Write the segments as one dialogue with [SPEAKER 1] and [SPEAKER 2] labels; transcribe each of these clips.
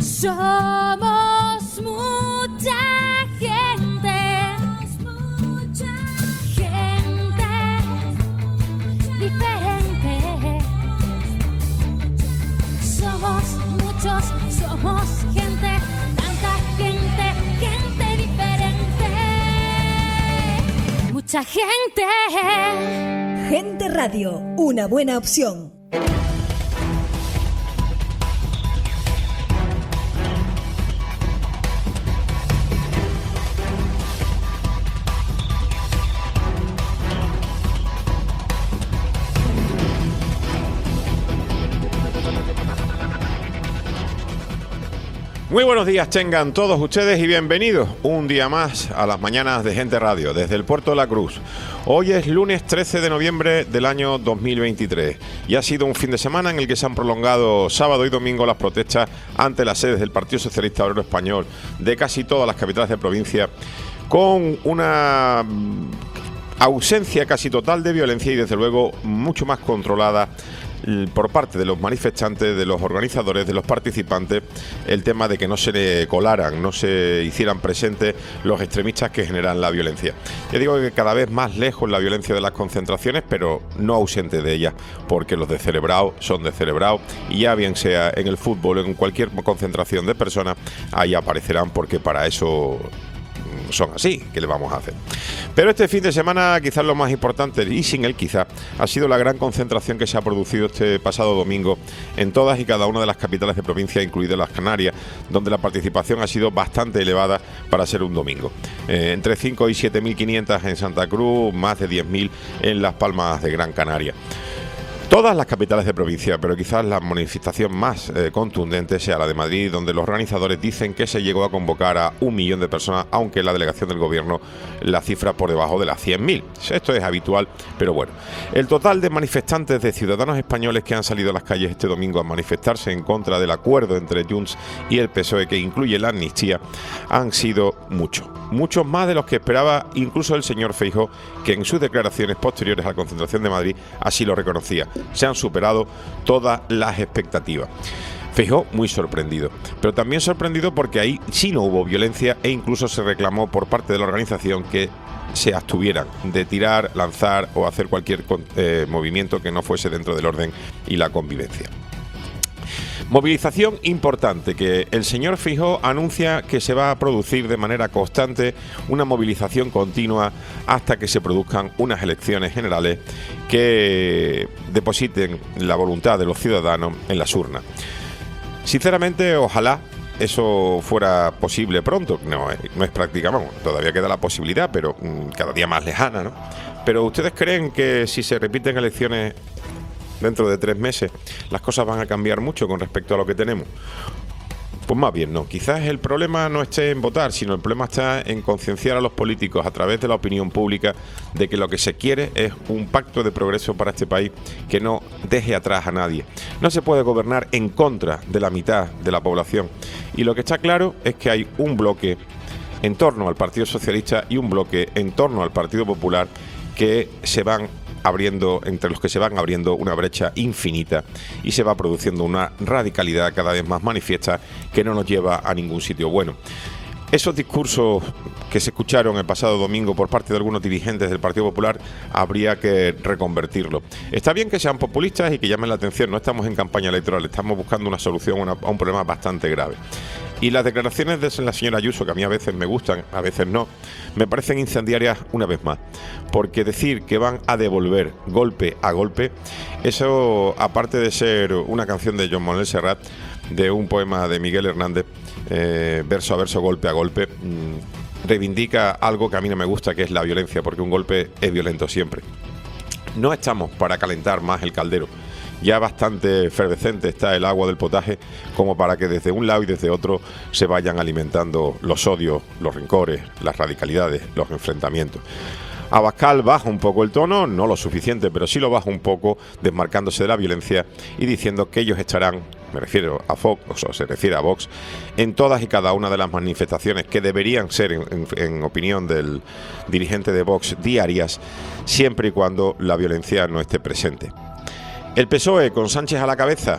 [SPEAKER 1] Somos mucha gente, gente diferente. Somos muchos, somos gente, tanta gente, gente diferente. Mucha gente.
[SPEAKER 2] Gente Radio, una buena opción.
[SPEAKER 3] Muy buenos días tengan todos ustedes y bienvenidos un día más a las mañanas de Gente Radio desde el Puerto de la Cruz. Hoy es lunes 13 de noviembre del año 2023 y ha sido un fin de semana en el que se han prolongado sábado y domingo las protestas ante las sedes del Partido Socialista Obrero Español de casi todas las capitales de provincia, con una ausencia casi total de violencia y desde luego mucho más controlada por parte de los manifestantes, de los organizadores, de los participantes, el tema de que no se le colaran, no se hicieran presentes los extremistas que generan la violencia. Yo digo que cada vez más lejos la violencia de las concentraciones, pero no ausente de ellas, porque los descerebrados son descerebrados y ya bien sea en el fútbol o en cualquier concentración de personas, ahí aparecerán porque para eso son así, ¿qué le vamos a hacer? Pero este fin de semana quizás lo más importante, y sin él quizás, ha sido la gran concentración que se ha producido este pasado domingo en todas y cada una de las capitales de provincia, incluidas las Canarias, donde la participación ha sido bastante elevada para ser un domingo. Entre 5 y 7.500 en Santa Cruz, más de 10.000 en Las Palmas de Gran Canaria. Todas las capitales de provincia, pero quizás la manifestación más contundente sea la de Madrid, donde los organizadores dicen que se llegó a convocar a 1 millón de personas, aunque la delegación del gobierno la cifra por debajo de las 100.000. Esto es habitual, pero bueno. El total de manifestantes, de ciudadanos españoles que han salido a las calles este domingo a manifestarse en contra del acuerdo entre Junts y el PSOE, que incluye la amnistía, han sido muchos más de los que esperaba incluso el señor Feijóo, que en sus declaraciones posteriores a la concentración de Madrid así lo reconocía. Se han superado todas las expectativas. Feijóo muy sorprendido, pero también sorprendido porque ahí sí no hubo violencia e incluso se reclamó por parte de la organización que se abstuvieran de tirar, lanzar o hacer cualquier movimiento que no fuese dentro del orden y la convivencia. Movilización importante, que el señor Feijóo anuncia que se va a producir de manera constante una movilización continua hasta que se produzcan unas elecciones generales que depositen la voluntad de los ciudadanos en las urnas. Sinceramente, ojalá eso fuera posible pronto. No es práctica, vamos, todavía queda la posibilidad, pero cada día más lejana, ¿no? Pero ¿ustedes creen que si se repiten elecciones dentro de 3 meses, las cosas van a cambiar mucho con respecto a lo que tenemos? Pues más bien no. Quizás el problema no esté en votar, sino el problema está en concienciar a los políticos a través de la opinión pública de que lo que se quiere es un pacto de progreso para este país que no deje atrás a nadie. No se puede gobernar en contra de la mitad de la población. Y lo que está claro es que hay un bloque en torno al Partido Socialista y un bloque en torno al Partido Popular que se van abriendo, entre los que se van abriendo una brecha infinita y se va produciendo una radicalidad cada vez más manifiesta que no nos lleva a ningún sitio bueno. Esos discursos que se escucharon el pasado domingo por parte de algunos dirigentes del Partido Popular habría que reconvertirlo. Está bien que sean populistas y que llamen la atención, no estamos en campaña electoral, estamos buscando una solución a un problema bastante grave. Y las declaraciones de la señora Ayuso, que a mí a veces me gustan, a veces no, me parecen incendiarias una vez más. Porque decir que van a devolver golpe a golpe, eso, aparte de ser una canción de Joan Manuel Serrat, de un poema de Miguel Hernández, verso a verso, golpe a golpe, reivindica algo que a mí no me gusta, que es la violencia, porque un golpe es violento siempre. No estamos para calentar más el caldero. Ya bastante efervescente está el agua del potaje como para que desde un lado y desde otro se vayan alimentando los odios, los rencores, las radicalidades, los enfrentamientos. Abascal baja un poco el tono, no lo suficiente, pero sí lo baja un poco, desmarcándose de la violencia y diciendo que ellos estarán, me refiero a Vox, o se refiere a Vox, en todas y cada una de las manifestaciones que deberían ser, en opinión del dirigente de Vox, diarias, siempre y cuando la violencia no esté presente. El PSOE, con Sánchez a la cabeza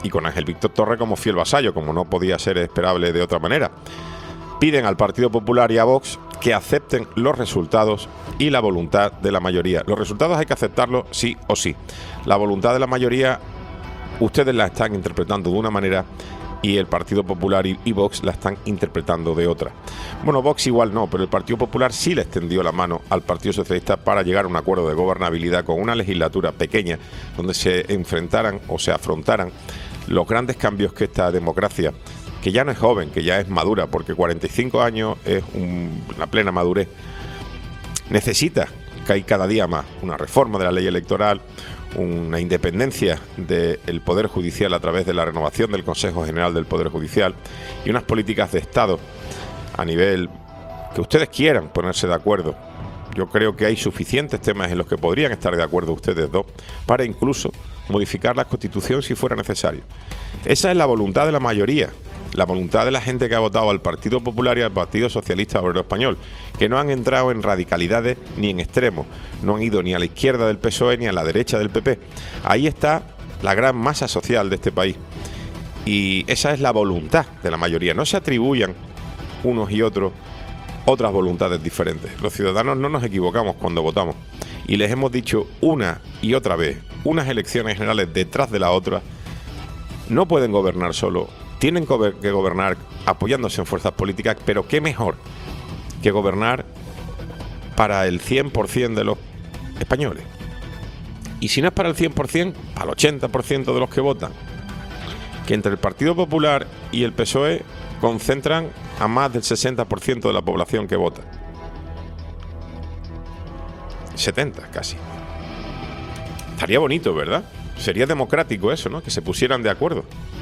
[SPEAKER 3] y con Ángel Víctor Torre como fiel vasallo, como no podía ser esperable de otra manera. Piden al Partido Popular y a Vox que acepten los resultados y la voluntad de la mayoría. Los resultados hay que aceptarlos sí o sí. La voluntad de la mayoría ustedes la están interpretando de una manera y el Partido Popular y Vox la están interpretando de otra. Bueno, Vox igual no, pero el Partido Popular sí le extendió la mano al Partido Socialista para llegar a un acuerdo de gobernabilidad con una legislatura pequeña donde se enfrentaran o se afrontaran los grandes cambios que esta democracia, que ya no es joven, que ya es madura, porque 45 años es una plena madurez, necesita que hay cada día más una reforma de la ley electoral, una independencia del Poder Judicial a través de la renovación del Consejo General del Poder Judicial y unas políticas de Estado a nivel que ustedes quieran ponerse de acuerdo. Yo creo que hay suficientes temas en los que podrían estar de acuerdo ustedes dos para incluso modificar la Constitución si fuera necesario. Esa es la voluntad de la mayoría, la voluntad de la gente que ha votado al Partido Popular y al Partido Socialista Obrero Español, que no han entrado en radicalidades ni en extremos, no han ido ni a la izquierda del PSOE ni a la derecha del PP. Ahí está la gran masa social de este país y esa es la voluntad de la mayoría. No se atribuyan unos y otros otras voluntades diferentes. Los ciudadanos no nos equivocamos cuando votamos y les hemos dicho una y otra vez, unas elecciones generales detrás de la otra no pueden gobernar solo. Tienen que gobernar apoyándose en fuerzas políticas, pero qué mejor que gobernar para el 100% de los españoles. Y si no es para el 100%, para el 80% de los que votan. Que entre el Partido Popular y el PSOE concentran a más del 60% de la población que vota. 70 casi. Estaría bonito, ¿verdad? Sería democrático eso, ¿no? Que se pusieran de acuerdo.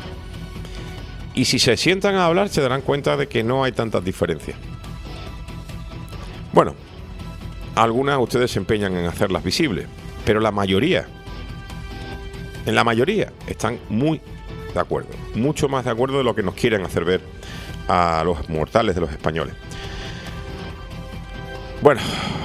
[SPEAKER 3] Y si se sientan a hablar se darán cuenta de que no hay tantas diferencias. Bueno, algunas ustedes se empeñan en hacerlas visibles, pero la mayoría, en la mayoría, están muy de acuerdo, mucho más de acuerdo de lo que nos quieren hacer ver a los mortales de los españoles. Bueno,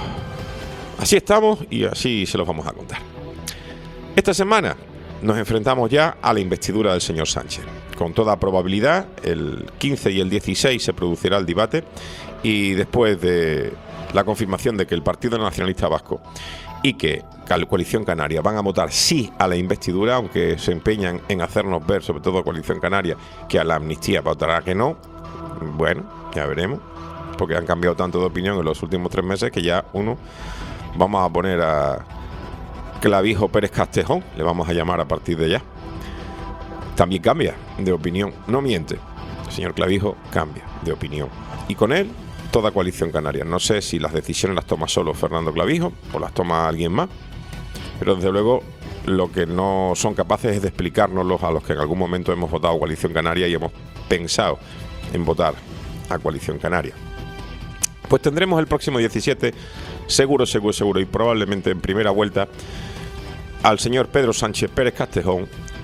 [SPEAKER 3] así estamos y así se los vamos a contar. Esta semana nos enfrentamos ya a la investidura del señor Sánchez. Con toda probabilidad, el 15 y el 16 se producirá el debate y después de la confirmación de que el Partido Nacionalista Vasco y que Coalición Canaria van a votar sí a la investidura, aunque se empeñan en hacernos ver, sobre todo Coalición Canaria, que a la amnistía votará que no. Bueno, ya veremos, porque han cambiado tanto de opinión en los últimos 3 meses que ya vamos a poner a Clavijo Pérez Castejón, le vamos a llamar a partir de ya. También cambia de opinión, no miente. El señor Clavijo cambia de opinión. Y con él, toda Coalición Canaria. No sé si las decisiones las toma solo Fernando Clavijo o las toma alguien más, pero desde luego lo que no son capaces es de explicárnoslos a los que en algún momento hemos votado Coalición Canaria y hemos pensado en votar a Coalición Canaria. Pues tendremos el próximo 17, seguro y probablemente en primera vuelta, al señor Pedro Sánchez Pérez Castejón,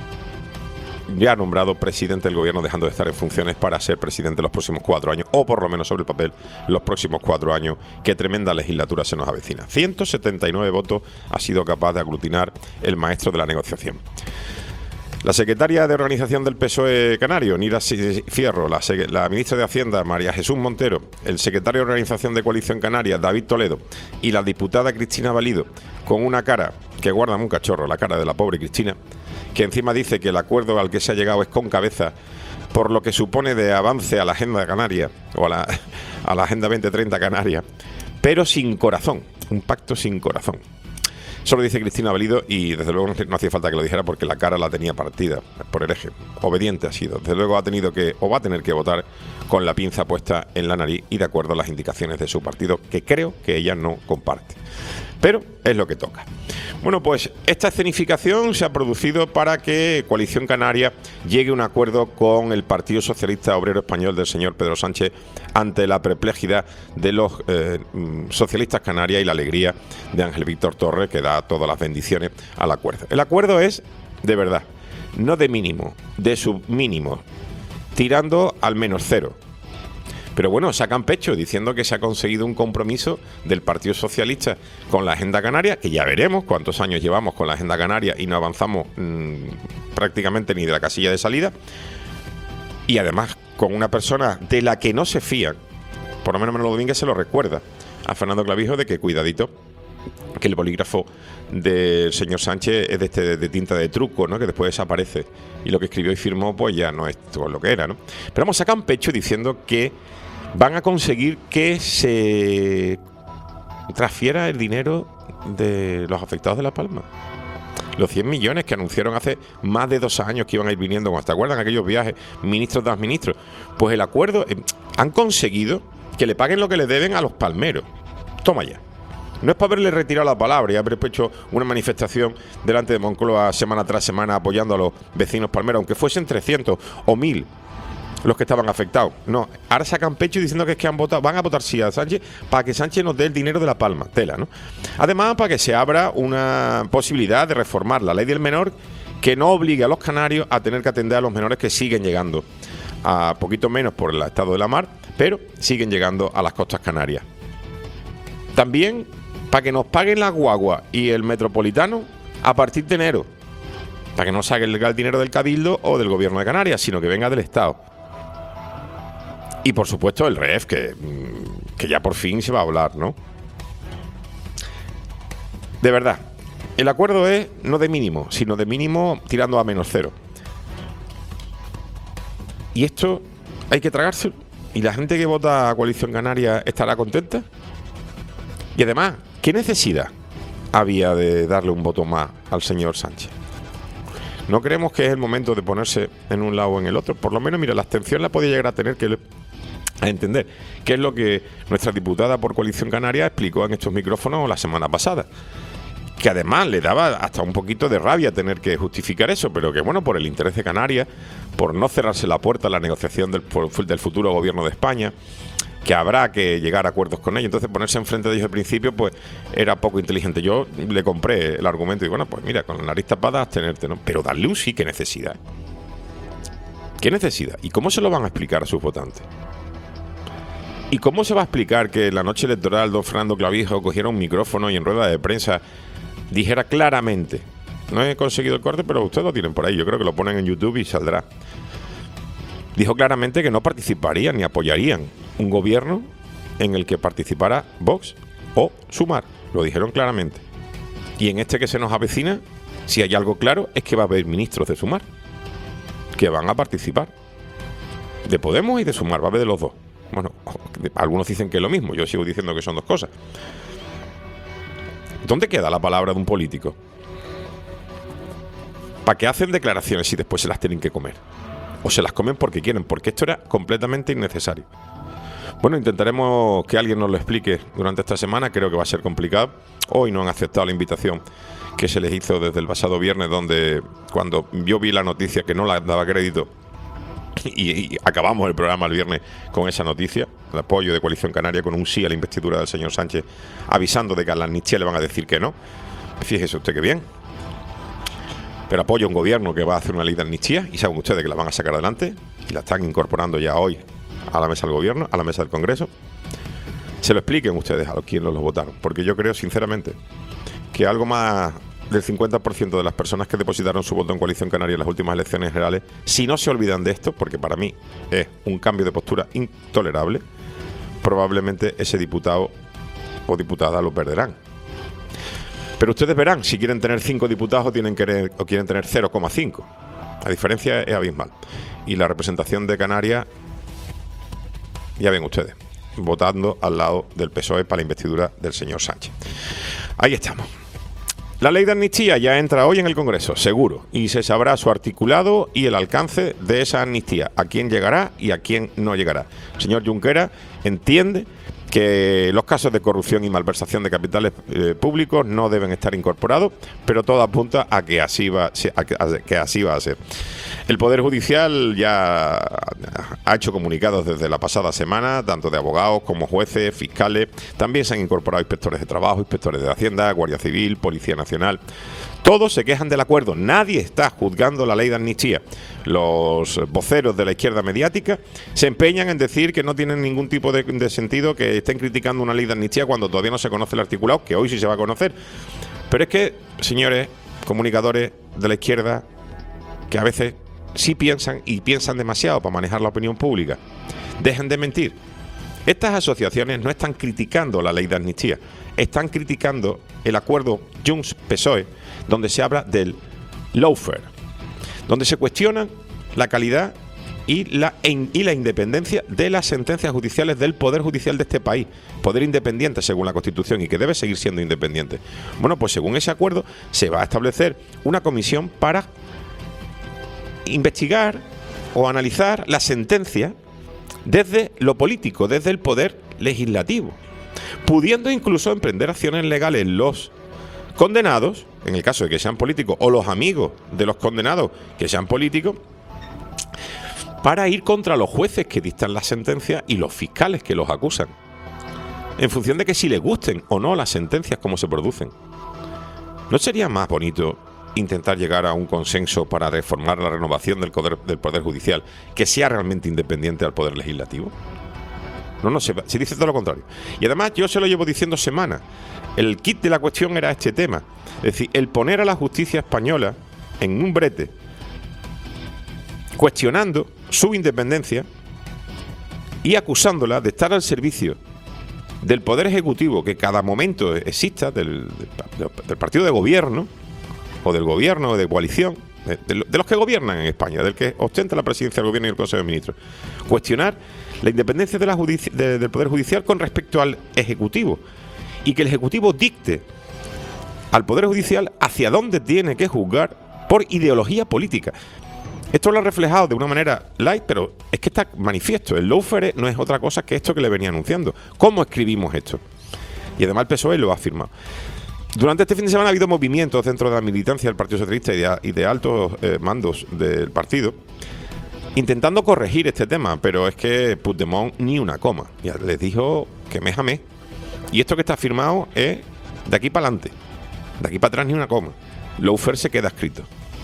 [SPEAKER 3] ya nombrado presidente del gobierno, dejando de estar en funciones para ser presidente los próximos 4 años, o por lo menos sobre el papel, los próximos 4 años. Qué tremenda legislatura se nos avecina. 179 votos ha sido capaz de aglutinar el maestro de la negociación. La secretaria de Organización del PSOE Canario, Nira Fierro, la ministra de Hacienda, María Jesús Montero, el secretario de Organización de Coalición Canaria, David Toledo, y la diputada Cristina Valido, con una cara que guarda un cachorro, la cara de la pobre Cristina, que encima dice que el acuerdo al que se ha llegado es con cabeza, por lo que supone de avance a la agenda canaria, o a la agenda 2030 canaria, pero sin corazón, un pacto sin corazón. Eso lo dice Cristina Valido y desde luego no hacía falta que lo dijera porque la cara la tenía partida por el eje. Obediente ha sido. Desde luego va a tener que votar con la pinza puesta en la nariz y de acuerdo a las indicaciones de su partido, que creo que ella no comparte. Pero es lo que toca. Bueno, pues esta escenificación se ha producido para que Coalición Canaria llegue a un acuerdo con el Partido Socialista Obrero Español del señor Pedro Sánchez ante la perplejidad de los socialistas canarias y la alegría de Ángel Víctor Torre, que da todas las bendiciones al acuerdo. El acuerdo es, de verdad, no de mínimo, de submínimo, tirando al -0. Pero bueno, sacan pecho diciendo que se ha conseguido un compromiso del Partido Socialista con la Agenda Canaria, que ya veremos cuántos años llevamos con la Agenda Canaria y no avanzamos prácticamente ni de la casilla de salida. Y además con una persona de la que no se fían, por lo menos Manolo Domínguez se lo recuerda a Fernando Clavijo de que cuidadito, que el bolígrafo del señor Sánchez es de tinta de truco, ¿no? Que después desaparece y lo que escribió y firmó pues ya no es todo lo que era, ¿no? Pero vamos, sacan pecho diciendo que van a conseguir que se transfiera el dinero de los afectados de La Palma. Los 100 millones que anunciaron hace más de 2 años que iban a ir viniendo, ¿te acuerdan aquellos viajes ministros tras ministros? Pues el acuerdo, han conseguido que le paguen lo que le deben a los palmeros. Toma ya. No es para haberle retirado la palabra y haber hecho una manifestación delante de Moncloa semana tras semana apoyando a los vecinos palmeros, aunque fuesen 300 o 1000 los que estaban afectados. No, ahora sacan pecho diciendo que es que van a votar sí a Sánchez para que Sánchez nos dé el dinero de La Palma. Tela, ¿no? Además, para que se abra una posibilidad de reformar la ley del menor que no obligue a los canarios a tener que atender a los menores que siguen llegando a poquito menos por el estado de la mar, pero siguen llegando a las costas canarias. También para que nos paguen la guagua y el metropolitano a partir de enero, para que no salga el dinero del Cabildo o del Gobierno de Canarias, sino que venga del Estado. Y por supuesto el REF, que ya por fin se va a hablar, ¿no? De verdad, el acuerdo es no de mínimo, sino de mínimo tirando a -0. Y esto hay que tragárselo. ¿Y la gente que vota a Coalición Canaria estará contenta? Y además, ¿qué necesidad había de darle un voto más al señor Sánchez? ¿No creemos que es el momento de ponerse en un lado o en el otro? Por lo menos, mira, la abstención la podía llegar a tener a entender, que es lo que nuestra diputada por Coalición Canaria explicó en estos micrófonos la semana pasada. Que además le daba hasta un poquito de rabia tener que justificar eso, pero que bueno, por el interés de Canarias, por no cerrarse la puerta a la negociación del futuro gobierno de España, que habrá que llegar a acuerdos con ellos. Entonces ponerse enfrente de ellos al principio pues era poco inteligente. Yo le compré el argumento y digo, bueno, pues mira, con la nariz tapada abstenerte, ¿no? Pero darle un sí, ¿qué necesidad? ¿Qué necesidad? ¿Y cómo se lo van a explicar a sus votantes? ¿Y cómo se va a explicar que en la noche electoral don Fernando Clavijo cogiera un micrófono y en rueda de prensa dijera claramente, no he conseguido el corte, pero ustedes lo tienen por ahí, yo creo que lo ponen en YouTube y saldrá? Dijo claramente que no participarían ni apoyarían un gobierno en el que participara Vox o Sumar. Lo dijeron claramente. Y en este que se nos avecina, si hay algo claro, es que va a haber ministros de Sumar que van a participar. De Podemos y de Sumar, va a haber de los dos. Bueno, algunos dicen que es lo mismo, yo sigo diciendo que son dos cosas. ¿Dónde queda la palabra de un político? ¿Para qué hacen declaraciones y después se las tienen que comer? O se las comen porque quieren, porque esto era completamente innecesario. Bueno, intentaremos que alguien nos lo explique durante esta semana, creo que va a ser complicado. Hoy no han aceptado la invitación que se les hizo desde el pasado viernes, donde cuando yo vi la noticia que no la daba crédito, y acabamos el programa el viernes con esa noticia, el apoyo de Coalición Canaria con un sí a la investidura del señor Sánchez, avisando de que a la amnistía le van a decir que no. Fíjese usted qué bien. Pero apoya un gobierno que va a hacer una ley de amnistía y saben ustedes que la van a sacar adelante y la están incorporando ya hoy a la mesa del gobierno, a la mesa del Congreso. Se lo expliquen ustedes a los quienes los votaron, porque yo creo sinceramente que algo más del 50% de las personas que depositaron su voto en Coalición Canaria en las últimas elecciones generales, si no se olvidan de esto, porque para mí es un cambio de postura intolerable, probablemente ese diputado o diputada lo perderán. Pero ustedes verán, si quieren tener 5 diputados o quieren tener 0,5. La diferencia es abismal. Y la representación de Canarias, ya ven ustedes, votando al lado del PSOE para la investidura del señor Sánchez. Ahí estamos. La ley de amnistía ya entra hoy en el Congreso, seguro, y se sabrá su articulado y el alcance de esa amnistía, a quién llegará y a quién no llegará. El señor Junqueras entiende que los casos de corrupción y malversación de capitales públicos no deben estar incorporados, pero todo apunta a que así va a ser. El Poder Judicial ya ha hecho comunicados desde la pasada semana, tanto de abogados como jueces, fiscales. También se han incorporado inspectores de trabajo, inspectores de Hacienda, Guardia Civil, Policía Nacional. Todos se quejan del acuerdo. Nadie está juzgando la ley de amnistía. Los voceros de la izquierda mediática se empeñan en decir que no tienen ningún tipo de sentido que estén criticando una ley de amnistía cuando todavía no se conoce el articulado, que hoy sí se va a conocer. Pero es que, señores comunicadores de la izquierda, que a veces sí piensan y piensan demasiado para manejar la opinión pública, dejen de mentir. Estas asociaciones no están criticando la ley de amnistía, están criticando el acuerdo Junts-PSOE, donde se habla del lawfare, donde se cuestionan la calidad y la independencia de las sentencias judiciales del Poder Judicial de este país, poder independiente según la Constitución y que debe seguir siendo independiente. Bueno, pues según ese acuerdo se va a establecer una comisión para investigar o analizar la sentencia desde lo político, desde el poder legislativo, pudiendo incluso emprender acciones legales los condenados, en el caso de que sean políticos, o los amigos de los condenados que sean políticos, para ir contra los jueces que dictan las sentencias y los fiscales que los acusan, en función de que si les gusten o no las sentencias como se producen. ¿No sería más bonito intentar llegar a un consenso para reformar la renovación del Poder Judicial que sea realmente independiente al Poder Legislativo? No, se dice todo lo contrario. Y además yo se lo llevo diciendo semanas. El kit de la cuestión era este tema. Es decir, el poner a la justicia española en un brete, cuestionando su independencia y acusándola de estar al servicio del Poder Ejecutivo que cada momento exista, del partido de gobierno, o del gobierno o de coalición, de los que gobiernan en España, del que ostenta la presidencia del gobierno y el Consejo de Ministros. Cuestionar la independencia del Poder Judicial con respecto al Ejecutivo, y que el Ejecutivo dicte al Poder Judicial hacia dónde tiene que juzgar por ideología política. Esto lo ha reflejado de una manera light, pero es que está manifiesto. El lawfare no es otra cosa que esto que le venía anunciando. ¿Cómo escribimos esto? Y además el PSOE lo ha afirmado. Durante este fin de semana ha habido movimientos dentro de la militancia del Partido Socialista y de altos mandos del partido intentando corregir este tema, pero es que Puigdemont ni una coma. Ya les dijo que me jamé. Y esto que está firmado es de aquí para adelante. De aquí para atrás ni una coma. Lawfare se queda escrito.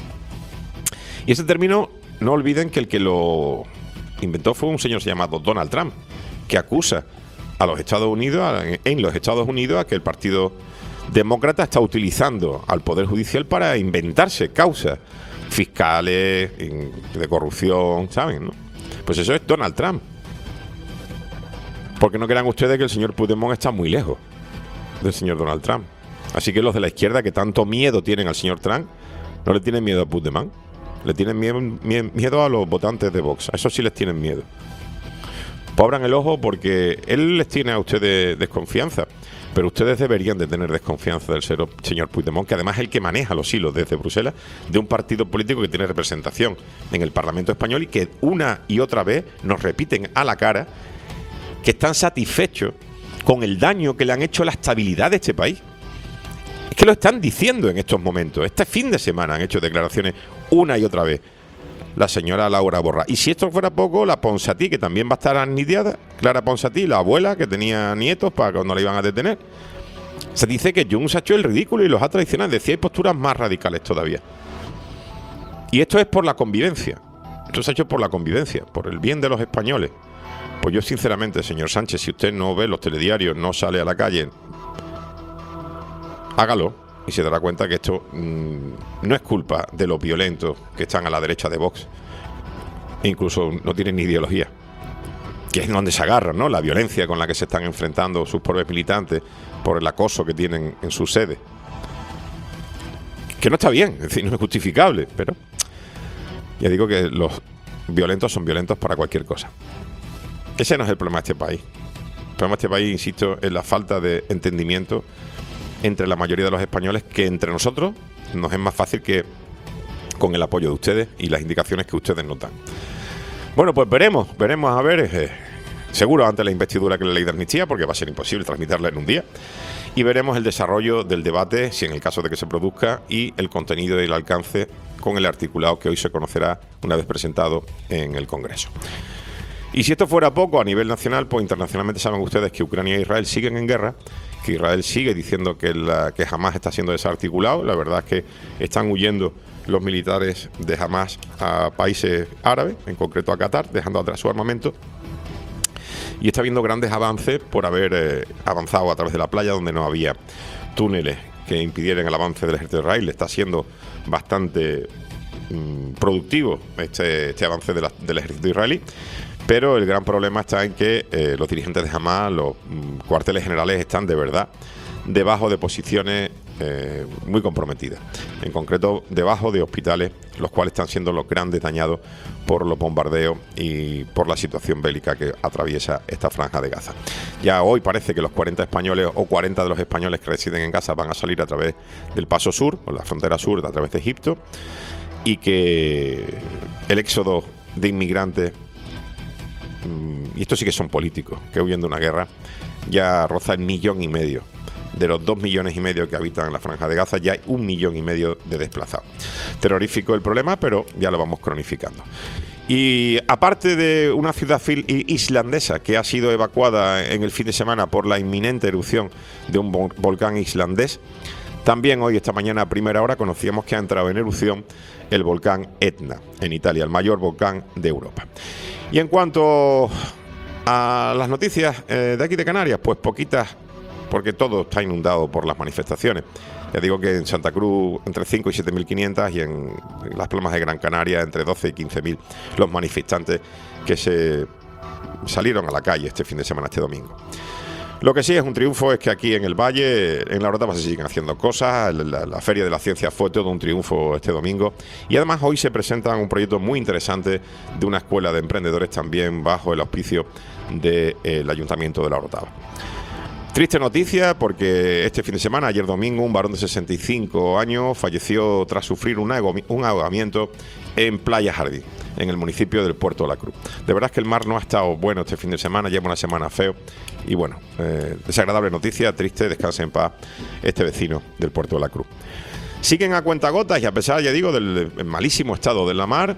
[SPEAKER 3] Y ese término, no olviden que el que lo inventó fue un señor llamado Donald Trump, que acusa a los Estados Unidos, en los Estados Unidos, a que el Partido Demócrata está utilizando al Poder Judicial para inventarse causas fiscales, de corrupción, ¿saben? ¿No? Pues eso es Donald Trump. Porque no crean ustedes que el señor Puigdemont está muy lejos del señor Donald Trump. Así que los de la izquierda que tanto miedo tienen al señor Trump, no le tienen miedo a Puigdemont. Le tienen miedo a los votantes de Vox. A eso sí les tienen miedo. Pues abran el ojo porque él les tiene a ustedes desconfianza. Pero ustedes deberían de tener desconfianza del señor Puigdemont, que además es el que maneja los hilos desde Bruselas de un partido político que tiene representación en el Parlamento español y que una y otra vez nos repiten a la cara que están satisfechos con el daño que le han hecho a la estabilidad de este país. Es que lo están diciendo en estos momentos. Este fin de semana han hecho declaraciones una y otra vez la señora Laura Borràs. Y si esto fuera poco, la Ponsatí, que también va a estar amnistiada, Clara Ponsatí, la abuela que tenía nietos para cuando la iban a detener. Se dice que Junts ha hecho el ridículo y los ha traicionado. Decía, hay posturas más radicales todavía. Y esto es por la convivencia. Esto se ha hecho por la convivencia, por el bien de los españoles. Pues yo sinceramente, señor Sánchez, si usted no ve los telediarios, no sale a la calle, hágalo. Y se dará cuenta que esto no es culpa de los violentos que están a la derecha de Vox. E incluso no tienen ni ideología. Que es donde se agarran, ¿no? La violencia con la que se están enfrentando sus propios militantes por el acoso que tienen en sus sedes. Que no está bien, es decir, no es justificable, pero ya digo que los violentos son violentos para cualquier cosa. Ese no es el problema de este país. El problema de este país, insisto, es la falta de entendimiento entre la mayoría de los españoles, que entre nosotros nos es más fácil que con el apoyo de ustedes y las indicaciones que ustedes nos dan. Bueno, pues veremos a ver, seguro antes de la investidura que la ley de amnistía, porque va a ser imposible transmitirla en un día, y veremos el desarrollo del debate, si en el caso de que se produzca, y el contenido y el alcance con el articulado que hoy se conocerá una vez presentado en el Congreso. Y si esto fuera poco a nivel nacional, pues internacionalmente saben ustedes que Ucrania e Israel siguen en guerra, que Israel sigue diciendo que Hamás está siendo desarticulado. La verdad es que están huyendo los militares de Hamás a países árabes, en concreto a Qatar, dejando atrás su armamento. Y está habiendo grandes avances por haber avanzado a través de la playa donde no había túneles que impidieran el avance del ejército de Israel. Está siendo bastante productivo este avance del ejército israelí. Pero el gran problema está en que los dirigentes de Hamás, los cuarteles generales, están de verdad debajo de posiciones muy comprometidas. En concreto, debajo de hospitales, los cuales están siendo los grandes dañados por los bombardeos y por la situación bélica que atraviesa esta franja de Gaza. Ya hoy parece que los 40 españoles o 40 de los españoles que residen en Gaza van a salir a través del paso sur, o la frontera sur, a través de Egipto, y que el éxodo de inmigrantes, y estos sí que son políticos, que huyen de una guerra, ya roza el 1,5 millones. De los 2,5 millones que habitan en la franja de Gaza, ya hay 1,5 millones de desplazados. Terrorífico el problema, pero ya lo vamos cronificando. Y aparte de una ciudad islandesa que ha sido evacuada en el fin de semana por la inminente erupción de un volcán islandés, también hoy, esta mañana a primera hora, conocíamos que ha entrado en erupción el volcán Etna, en Italia, el mayor volcán de Europa. Y en cuanto a las noticias de aquí de Canarias, pues poquitas, porque todo está inundado por las manifestaciones. Ya digo que en Santa Cruz entre 5 y 7.500 y en Las Palmas de Gran Canaria entre 12 y 15.000 los manifestantes que se salieron a la calle este fin de semana, este domingo. Lo que sí es un triunfo es que aquí en el Valle, en la Orotava, se siguen haciendo cosas. La Feria de la Ciencia fue todo un triunfo este domingo. Y además hoy se presenta un proyecto muy interesante de una escuela de emprendedores también bajo el auspicio del Ayuntamiento de la Orotava. Triste noticia porque este fin de semana, ayer domingo, un varón de 65 años falleció tras sufrir un ahogamiento en Playa Jardín, en el municipio del Puerto de la Cruz. De verdad es que el mar no ha estado bueno este fin de semana, lleva una semana feo y bueno, desagradable noticia, triste, descanse en paz este vecino del Puerto de la Cruz. Siguen a cuentagotas y a pesar, ya digo, del malísimo estado de la mar,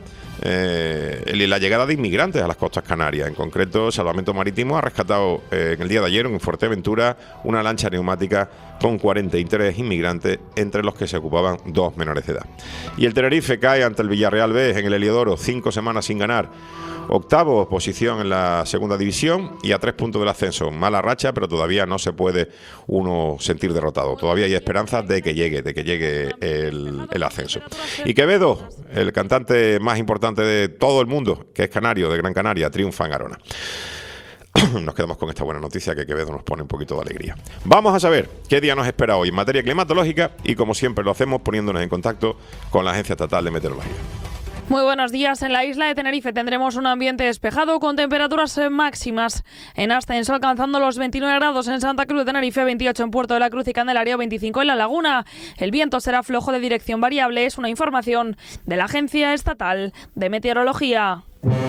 [SPEAKER 3] la llegada de inmigrantes a las costas canarias. En concreto, Salvamento Marítimo ha rescatado en el día de ayer en Fuerteventura una lancha neumática con 43 inmigrantes, entre los que se ocupaban 2 menores de edad. Y el Tenerife cae ante el Villarreal B en el Heliodoro, 5 semanas sin ganar. Octavo posición en la segunda división y a 3 puntos del ascenso. Mala racha, pero todavía no se puede uno sentir derrotado. Todavía hay esperanzas de que llegue el ascenso. Y Quevedo, el cantante más importante de todo el mundo, que es canario, de Gran Canaria, triunfa en Arona. Nos quedamos con esta buena noticia que Quevedo nos pone un poquito de alegría. Vamos a saber qué día nos espera hoy en materia climatológica y como siempre lo hacemos poniéndonos en contacto con la Agencia Estatal de Meteorología.
[SPEAKER 4] Muy buenos días. En la isla de Tenerife tendremos un ambiente despejado con temperaturas máximas en ascenso, alcanzando los 29 grados en Santa Cruz de Tenerife, 28 en Puerto de la Cruz y Candelaria, 25 en La Laguna. El viento será flojo de dirección variable. Es una información de la Agencia Estatal de Meteorología.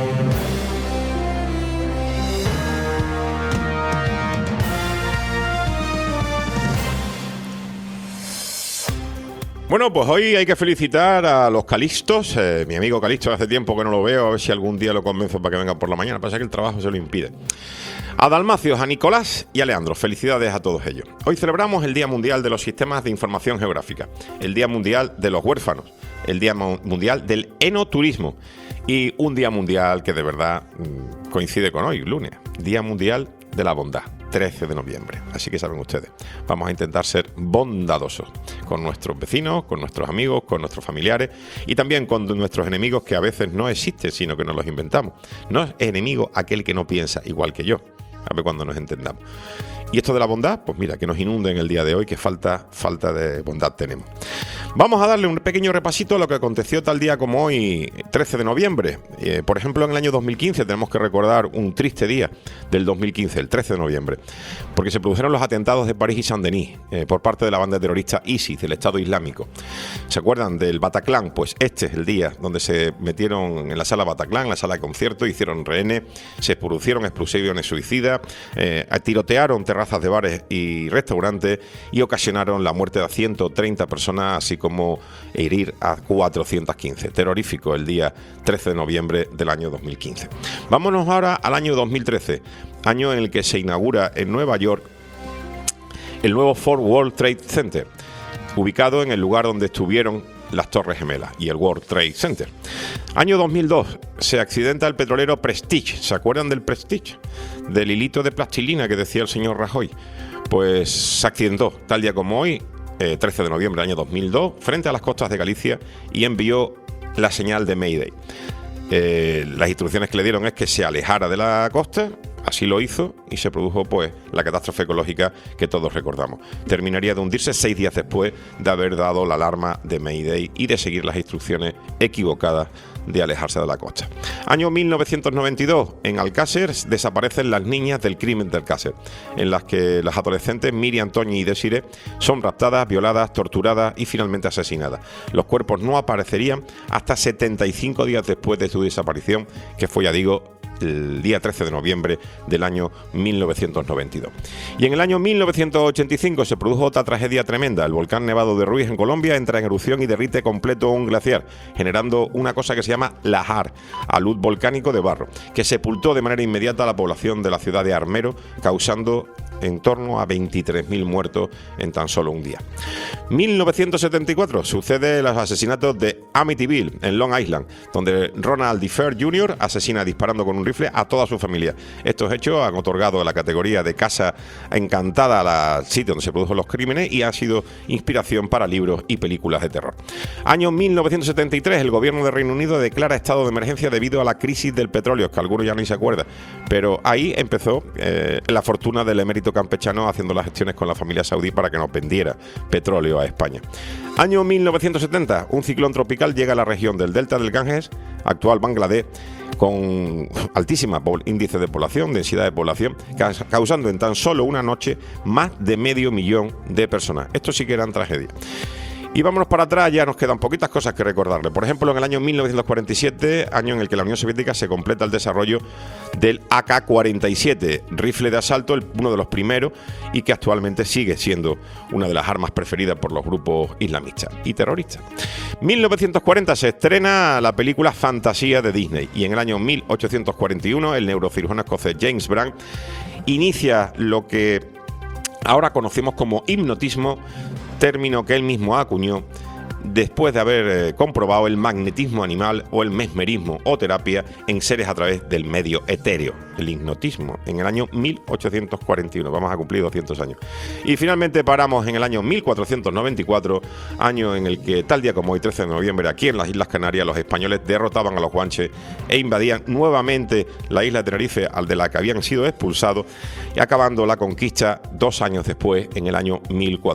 [SPEAKER 3] Bueno, pues hoy hay que felicitar a los Calixtos. Mi amigo Calixto, hace tiempo que no lo veo, a ver si algún día lo convenzo para que venga por la mañana. Pasa que el trabajo se lo impide. A Dalmacios, a Nicolás y a Leandro, felicidades a todos ellos. Hoy celebramos el Día Mundial de los Sistemas de Información Geográfica, el Día Mundial de los Huérfanos, el Día Mundial del Enoturismo y un Día Mundial que de verdad coincide con hoy, lunes, Día Mundial de la Bondad. 13 de noviembre. Así que saben ustedes, vamos a intentar ser bondadosos con nuestros vecinos, con nuestros amigos, con nuestros familiares y también con nuestros enemigos que a veces no existen, sino que nos los inventamos. No es enemigo aquel que no piensa igual que yo. A ver cuando nos entendamos. Y esto de la bondad, pues mira, que nos inunde en el día de hoy, que falta de bondad tenemos. Vamos a darle un pequeño repasito a lo que aconteció tal día como hoy, 13 de noviembre. Por ejemplo, en el año 2015 tenemos que recordar un triste día del 2015, el 13 de noviembre, porque se produjeron los atentados de París y Saint-Denis por parte de la banda terrorista ISIS, del Estado Islámico. ¿Se acuerdan del Bataclan? Pues este es el día donde se metieron en la sala Bataclan, la sala de concierto, hicieron rehenes, se produjeron explosiones suicidas, tirotearon terrazas terrazas de bares y restaurantes y ocasionaron la muerte de 130 personas, así como herir a 415. Terrorífico el día 13 de noviembre del año 2015. Vámonos ahora al año 2013, año en el que se inaugura en Nueva York el nuevo Fort World Trade Center, ubicado en el lugar donde estuvieron las Torres Gemelas y el World Trade Center. Año 2002, se accidenta el petrolero Prestige. ¿Se acuerdan del Prestige? Del hilito de plastilina que decía el señor Rajoy. Pues se accidentó, tal día como hoy, 13 de noviembre del año 2002, frente a las costas de Galicia y envió la señal de Mayday. Las instrucciones que le dieron es que se alejara de la costa. Así lo hizo y se produjo pues la catástrofe ecológica que todos recordamos. Terminaría de hundirse 6 días después de haber dado la alarma de Mayday y de seguir las instrucciones equivocadas de alejarse de la costa. Año 1992, en Alcácer desaparecen las niñas del crimen de Alcácer, en las que las adolescentes Miriam, Toñi y Desiree son raptadas, violadas, torturadas y finalmente asesinadas. Los cuerpos no aparecerían hasta 75 días después de su desaparición, que fue, ya digo, el día 13 de noviembre del año 1992. Y en el año 1985 se produjo otra tragedia tremenda. El volcán Nevado de Ruiz en Colombia entra en erupción y derrite completo un glaciar, generando una cosa que se llama lahar, alud volcánico de barro, que sepultó de manera inmediata a la población de la ciudad de Armero, causando en torno a 23.000 muertos en tan solo un día. 1974 sucede los asesinatos de Amityville en Long Island, donde Ronald DeFer Jr. asesina disparando con un rifle a toda su familia. Estos hechos han otorgado la categoría de casa encantada al sitio donde se produjo los crímenes y han sido inspiración para libros y películas de terror. Año 1973, el gobierno de Reino Unido declara estado de emergencia debido a la crisis del petróleo, que algunos ya ni se acuerdan, pero ahí empezó la fortuna del emérito campechano haciendo las gestiones con la familia saudí para que nos vendiera petróleo a España. Año 1970, un ciclón tropical llega a la región del delta del Ganges, actual Bangladesh, con altísima índice de población, densidad de población, causando en tan solo una noche más de 500.000 de personas. Esto sí que eran tragedias. Y vámonos para atrás, ya nos quedan poquitas cosas que recordarle. Por ejemplo, en el año 1947, año en el que la Unión Soviética se completa el desarrollo del AK-47, rifle de asalto, uno de los primeros, y que actualmente sigue siendo una de las armas preferidas por los grupos islamistas y terroristas. 1940 se estrena la película Fantasía de Disney, y en el año 1841 el neurocirujano escocés James Brown inicia lo que ahora conocemos como hipnotismo, término que él mismo acuñó después de haber comprobado el magnetismo animal o el mesmerismo o terapia en seres a través del medio etéreo, el hipnotismo, en el año 1841. Vamos a cumplir 200 años. Y finalmente paramos en el año 1494, año en el que, tal día como hoy, 13 de noviembre, aquí en las Islas Canarias, los españoles derrotaban a los guanches e invadían nuevamente la isla de Tenerife, al de la que habían sido expulsados, y acabando la conquista 2 años después, en el año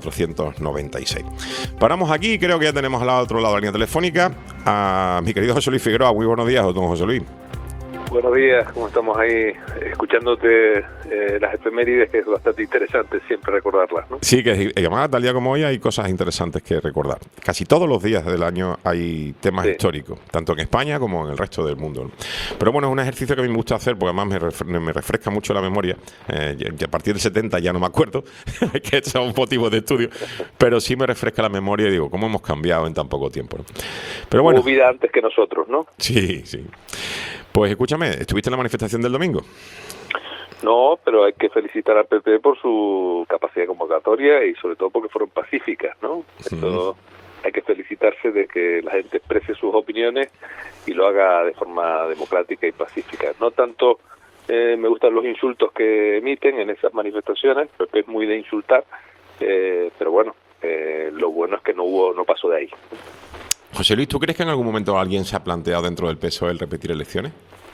[SPEAKER 3] 1496. Paramos aquí, creo que ya tenemos al otro lado de la línea telefónica a mi querido José Luis Figueroa. Muy buenos días, don José Luis.
[SPEAKER 5] Buenos días, ¿cómo estamos ahí? Escuchándote las efemérides, que es bastante interesante siempre recordarlas, ¿no?
[SPEAKER 3] Sí, que además tal día como hoy hay cosas interesantes que recordar. Casi todos los días del año hay temas históricos, tanto en España como en el resto del mundo, ¿no? Pero bueno, es un ejercicio que a mí me gusta hacer porque además me refresca mucho la memoria. Y a partir del 70 ya no me acuerdo, que es un motivo de estudio, pero sí me refresca la memoria y digo, ¿cómo hemos cambiado en tan poco tiempo, ¿no? Pero bueno,
[SPEAKER 5] hubo vida antes que nosotros, ¿no?
[SPEAKER 3] Sí, sí. Pues escúchame, ¿estuviste en la manifestación del domingo?
[SPEAKER 5] No, pero hay que felicitar al PP por su capacidad convocatoria y sobre todo porque fueron pacíficas, ¿no? Eso hay que felicitarse de que la gente exprese sus opiniones y lo haga de forma democrática y pacífica. No tanto me gustan los insultos que emiten en esas manifestaciones, porque es muy de insultar, pero bueno, lo bueno es que no pasó de ahí.
[SPEAKER 3] José Luis, ¿tú crees que en algún momento alguien se ha planteado dentro del PSOE el repetir elecciones?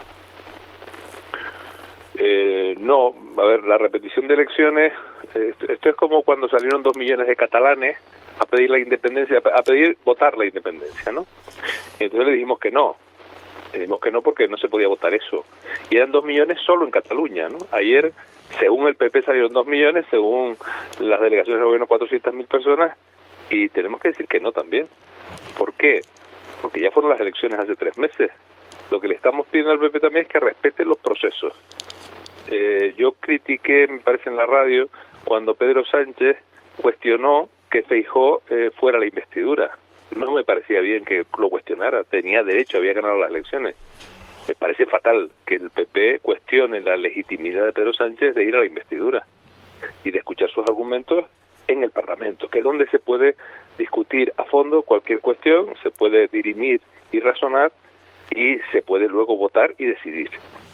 [SPEAKER 5] No, a ver, la repetición de elecciones, esto es como cuando salieron 2 millones de catalanes a pedir la independencia, a pedir votar la independencia, ¿no? Y entonces le dijimos que no. Le dijimos que no porque no se podía votar eso. Y eran 2 millones solo en Cataluña, ¿no? Ayer, según el PP, salieron 2 millones, según las delegaciones del gobierno, 400.000 personas, y tenemos que decir que no también. ¿Por qué? Porque ya fueron las elecciones hace 3 meses. Lo que le estamos pidiendo al PP también es que respete los procesos. Yo critiqué, me parece, en la radio, cuando Pedro Sánchez cuestionó que Feijóo fuera a la investidura. No me parecía bien que lo cuestionara, tenía derecho, había ganado las elecciones. Me parece fatal que el PP cuestione la legitimidad de Pedro Sánchez de ir a la investidura y de escuchar sus argumentos en el Parlamento, que es donde se puede discutir a fondo cualquier cuestión, se puede dirimir y razonar y se puede luego votar y decidir.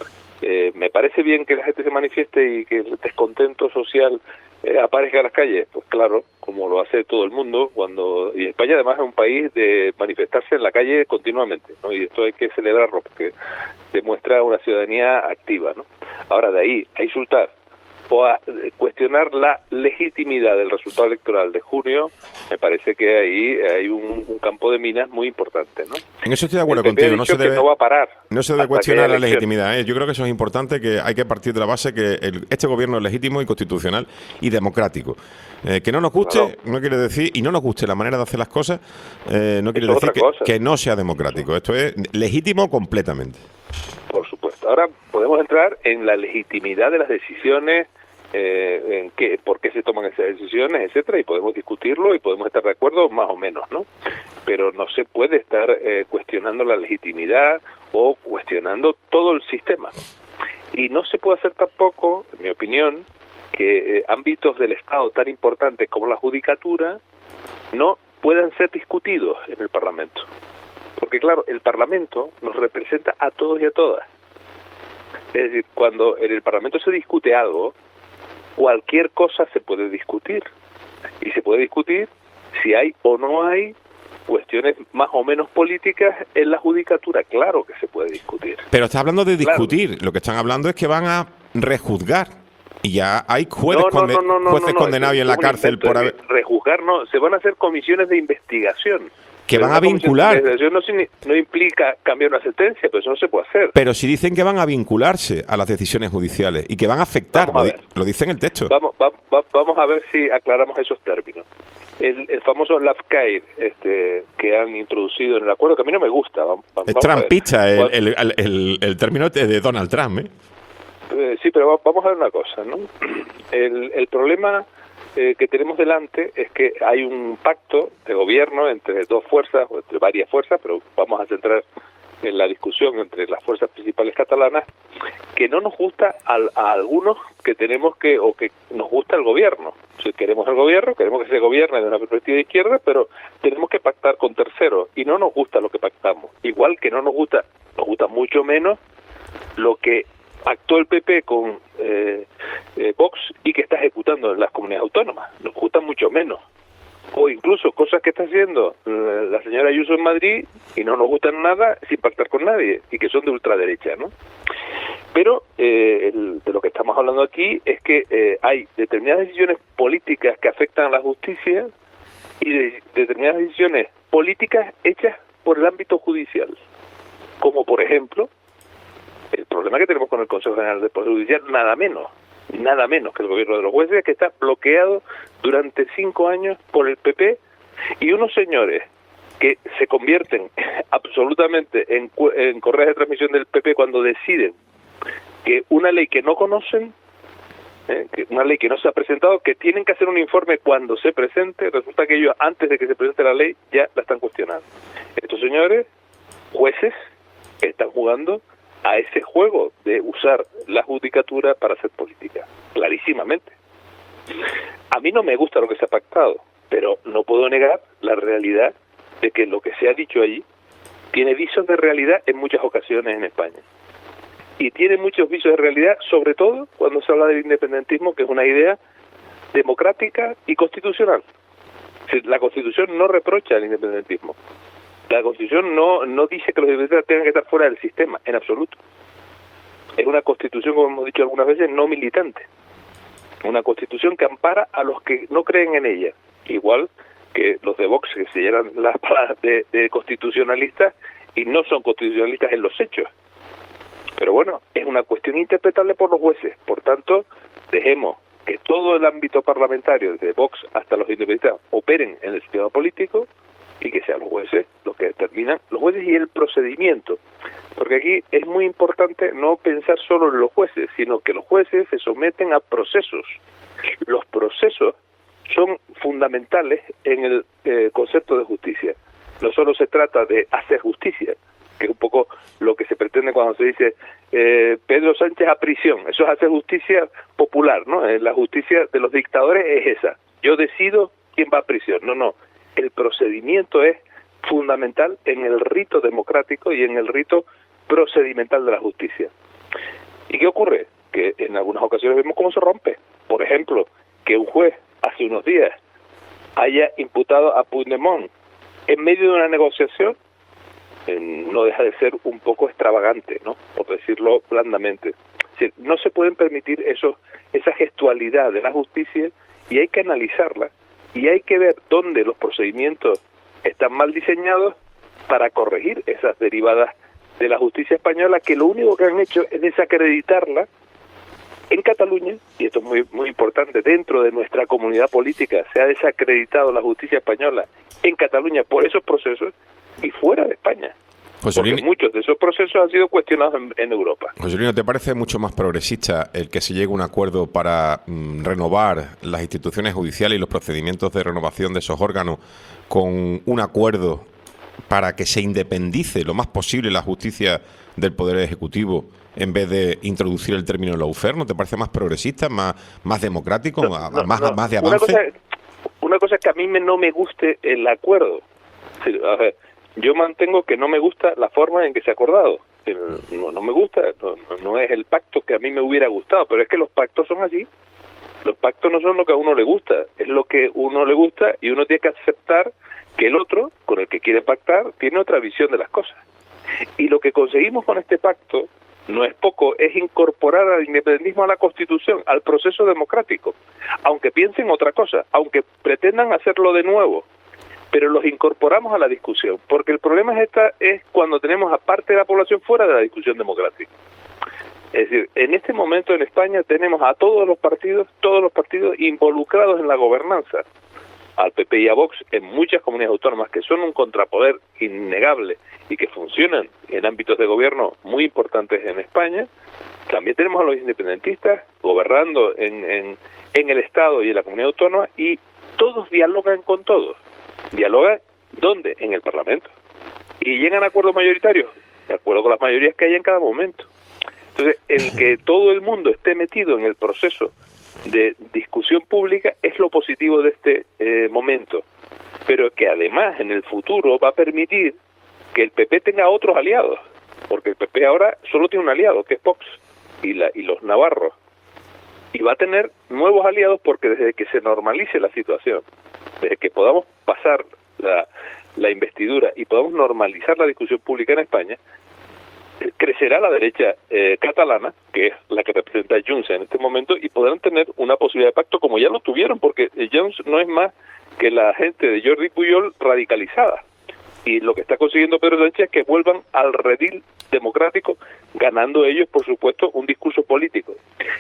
[SPEAKER 5] Me parece bien que la gente se manifieste y que el descontento social aparezca en las calles, pues claro, como lo hace todo el mundo, y España además es un país de manifestarse en la calle continuamente, ¿no? Y esto hay que celebrarlo porque demuestra una ciudadanía activa, ¿no? Ahora, de ahí a insultar o a cuestionar la legitimidad del resultado electoral de junio, me parece que ahí hay un campo de minas muy importante, ¿no?
[SPEAKER 3] En eso estoy de acuerdo
[SPEAKER 5] El PP
[SPEAKER 3] contigo.
[SPEAKER 5] ha dicho que no va a parar.
[SPEAKER 3] No se debe
[SPEAKER 5] hasta
[SPEAKER 3] cuestionar
[SPEAKER 5] que haya
[SPEAKER 3] la
[SPEAKER 5] elecciones.
[SPEAKER 3] legitimidad, ¿eh? Yo creo que eso es importante, que hay que partir de la base que este gobierno es legítimo y constitucional y democrático. Que no nos guste,
[SPEAKER 5] Claro.
[SPEAKER 3] no quiere decir, y no nos guste la manera de hacer las cosas, no quiere
[SPEAKER 5] Eso es
[SPEAKER 3] decir
[SPEAKER 5] otra cosa.
[SPEAKER 3] que no sea democrático. Esto es legítimo completamente.
[SPEAKER 5] Por supuesto. Ahora podemos entrar en la legitimidad de las decisiones, en por qué se toman esas decisiones, etcétera, y podemos discutirlo y podemos estar de acuerdo más o menos, ¿no? Pero no se puede estar cuestionando la legitimidad o cuestionando todo el sistema. Y no se puede hacer tampoco, en mi opinión, que ámbitos del Estado tan importantes como la judicatura no puedan ser discutidos en el Parlamento. Porque claro, el Parlamento nos representa a todos y a todas. Es decir, cuando en el Parlamento se discute algo, cualquier cosa se puede discutir. Y se puede discutir si hay o no hay cuestiones más o menos políticas en la judicatura. Claro que se puede discutir.
[SPEAKER 3] Pero está hablando de
[SPEAKER 5] Claro.
[SPEAKER 3] discutir. Lo que están hablando es que van a rejuzgar. Y ya hay jueces, jueces condenados y en la cárcel por haber...
[SPEAKER 5] Rejuzgar no, se van a hacer comisiones de investigación.
[SPEAKER 3] Que
[SPEAKER 5] Pero
[SPEAKER 3] van a
[SPEAKER 5] una comisión
[SPEAKER 3] vincular.
[SPEAKER 5] de investigación no implica cambiar una sentencia, pero eso no se puede hacer.
[SPEAKER 3] Pero si dicen que van a vincularse a las decisiones judiciales y que van a afectar,
[SPEAKER 5] Vamos a ver.
[SPEAKER 3] lo dice en el texto.
[SPEAKER 5] Vamos a ver si aclaramos esos términos. El famoso LAFCAIR que han introducido en el acuerdo, que a mí no me gusta.
[SPEAKER 3] Es
[SPEAKER 5] vamos a ver.
[SPEAKER 3] trampista el término de Donald Trump, ¿eh?
[SPEAKER 5] Sí, pero vamos a ver una cosa, ¿no? El problema que tenemos delante es que hay un pacto de gobierno entre dos fuerzas, o entre varias fuerzas, pero vamos a centrar en la discusión entre las fuerzas principales catalanas, que no nos gusta a algunos que tenemos o que nos gusta el gobierno. Si queremos el gobierno, queremos que se gobierne desde una perspectiva de izquierda, pero tenemos que pactar con terceros, y no nos gusta lo que pactamos. Igual que nos gusta mucho menos lo que actuó el PP con Vox y que está ejecutando en las comunidades autónomas. Nos gusta mucho menos. O incluso cosas que está haciendo la señora Ayuso en Madrid y no nos gustan nada sin pactar con nadie y que son de ultraderecha, ¿no? Pero de lo que estamos hablando aquí es que hay determinadas decisiones políticas que afectan a la justicia y determinadas decisiones políticas hechas por el ámbito judicial. Como por ejemplo el problema que tenemos con el Consejo General del Poder Judicial, nada menos que el gobierno de los jueces, que está bloqueado durante 5 años por el PP y unos señores que se convierten absolutamente en correas de transmisión del PP cuando deciden que una ley que no conocen, que una ley que no se ha presentado, que tienen que hacer un informe cuando se presente, resulta que ellos antes de que se presente la ley ya la están cuestionando. Estos señores, jueces, están jugando a ese juego de usar la judicatura para hacer política, clarísimamente. A mí no me gusta lo que se ha pactado, pero no puedo negar la realidad de que lo que se ha dicho allí tiene visos de realidad en muchas ocasiones en España. Y tiene muchos visos de realidad, sobre todo cuando se habla del independentismo, que es una idea democrática y constitucional. La Constitución no reprocha el independentismo. La Constitución no dice que los independentistas tengan que estar fuera del sistema, en absoluto. Es una Constitución, como hemos dicho algunas veces, no militante. Una Constitución que ampara a los que no creen en ella. Igual que los de Vox, que se llenan las palabras de constitucionalistas y no son constitucionalistas en los hechos. Pero bueno, es una cuestión interpretable por los jueces. Por tanto, dejemos que todo el ámbito parlamentario, desde Vox hasta los independentistas, operen en el sistema político y que sean los jueces los que determinan, los jueces y el procedimiento. Porque aquí es muy importante no pensar solo en los jueces, sino que los jueces se someten a procesos. Los procesos son fundamentales en el concepto de justicia. No solo se trata de hacer justicia, que es un poco lo que se pretende cuando se dice Pedro Sánchez a prisión. Eso es hacer justicia popular, ¿no? La justicia de los dictadores es esa. Yo decido quién va a prisión. No. El procedimiento es fundamental en el rito democrático y en el rito procedimental de la justicia. ¿Y qué ocurre? Que en algunas ocasiones vemos cómo se rompe. Por ejemplo, que un juez hace unos días haya imputado a Puigdemont en medio de una negociación, no deja de ser un poco extravagante, ¿no? Por decirlo blandamente. Es decir, no se pueden permitir esa gestualidad de la justicia, y hay que analizarla, y hay que ver dónde los procedimientos están mal diseñados para corregir esas derivadas de la justicia española, que lo único que han hecho es desacreditarla en Cataluña, y esto es muy, muy importante, dentro de nuestra comunidad política se ha desacreditado la justicia española en Cataluña por esos procesos, y fuera de España. Porque muchos de esos procesos han sido cuestionados en Europa.
[SPEAKER 3] José Luis, ¿te parece mucho más progresista el que se llegue a un acuerdo para renovar las instituciones judiciales y los procedimientos de renovación de esos órganos con un acuerdo para que se independice lo más posible la justicia del Poder Ejecutivo en vez de introducir el término lawfare? ¿No te parece más progresista, más democrático, más de avance?
[SPEAKER 5] Una cosa es que a mí no me guste el acuerdo. A ver, yo mantengo que no me gusta la forma en que se ha acordado. No me gusta, no es el pacto que a mí me hubiera gustado, pero es que los pactos son así. Los pactos no son lo que a uno le gusta, es lo que uno le gusta, y uno tiene que aceptar que el otro, con el que quiere pactar, tiene otra visión de las cosas. Y lo que conseguimos con este pacto no es poco, es incorporar al independentismo a la Constitución, al proceso democrático, aunque piensen otra cosa, aunque pretendan hacerlo de nuevo, pero los incorporamos a la discusión, porque el problema es cuando tenemos a parte de la población fuera de la discusión democrática. Es decir, en este momento en España tenemos a todos los partidos involucrados en la gobernanza, al PP y a Vox en muchas comunidades autónomas, que son un contrapoder innegable y que funcionan en ámbitos de gobierno muy importantes en España. También tenemos a los independentistas gobernando en el Estado y en la comunidad autónoma, y todos dialogan con todos. ¿Dialogan dónde? En el Parlamento. Y llegan a acuerdos mayoritarios, de acuerdo con las mayorías que hay en cada momento. Entonces, el que todo el mundo esté metido en el proceso de discusión pública es lo positivo de este momento, pero que además en el futuro va a permitir que el PP tenga otros aliados, porque el PP ahora solo tiene un aliado, que es Vox y los navarros, y va a tener nuevos aliados, porque desde que se normalice la situación, desde que podamos pasar la investidura y podamos normalizar la discusión pública en España, crecerá la derecha catalana, que es la que representa a Junts en este momento, y podrán tener una posibilidad de pacto como ya lo tuvieron, porque Junts no es más que la gente de Jordi Pujol radicalizada. Y lo que está consiguiendo Pedro Sánchez es que vuelvan al redil democrático, ganando ellos, por supuesto, un discurso político.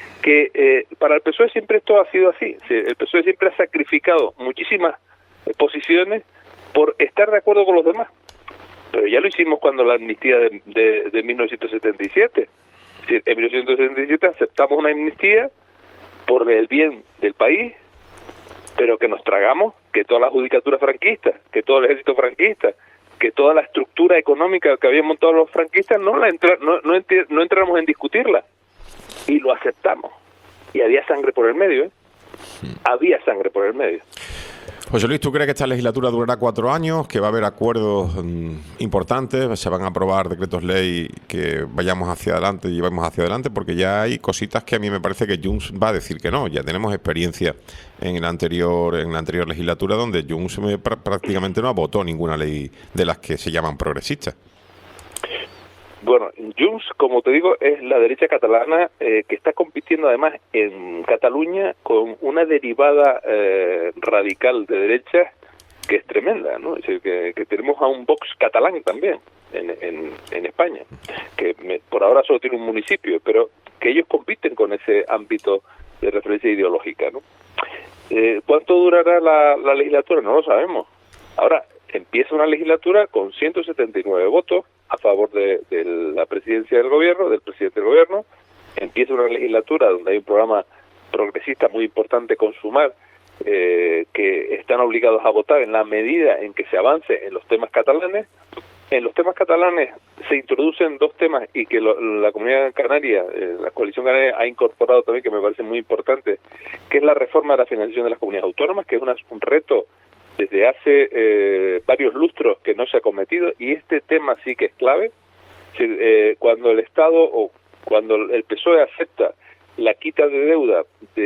[SPEAKER 5] Que para el PSOE siempre esto ha sido así. El PSOE siempre ha sacrificado muchísimas posiciones por estar de acuerdo con los demás. Pero ya lo hicimos cuando la amnistía de 1977. Es decir, en 1977 aceptamos una amnistía por el bien del país, pero que nos tragamos que toda la judicatura franquista, que todo el ejército franquista, que toda la estructura económica que habían montado los franquistas no entramos en discutirla, y lo aceptamos. Y había sangre por el medio, ¿eh? Había sangre por el medio.
[SPEAKER 3] José Luis, ¿tú crees que esta legislatura durará 4 años, que va a haber acuerdos importantes, se van a aprobar decretos ley que vayamos hacia adelante y llevemos hacia adelante? Porque ya hay cositas que a mí me parece que Junts va a decir que no. Ya tenemos experiencia en la anterior legislatura, donde Junts prácticamente no votó ninguna ley de las que se llaman progresistas.
[SPEAKER 5] Bueno, Junts, como te digo, es la derecha catalana que está compitiendo además en Cataluña con una derivada radical de derecha que es tremenda, ¿no? Es decir, que tenemos a un Vox catalán también en España, que por ahora solo tiene un municipio, pero que ellos compiten con ese ámbito de referencia ideológica, ¿no? ¿Cuánto durará la legislatura? No lo sabemos. Ahora, empieza una legislatura con 179 votos, a favor de la presidencia del gobierno, del presidente del gobierno. Empieza una legislatura donde hay un programa progresista muy importante con Sumar, que están obligados a votar en la medida en que se avance en los temas catalanes. En los temas catalanes se introducen dos temas y que la Comunidad Canaria, la Coalición Canaria ha incorporado también, que me parece muy importante, que es la reforma de la financiación de las comunidades autónomas, que es un reto desde hace varios lustros que no se ha cometido, y este tema sí que es clave. Cuando el Estado o cuando el PSOE acepta la quita de deuda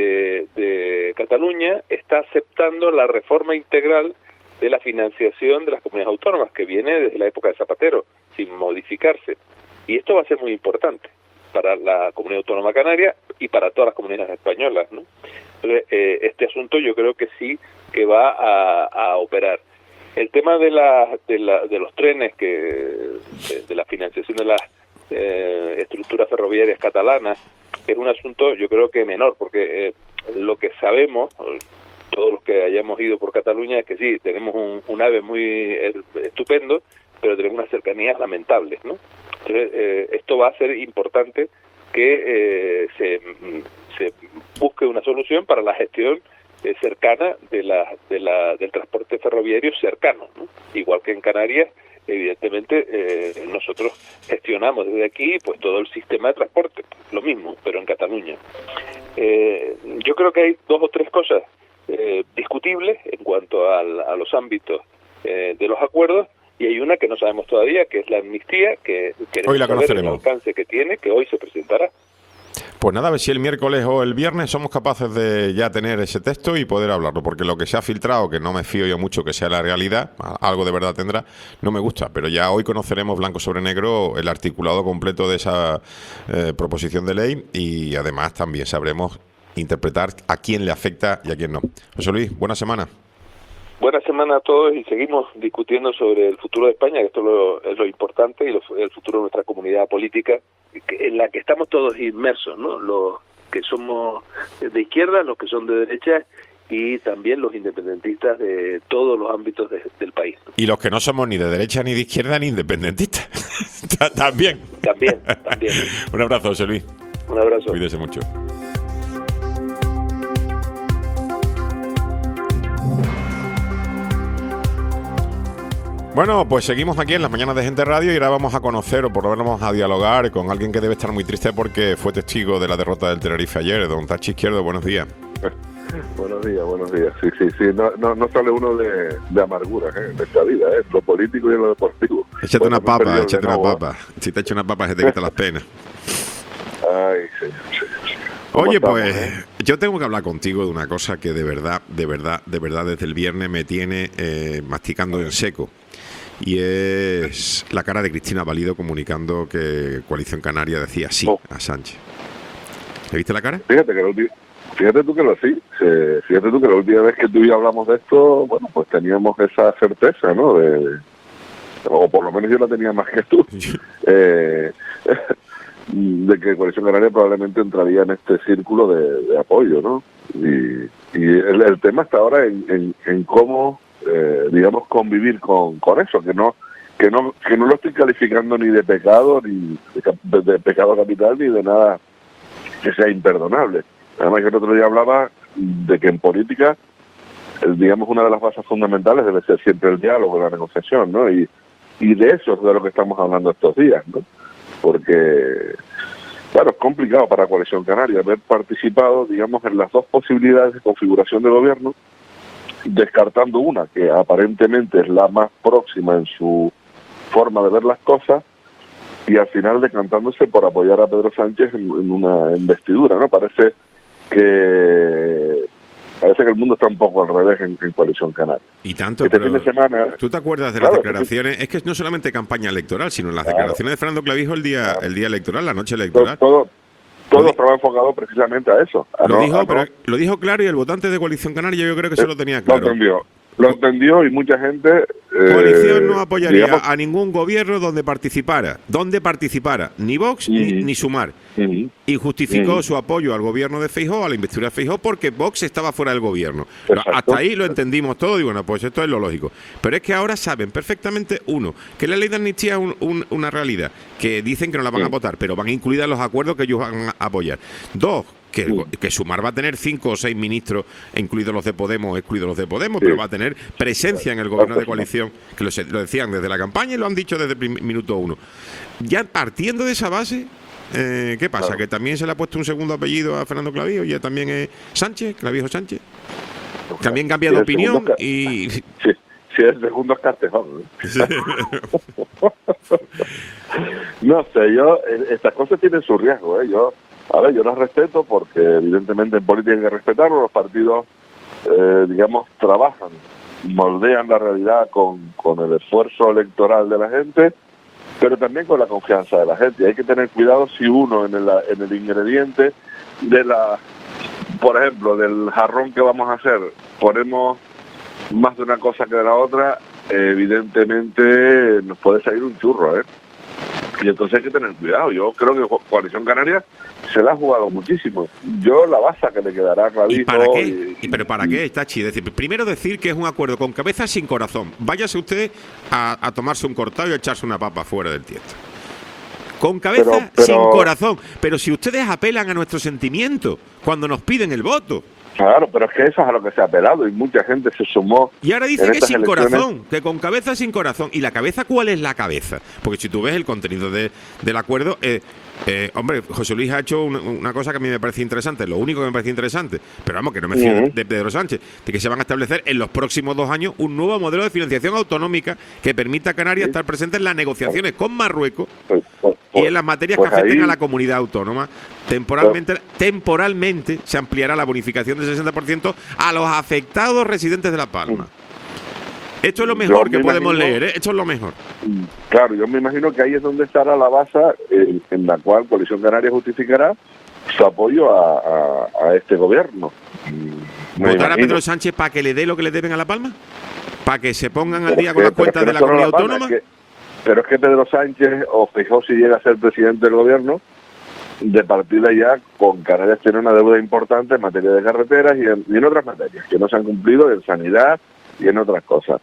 [SPEAKER 5] de Cataluña, está aceptando la reforma integral de la financiación de las comunidades autónomas, que viene desde la época de Zapatero, sin modificarse. Y esto va a ser muy importante para la comunidad autónoma canaria y para todas las comunidades españolas, ¿no? Entonces, este asunto yo creo que sí que va a operar. El tema de los trenes, de la financiación de las estructuras ferroviarias catalanas, es un asunto yo creo que menor, porque lo que sabemos, todos los que hayamos ido por Cataluña, es que sí, tenemos un AVE muy estupendo, pero tenemos unas cercanías lamentables, ¿no? Entonces, esto va a ser importante que se busque una solución para la gestión cercana del transporte ferroviario cercano, ¿no? Igual que en Canarias, evidentemente nosotros gestionamos desde aquí pues todo el sistema de transporte, lo mismo, pero en Cataluña. Yo creo que hay dos o tres cosas discutibles en cuanto a los ámbitos de los acuerdos, y hay una que no sabemos todavía, que es la amnistía, que
[SPEAKER 3] hoy la conoceremos,
[SPEAKER 5] el alcance que tiene, que hoy se presentará.
[SPEAKER 3] Pues nada, a ver si el miércoles o el viernes somos capaces de ya tener ese texto y poder hablarlo, porque lo que se ha filtrado, que no me fío yo mucho que sea la realidad, algo de verdad tendrá, no me gusta, pero ya hoy conoceremos blanco sobre negro el articulado completo de esa proposición de ley, y además también sabremos interpretar a quién le afecta y a quién no. José Luis, buena semana.
[SPEAKER 5] Buena semana a todos, y seguimos discutiendo sobre el futuro de España, que esto es lo importante, y el futuro de nuestra comunidad política, en la que estamos todos inmersos, ¿no? Los que somos de izquierda, los que son de derecha, y también los independentistas de todos los ámbitos del país, ¿no?
[SPEAKER 3] Y los que no somos ni de derecha, ni de izquierda, ni independentistas. También.
[SPEAKER 5] También.
[SPEAKER 3] Un abrazo, José Luis.
[SPEAKER 5] Un abrazo.
[SPEAKER 3] Cuídese mucho. Bueno, pues seguimos aquí en las mañanas de Gente Radio, y ahora vamos a conocer, o por lo menos vamos a dialogar con alguien que debe estar muy triste porque fue testigo de la derrota del Tenerife ayer. Don Tachi Izquierdo, buenos días.
[SPEAKER 6] Buenos días. Sí. No sale uno de amargura en esta vida, lo político y en lo deportivo.
[SPEAKER 3] Échate una papa. Si te echa una papa se te quita las penas.
[SPEAKER 6] Ay, sí.
[SPEAKER 3] Oye, pues yo tengo que hablar contigo de una cosa que de verdad, desde el viernes me tiene masticando en seco. Y es la cara de Cristina Valido comunicando que Coalición Canaria decía sí a Sánchez. ¿Le viste la cara?
[SPEAKER 6] Fíjate tú que la última vez que tú y yo hablamos de esto, bueno, pues teníamos esa certeza, ¿no? O por lo menos yo la tenía más que tú, de que Coalición Canaria probablemente entraría en este círculo de apoyo, ¿no? Y el tema está ahora en cómo digamos, convivir con eso, que no lo estoy calificando ni de pecado, ni de pecado capital, ni de nada que sea imperdonable. Además, yo el otro día hablaba de que en política, digamos, una de las bases fundamentales debe ser siempre el diálogo, la negociación, ¿no? Y de eso es de lo que estamos hablando estos días, ¿no? Porque, claro, es complicado para Coalición Canaria haber participado, digamos, en las dos posibilidades de configuración de gobierno, descartando una que aparentemente es la más próxima en su forma de ver las cosas, y al final decantándose por apoyar a Pedro Sánchez en una investidura, ¿no? Parece que el mundo está un poco al revés en Coalición Canaria.
[SPEAKER 3] Y tanto,
[SPEAKER 6] este
[SPEAKER 3] pero
[SPEAKER 6] fin de semana,
[SPEAKER 3] ¿tú te acuerdas de las declaraciones? Es que no solamente campaña electoral, sino las declaraciones de Fernando Clavijo el día electoral, la noche electoral.
[SPEAKER 6] Todo estaba enfocado precisamente a eso.
[SPEAKER 3] Pero lo dijo claro, y el votante de Coalición Canaria yo creo que se lo tenía claro.
[SPEAKER 6] Lo entendió, y mucha gente...
[SPEAKER 3] Coalición no apoyaría a ningún gobierno donde participara, ni Vox ni Sumar. y justificó su apoyo al gobierno de Feijóo, a la investidura de Feijóo, porque Vox estaba fuera del gobierno. Hasta ahí lo entendimos todo y bueno, pues esto es lo lógico. Pero es que ahora saben perfectamente, uno, que la ley de amnistía es una realidad, que dicen que no la van a votar, pero van incluidas en los acuerdos que ellos van a apoyar. Dos, que Sumar va a tener 5 o 6 ministros, incluidos los de Podemos, excluidos los de Podemos, pero va a tener presencia en el gobierno de coalición, que lo decían desde la campaña y lo han dicho desde el minuto 1. Ya partiendo de esa base, ¿qué pasa? Claro. ¿Que también se le ha puesto un segundo apellido a Fernando Clavijo? ¿Ya también es Sánchez, Clavijo Sánchez? También cambia de opinión y...
[SPEAKER 6] Sí, el segundo es Castejón. No sé, estas cosas tienen su riesgo, ¿eh? Yo las respeto porque evidentemente en política hay que respetarlo. Los partidos, digamos, trabajan, moldean la realidad con el esfuerzo electoral de la gente, pero también con la confianza de la gente. Y hay que tener cuidado si uno en el ingrediente por ejemplo, del jarrón que vamos a hacer, ponemos más de una cosa que de la otra, evidentemente nos puede salir un churro, ¿eh? Y entonces hay que tener cuidado. Yo creo que Coalición Canaria se la ha jugado muchísimo. Yo la baza que le quedará a Clavijo...
[SPEAKER 3] ¿Y para qué? ¿Pero para qué, Tachi? Es decir, primero decir que es un acuerdo con cabeza sin corazón. Váyase usted a tomarse un cortado y a echarse una papa fuera del tiesto. Con cabeza sin corazón. Pero si ustedes apelan a nuestro sentimiento cuando nos piden el voto...
[SPEAKER 6] Claro, pero es que eso es a lo que se ha apelado y mucha gente se sumó.
[SPEAKER 3] Y ahora dice que sin corazón, que con cabeza sin corazón. ¿Y la cabeza cuál es la cabeza? Porque si tú ves el contenido del acuerdo, hombre, José Luis ha hecho una cosa que a mí me parece interesante, lo único que me parece interesante, pero vamos, que no me fío de Pedro Sánchez, de que se van a establecer en los próximos 2 años un nuevo modelo de financiación autonómica que permita a Canarias estar presente en las negociaciones con Marruecos y en las materias que afecten a la comunidad autónoma. Temporalmente se ampliará la bonificación del 60% a los afectados residentes de La Palma. Esto es lo mejor que podemos leer, ¿eh? Esto es lo mejor.
[SPEAKER 6] Claro, yo me imagino que ahí es donde estará la base en la cual Coalición Canaria justificará su apoyo a este gobierno.
[SPEAKER 3] ¿Votar a Pedro Sánchez para que le dé lo que le deben a La Palma? ¿Para que se pongan al día con las cuentas de la comunidad autónoma?
[SPEAKER 6] Pero es que Pedro Sánchez, o Feijóo, si llega a ser presidente del gobierno, de partida ya con Canarias tiene una deuda importante en materia de carreteras y en otras materias que no se han cumplido, en sanidad y en otras cosas.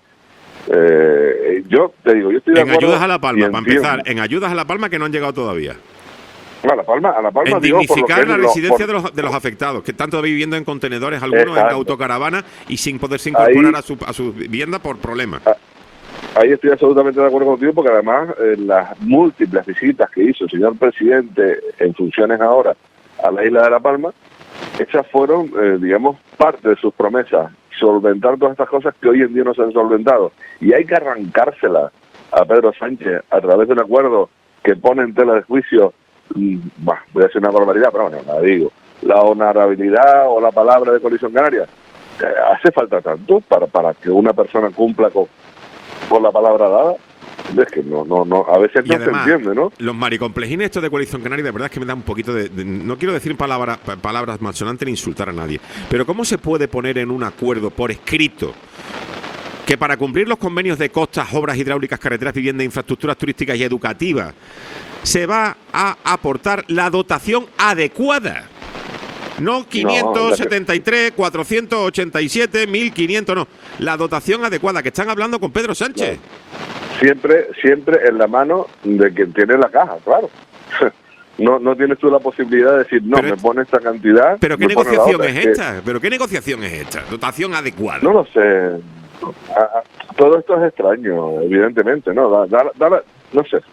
[SPEAKER 6] Yo te digo, yo estoy de acuerdo.
[SPEAKER 3] En ayudas a La Palma, para empezar, en ayudas a La Palma que no han llegado todavía.
[SPEAKER 6] A La Palma
[SPEAKER 3] en dignificar la residencia de los afectados, que están todavía viviendo en contenedores, algunos en autocaravana y sin poderse incorporar a su vivienda por problemas.
[SPEAKER 6] Ahí estoy absolutamente de acuerdo contigo, porque además las múltiples visitas que hizo el señor presidente en funciones ahora a la isla de La Palma, esas fueron, digamos, parte de sus promesas, solventar todas estas cosas que hoy en día no se han solventado. Y hay que arrancárselas a Pedro Sánchez a través de un acuerdo que pone en tela de juicio, voy a decir una barbaridad, pero bueno, la digo, la honorabilidad o la palabra de Coalición Canaria. Hace falta tanto para que una persona cumpla con la palabra dada. Es que no, a veces no además, se entiende, ¿no?
[SPEAKER 3] Los maricomplejines estos de Coalición Canaria, de verdad es que me da un poquito de no quiero decir palabras malsonantes ni insultar a nadie, pero ¿cómo se puede poner en un acuerdo por escrito que para cumplir los convenios de costas, obras hidráulicas, carreteras, viviendas, infraestructuras turísticas y educativas se va a aportar la dotación adecuada? No 573, 487, 1500, no. La dotación adecuada, que están hablando con Pedro Sánchez.
[SPEAKER 6] Siempre en la mano de quien tiene la caja, claro. No tienes tú la posibilidad de decir, no, me pone esta cantidad.
[SPEAKER 3] ¿Pero qué negociación es esta? ¿Pero qué negociación es esta? Dotación adecuada.
[SPEAKER 6] No lo sé. Todo esto es extraño, evidentemente, ¿no? No sé.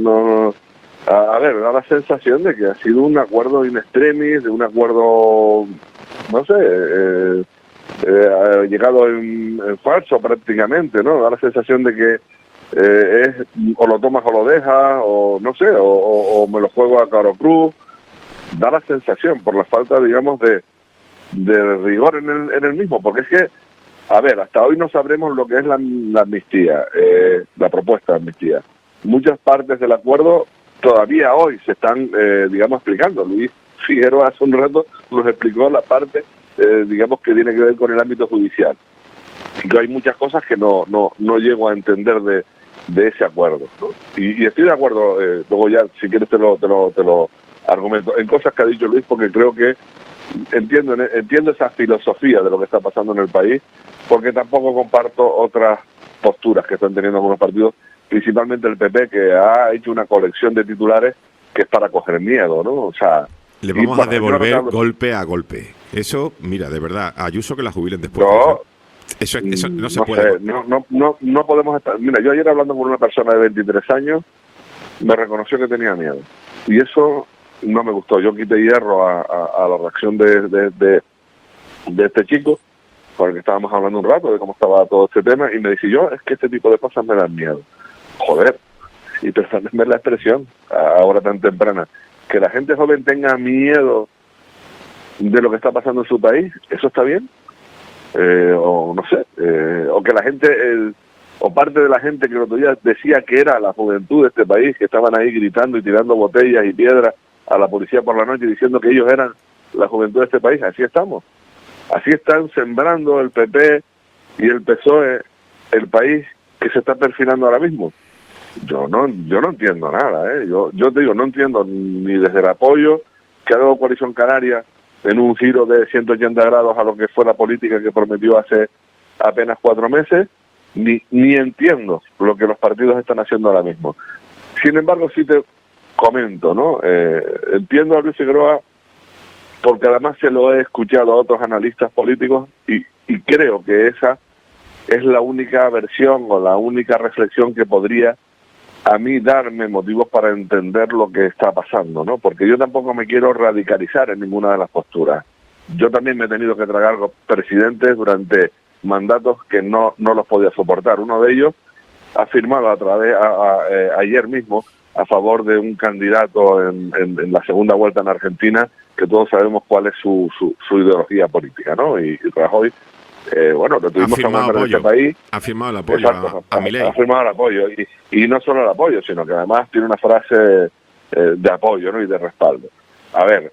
[SPEAKER 6] A ver, da la sensación de que ha sido un acuerdo in extremis, de un acuerdo, no sé, llegado en falso prácticamente, ¿no? Da la sensación de que es o lo tomas o lo dejas, o no sé, o me lo juego a caro cruz. Da la sensación por la falta, digamos, de rigor en el mismo, porque es que, a ver, hasta hoy no sabremos lo que es la amnistía, la propuesta de amnistía. Muchas partes del acuerdo todavía hoy se están, digamos, explicando. Luis Figueroa hace un rato nos explicó la parte, digamos, que tiene que ver con el ámbito judicial. Y que hay muchas cosas que no llego a entender de ese acuerdo, ¿no? Y estoy de acuerdo, luego ya, si quieres te lo argumentos, en cosas que ha dicho Luis, porque creo que entiendo esa filosofía de lo que está pasando en el país, porque tampoco comparto otras posturas que están teniendo algunos partidos, principalmente el PP, que ha hecho una colección de titulares que es para coger miedo, ¿no? O sea,
[SPEAKER 3] le vamos a devolver golpe a golpe. Eso, mira, de verdad, Ayuso que la jubilen después.
[SPEAKER 6] No,
[SPEAKER 3] eso no se puede.
[SPEAKER 6] No podemos estar. Mira, yo ayer hablando con una persona de 23 años, me reconoció que tenía miedo. Y eso no me gustó. Yo quité hierro a la reacción de este chico, con el que estábamos hablando un rato de cómo estaba todo este tema, y me dice, es que este tipo de cosas me dan miedo. Joder, y perdónenme la expresión, ahora tan temprana, que la gente joven tenga miedo de lo que está pasando en su país, ¿eso está bien? O no sé, o que la gente, o parte de la gente que el otro día decía que era la juventud de este país, que estaban ahí gritando y tirando botellas y piedras a la policía por la noche diciendo que ellos eran la juventud de este país, así estamos. Así están sembrando el PP y el PSOE el país que se está perfilando ahora mismo. Yo no entiendo nada, yo te digo, no entiendo ni desde el apoyo que ha dado Coalición Canaria en un giro de 180 grados a lo que fue la política que prometió hace apenas 4 meses, ni entiendo lo que los partidos están haciendo ahora mismo. Sin embargo, sí te comento, ¿no? Entiendo a Luis Figueroa porque además se lo he escuchado a otros analistas políticos y creo que esa es la única versión o la única reflexión que podría a mí darme motivos para entender lo que está pasando, ¿no? Porque yo tampoco me quiero radicalizar en ninguna de las posturas. Yo también me he tenido que tragar presidentes durante mandatos que no los podía soportar. Uno de ellos ha firmado ayer mismo a favor de un candidato en la segunda vuelta en Argentina, que todos sabemos cuál es su ideología política, ¿no? Y Rajoy, lo tuvimos a nombre de este país.
[SPEAKER 3] Ha firmado el apoyo. Exacto, a Milei.
[SPEAKER 6] Ha firmado el apoyo. Y no solo el apoyo, sino que además tiene una frase de apoyo, ¿no? Y de respaldo. A ver,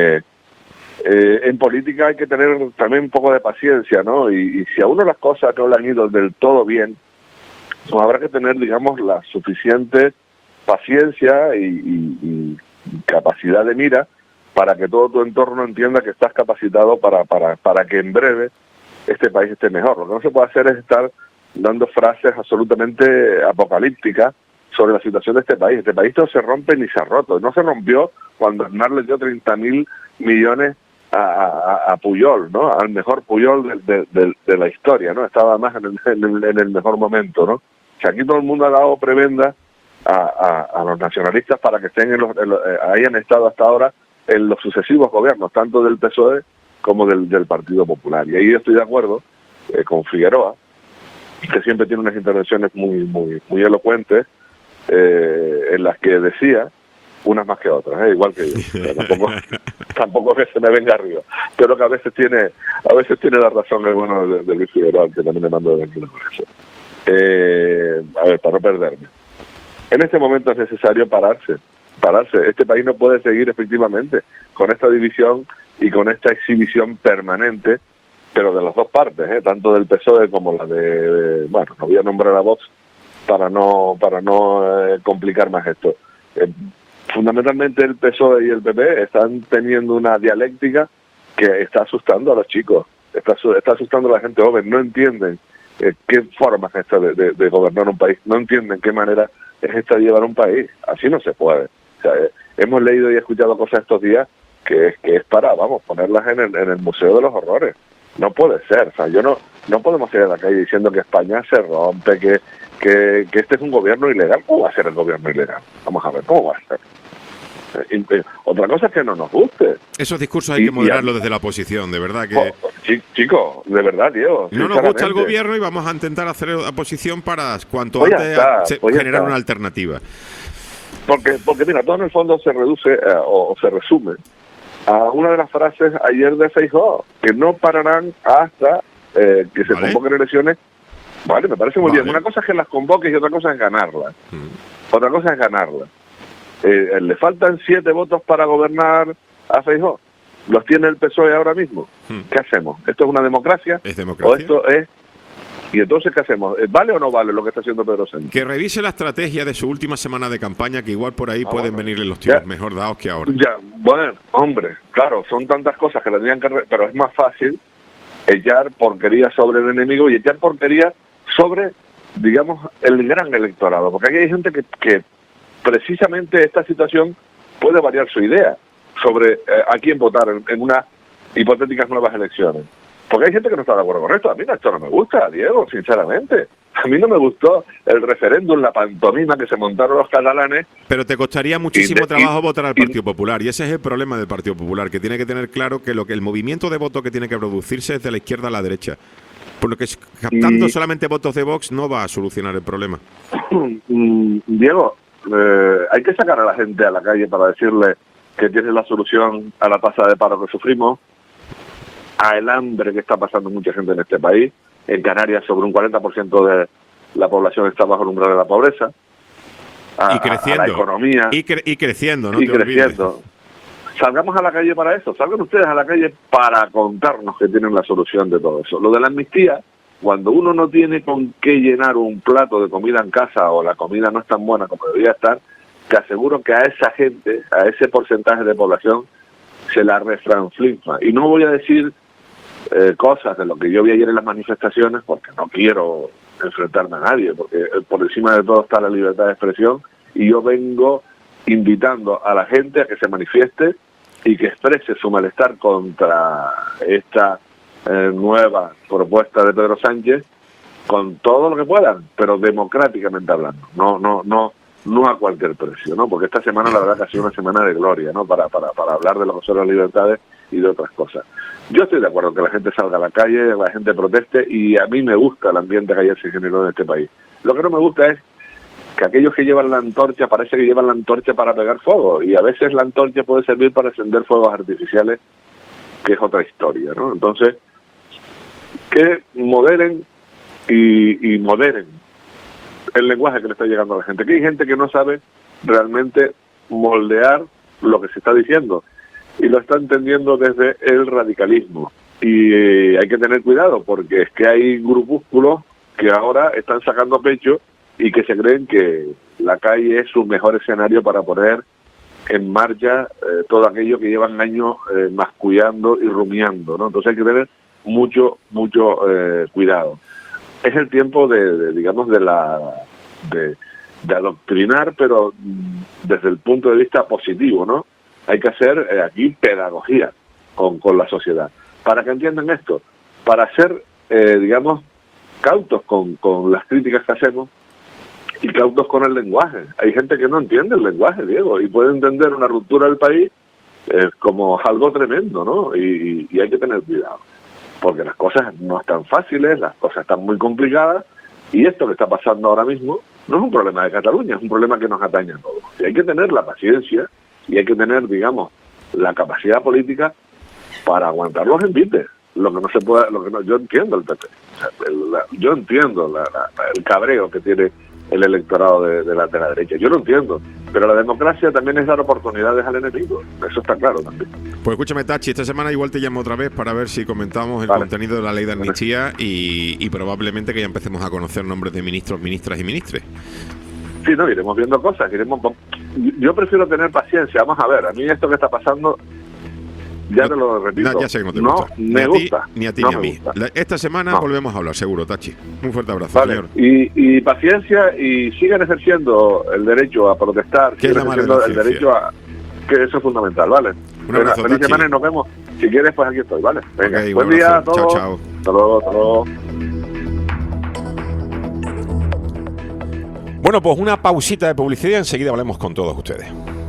[SPEAKER 6] en política hay que tener también un poco de paciencia, ¿no? Y si a uno las cosas no le han ido del todo bien, pues habrá que tener, digamos, la suficiente paciencia y capacidad de mira para que todo tu entorno entienda que estás capacitado para que en breve este país esté mejor. Lo que no se puede hacer es estar dando frases absolutamente apocalípticas sobre la situación de este país. Este país no se rompe ni se ha roto. No se rompió cuando Aznar le dio 30.000 millones a Puyol, ¿no? Al mejor Puyol de la historia, ¿no? Estaba más en el mejor momento, ¿no? O sea, aquí todo el mundo ha dado prebenda a los nacionalistas para que estén hayan estado hasta ahora en los sucesivos gobiernos, tanto del PSOE como del Partido Popular. Y ahí estoy de acuerdo con Figueroa, que siempre tiene unas intervenciones muy elocuentes, en las que decía, unas más que otras, igual que yo. Tampoco que se me venga arriba. Pero que a veces tiene la razón el bueno de Luis Figueroa, que también le mando de aquí por eso. A ver, para no perderme. En este momento es necesario pararse. Este país no puede seguir efectivamente con esta división y con esta exhibición permanente, pero de las dos partes, tanto del PSOE como la no voy a nombrar a Vox para no complicar más esto. Fundamentalmente el PSOE y el PP están teniendo una dialéctica que está asustando a los chicos, está asustando a la gente joven, no entienden qué forma es esta de gobernar un país, no entienden qué manera es esta de llevar un país, así no se puede. O sea, hemos leído y escuchado cosas estos días que es para, ponerlas en el Museo de los Horrores. No puede ser, o sea, no podemos ir a la calle diciendo que España se rompe, que este es un gobierno ilegal. ¿Cómo va a ser el gobierno ilegal? Vamos a ver, ¿cómo va a ser? Otra cosa es que no nos guste.
[SPEAKER 3] Esos discursos hay que moderarlos desde la oposición, de verdad que...
[SPEAKER 6] Chicos, de verdad, Diego.
[SPEAKER 3] No nos gusta el gobierno y vamos a intentar hacer oposición para cuanto antes generar una alternativa.
[SPEAKER 6] Porque mira, todo en el fondo se reduce o se resume a una de las frases ayer de Feijóo, que no pararán hasta que se convoquen elecciones. Vale, me parece muy bien. Una cosa es que las convoques y otra cosa es ganarlas. Otra cosa es ganarlas. Le faltan 7 votos para gobernar a Feijóo. ¿Los tiene el PSOE ahora mismo? ¿Qué hacemos? ¿Esto es una democracia?
[SPEAKER 3] ¿Es democracia?
[SPEAKER 6] ¿O esto es Y entonces, ¿qué hacemos? ¿Vale o no vale lo que está haciendo Pedro Sánchez?
[SPEAKER 3] Que revise la estrategia de su última semana de campaña, que igual por ahí pueden venirle los
[SPEAKER 6] Ya.
[SPEAKER 3] tiros mejor dados que ahora.
[SPEAKER 6] Ya, bueno, hombre, claro, son tantas cosas que tendrían que... Pero es más fácil echar porquería sobre el enemigo y echar porquería sobre, digamos, el gran electorado. Porque aquí hay gente que precisamente esta situación puede variar su idea sobre a quién votar en unas hipotéticas nuevas elecciones. Porque hay gente que no está de acuerdo con esto. A mí esto no me gusta, Diego, sinceramente. A mí no me gustó el referéndum, la pantomima que se montaron los catalanes.
[SPEAKER 3] Pero te costaría muchísimo trabajo votar al Partido Popular, y ese es el problema del Partido Popular, que tiene que tener claro que el movimiento de voto que tiene que producirse es de la izquierda a la derecha. Por lo que captando solamente votos de Vox no va a solucionar el problema.
[SPEAKER 6] Diego, hay que sacar a la gente a la calle para decirle que tiene la solución a la tasa de paro que sufrimos, a el hambre que está pasando mucha gente en este país. En Canarias sobre un 40% de la población está bajo el umbral de la pobreza.
[SPEAKER 3] Y creciendo.
[SPEAKER 6] A la economía.
[SPEAKER 3] Y creciendo, no
[SPEAKER 6] y
[SPEAKER 3] te
[SPEAKER 6] creciendo.
[SPEAKER 3] olvides.
[SPEAKER 6] Salgamos a la calle para eso. Salgan ustedes a la calle para contarnos que tienen la solución de todo eso. Lo de la amnistía, cuando uno no tiene con qué llenar un plato de comida en casa o la comida no es tan buena como debería estar, te aseguro que a esa gente, a ese porcentaje de población, se la refranflinfa. Y no voy a decir cosas de lo que yo vi ayer en las manifestaciones, porque no quiero enfrentarme a nadie, porque por encima de todo está la libertad de expresión, y yo vengo invitando a la gente a que se manifieste y que exprese su malestar contra esta nueva propuesta de Pedro Sánchez con todo lo que puedan, pero democráticamente hablando, no a cualquier precio, ¿no? Porque esta semana la verdad que ha sido una semana de gloria, ¿no? Para hablar de lo que son las libertades y de otras cosas. Yo estoy de acuerdo que la gente salga a la calle, la gente proteste, y a mí me gusta el ambiente que ayer se generó en este país. Lo que no me gusta es que aquellos que llevan la antorcha, parece que llevan la antorcha para pegar fuego, y a veces la antorcha puede servir para encender fuegos artificiales, que es otra historia, ¿no? Entonces, que moderen y moderen el lenguaje que le está llegando a la gente, que hay gente que no sabe realmente moldear lo que se está diciendo y lo está entendiendo desde el radicalismo, y hay que tener cuidado porque es que hay grupúsculos que ahora están sacando pecho y que se creen que la calle es su mejor escenario para poner en marcha todo aquello que llevan años mascullando y rumiando, ¿no? Entonces hay que tener mucho cuidado. Es el tiempo de adoctrinar, pero desde el punto de vista positivo, ¿no? Hay que hacer aquí pedagogía con la sociedad, para que entiendan esto, para ser, cautos con las críticas que hacemos y cautos con el lenguaje. Hay gente que no entiende el lenguaje, Diego, y puede entender una ruptura del país como algo tremendo, ¿no? Y hay que tener cuidado, porque las cosas no están fáciles, las cosas están muy complicadas, y esto que está pasando ahora mismo no es un problema de Cataluña, es un problema que nos atañe a todos. Y hay que tener la paciencia y hay que tener, la capacidad política para aguantar los envites. Lo que no se puede, yo entiendo el PP, yo entiendo el cabreo que tiene el electorado de la derecha, yo lo entiendo, pero la democracia también es dar oportunidades al enemigo, eso está claro también.
[SPEAKER 3] Pues escúchame, Tachi, esta semana igual te llamo otra vez para ver si comentamos el contenido de la ley de amnistía y probablemente que ya empecemos a conocer nombres de ministros, ministras y ministres.
[SPEAKER 6] Sí, no, iremos viendo cosas, yo prefiero tener paciencia. Vamos a ver, a mí esto que está pasando, ya te lo repito,
[SPEAKER 3] ya sé que no te
[SPEAKER 6] no
[SPEAKER 3] gusta.
[SPEAKER 6] me gusta.
[SPEAKER 3] Ni a ti
[SPEAKER 6] no
[SPEAKER 3] ni a mí. Esta semana volvemos a hablar, seguro, Tachi. Un fuerte abrazo,
[SPEAKER 6] vale,
[SPEAKER 3] señor.
[SPEAKER 6] Y paciencia, y sigan ejerciendo el derecho a protestar,
[SPEAKER 3] ¿Qué es la madre de la ciencia?
[SPEAKER 6] el derecho a... que eso es fundamental, ¿vale?
[SPEAKER 3] Un abrazo,
[SPEAKER 6] feliz
[SPEAKER 3] Tachi.
[SPEAKER 6] semana y nos vemos. Si quieres, pues aquí estoy, ¿vale? Venga,
[SPEAKER 3] Okay,
[SPEAKER 6] buen día a todos.
[SPEAKER 3] Chao, chao.
[SPEAKER 6] Hasta luego.
[SPEAKER 3] Bueno, pues una pausita de publicidad y enseguida hablemos con todos ustedes.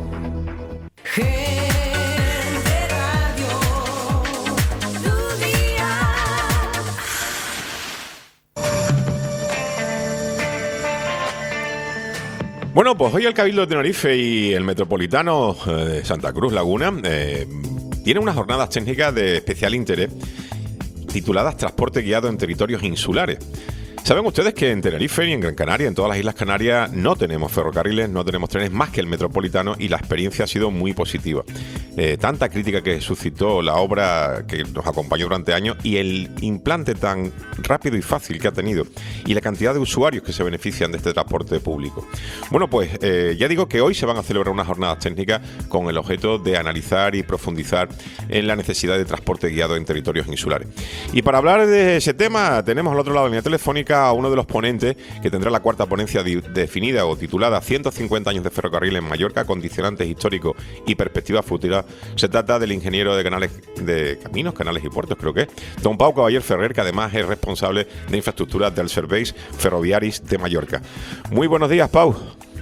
[SPEAKER 3] Bueno, pues hoy el Cabildo de Tenerife y el Metropolitano de Santa Cruz Laguna tienen unas jornadas técnicas de especial interés tituladas Transporte guiado en territorios insulares. ¿Saben ustedes que en Tenerife y en Gran Canaria, en todas las Islas Canarias, no tenemos ferrocarriles, no tenemos trenes más que el metropolitano y la experiencia ha sido muy positiva? Tanta crítica que suscitó la obra que nos acompañó durante años y el implante tan rápido y fácil que ha tenido y la cantidad de usuarios que se benefician de este transporte público. Bueno, pues ya digo que hoy se van a celebrar unas jornadas técnicas con el objeto de analizar y profundizar en la necesidad de transporte guiado en territorios insulares. Y para hablar de ese tema tenemos al otro lado de la línea telefónica a uno de los ponentes que tendrá la cuarta ponencia definida o titulada 150 años de ferrocarril en Mallorca, condicionantes históricos y perspectivas futuras. Se trata del ingeniero de caminos, canales y puertos, creo que es, don Pau Caballero Ferrer, que además es responsable de infraestructuras del Serveis Ferroviaris de Mallorca. Muy buenos días, Pau.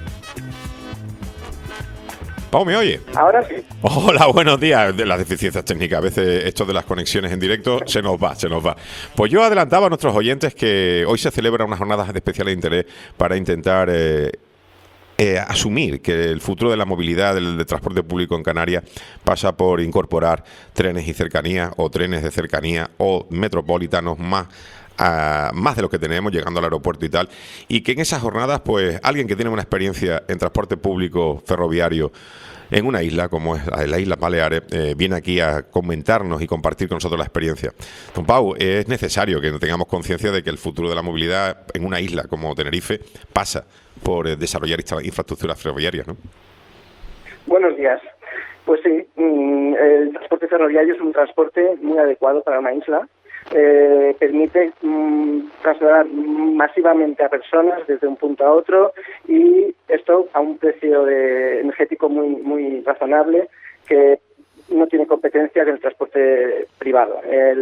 [SPEAKER 3] Pau, ¿me oye?
[SPEAKER 7] Ahora sí.
[SPEAKER 3] Hola, buenos días. De las deficiencias técnicas, a veces esto de las conexiones en directo se nos va. Pues yo adelantaba a nuestros oyentes que hoy se celebran unas jornadas de especial interés para intentar asumir que el futuro de la movilidad del transporte público en Canarias pasa por incorporar trenes y cercanías o trenes de cercanía o metropolitanos más de lo que tenemos, llegando al aeropuerto y tal, y que en esas jornadas, pues, alguien que tiene una experiencia en transporte público ferroviario en una isla, como es la isla Baleares, viene aquí a comentarnos y compartir con nosotros la experiencia. Don Pau, es necesario que tengamos conciencia de que el futuro de la movilidad en una isla como Tenerife pasa por desarrollar infraestructuras ferroviarias, ¿no?
[SPEAKER 7] Buenos días. Pues sí, el transporte ferroviario es un transporte muy adecuado para una isla. Permite trasladar masivamente a personas desde un punto a otro, y esto a un precio energético muy razonable, que no tiene competencia del transporte privado.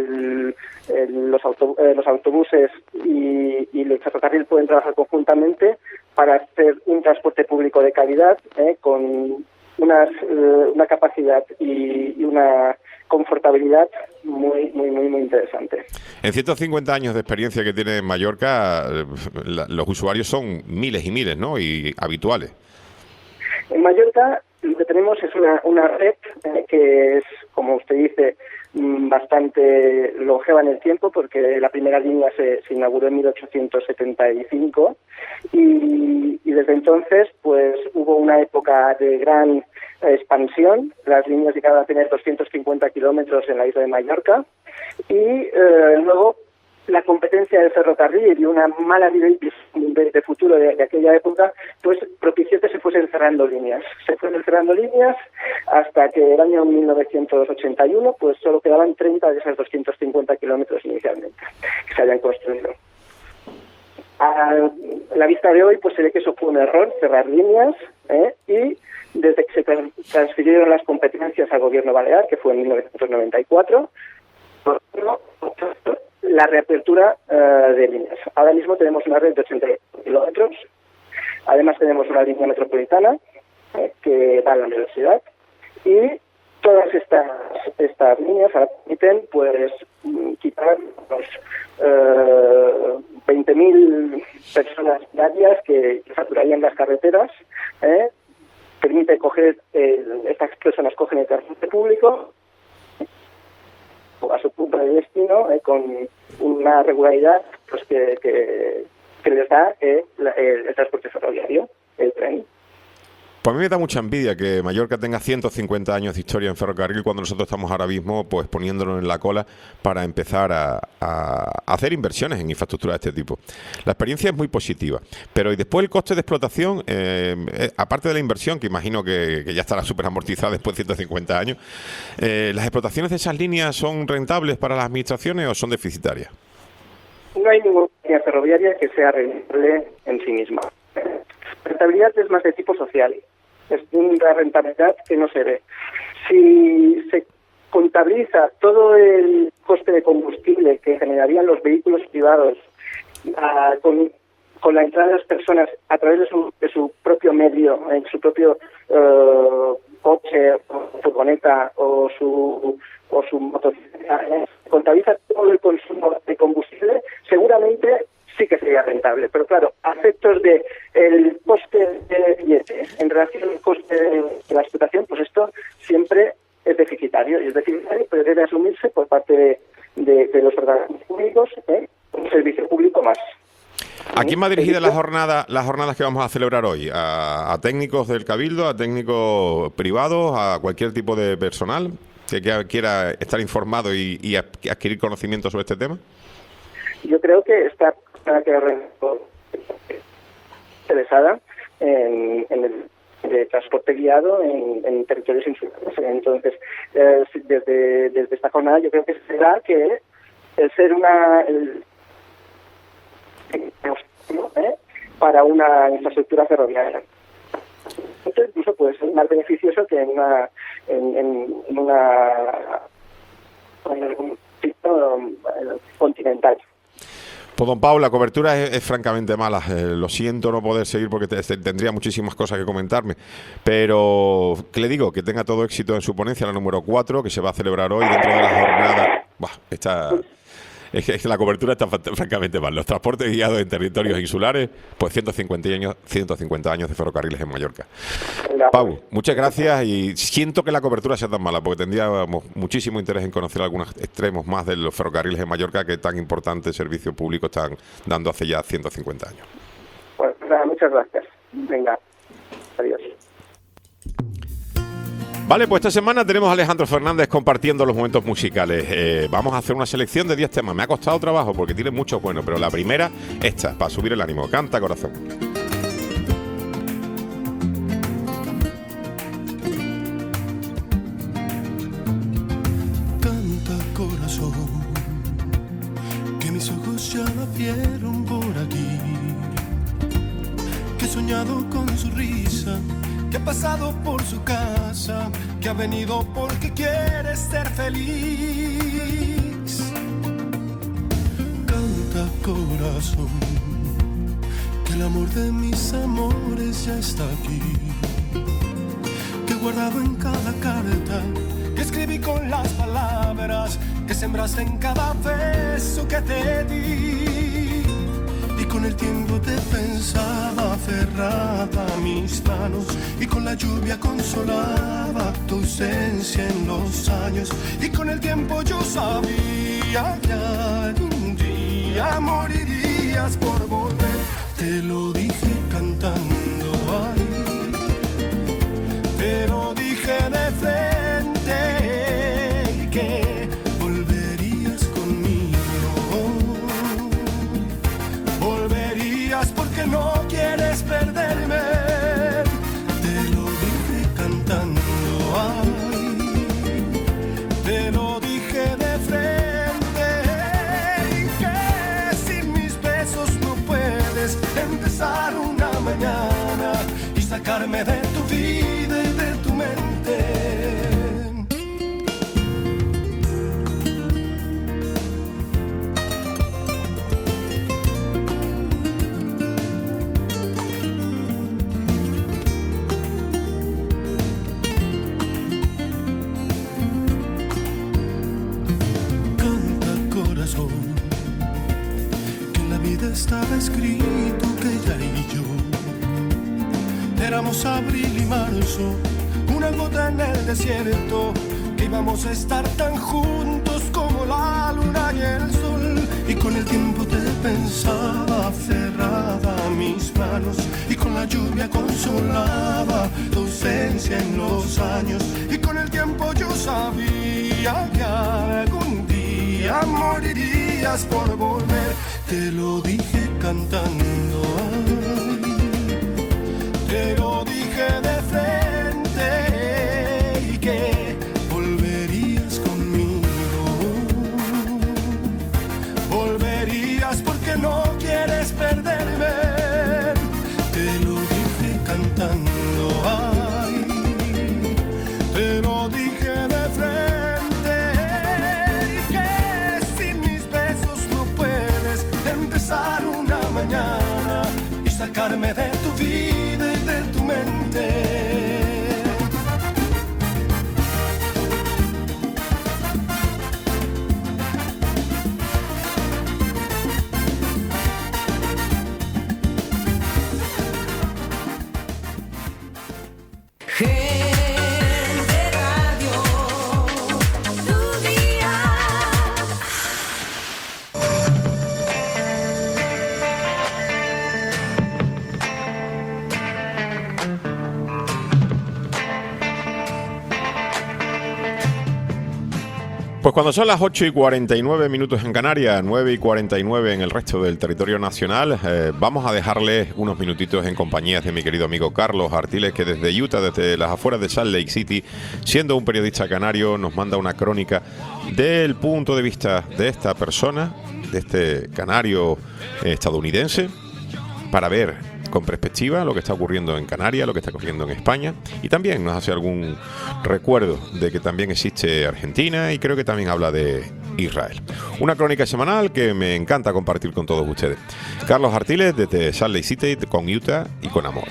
[SPEAKER 7] Los autobuses y el ferrocarril pueden trabajar conjuntamente para hacer un transporte público de calidad, con una capacidad y una confortabilidad muy interesante.
[SPEAKER 3] En 150 años de experiencia que tiene Mallorca, los usuarios son miles y miles, ¿no? Y habituales.
[SPEAKER 7] En Mallorca lo que tenemos es una red que es, como usted dice, bastante longeva en el tiempo, porque la primera línea se inauguró en 1875 y desde entonces pues hubo una época de gran expansión. Las líneas llegaron a tener 250 kilómetros en la isla de Mallorca y luego la competencia del ferrocarril y una mala visión de futuro de aquella época, pues propició que se fuesen cerrando líneas. Se fueron cerrando líneas hasta que el año 1981 pues solo quedaban 30 de esas 250 kilómetros inicialmente que se habían construido. A la vista de hoy pues se ve que eso fue un error, cerrar líneas, y desde que se transfirieron las competencias al gobierno balear, que fue en 1994, la reapertura de líneas. Ahora mismo tenemos una red de 80 kilómetros. Además tenemos una línea metropolitana que va a la universidad, y todas estas líneas permiten pues quitar unos 20.000 personas diarias que saturarían las carreteras. Permite coger, estas personas cogen el transporte público a su punto de destino, con una regularidad pues que les da el transporte ferroviario, el tren.
[SPEAKER 3] Pues a mí me da mucha envidia que Mallorca tenga 150 años de historia en ferrocarril, cuando nosotros estamos ahora mismo pues poniéndonos en la cola para empezar a hacer inversiones en infraestructuras de este tipo. La experiencia es muy positiva, pero y después el coste de explotación, aparte de la inversión, que imagino que ya estará súper amortizada después de 150 años, ¿las explotaciones de esas líneas son rentables para las administraciones o son deficitarias?
[SPEAKER 7] No hay ninguna línea ferroviaria que sea rentable en sí misma. La rentabilidad es más de tipo social. Es una rentabilidad que no se ve. Si se contabiliza todo el coste de combustible que generarían los vehículos privados con la entrada de las personas a través de su propio medio, en su propio coche, o furgoneta o su motocicleta, contabiliza todo el consumo de combustible, seguramente sí que sería rentable, pero claro, a efectos de el coste de billete en relación al coste de la explotación, pues esto siempre es deficitario, y es deficitario, pero debe asumirse por parte de los organismos públicos, un servicio público más.
[SPEAKER 3] ¿A quién va dirigida las jornadas que vamos a celebrar hoy? ¿A técnicos del Cabildo, a técnicos privados, a cualquier tipo de personal que quiera estar informado y adquirir conocimiento sobre este tema?
[SPEAKER 7] Yo creo que está interesada en el de transporte guiado en territorios insulares. Entonces, desde esta jornada yo creo que será que el ser para una infraestructura ferroviaria. Esto incluso puede ser más beneficioso que en algún sitio continental.
[SPEAKER 3] Pues don Pau, la cobertura es francamente mala. Lo siento no poder seguir porque tendría muchísimas cosas que comentarme. Pero, ¿qué le digo? Que tenga todo éxito en su ponencia, la número 4, que se va a celebrar hoy dentro de la jornada. Es que la cobertura está francamente mal. Los transportes guiados en territorios insulares, pues 150 años de ferrocarriles en Mallorca. Pau, muchas gracias y siento que la cobertura sea tan mala porque tendríamos muchísimo interés en conocer algunos extremos más de los ferrocarriles en Mallorca que tan importante servicio público están dando hace ya 150 años.
[SPEAKER 7] Pues nada, muchas gracias. Venga, adiós.
[SPEAKER 3] Vale, pues esta semana tenemos a Alejandro Fernández compartiendo los momentos musicales. Vamos a hacer una selección de 10 temas. Me ha costado trabajo porque tiene muchos buenos, pero la primera, esta, para subir el ánimo. Canta, corazón.
[SPEAKER 8] Canta, corazón, que mis ojos ya la vieron por aquí, que he soñado con su risa, que ha pasado por su casa, que ha venido porque quiere ser feliz. Canta, corazón, que el amor de mis amores ya está aquí, que he guardado en cada carta, que escribí con las palabras, que sembraste en cada beso que te di. Y con el tiempo te pensaba aferrada a mis manos, y con la lluvia consolaba tu ausencia en los años. Y con el tiempo yo sabía que algún día morirías por volver. Te lo dije cantando ahí, te lo dije de frente, que volverías conmigo. Volverías porque no quieres perderme. Te lo dije cantando ahí, te lo dije de frente, que sin mis besos no puedes empezar una mañana y sacarme de tu vida y de tu mente. Estaba escrito que ella y yo éramos abril y marzo, una gota en el desierto, que íbamos a estar tan juntos como la luna y el sol. Y con el tiempo te pensaba aferrada a mis manos, y con la lluvia consolaba tu ausencia en los años. Y con el tiempo yo sabía que algún día morirías por volver. Te lo dije cantando ahí, te lo dije de frente, y que volverías conmigo. Volverías porque no quieres perderme. Te lo dije cantando ahí, te lo dije de frente, y que sin mis besos no puedes empezar una mañana y
[SPEAKER 3] Pues cuando son las 8:49 en Canarias, 9:49 en el resto del territorio nacional, vamos a dejarles unos minutitos en compañía de mi querido amigo Carlos Artiles, que desde Utah, desde las afueras de Salt Lake City, siendo un periodista canario, nos manda una crónica del punto de vista de esta persona, de este canario estadounidense, para ver con perspectiva lo que está ocurriendo en Canarias, lo que está ocurriendo en España, y también nos hace algún recuerdo de que también existe Argentina, y creo que también habla de Israel. Una crónica semanal que me encanta compartir con todos ustedes. Carlos Artiles desde Salt Lake City, con Utah y con amor.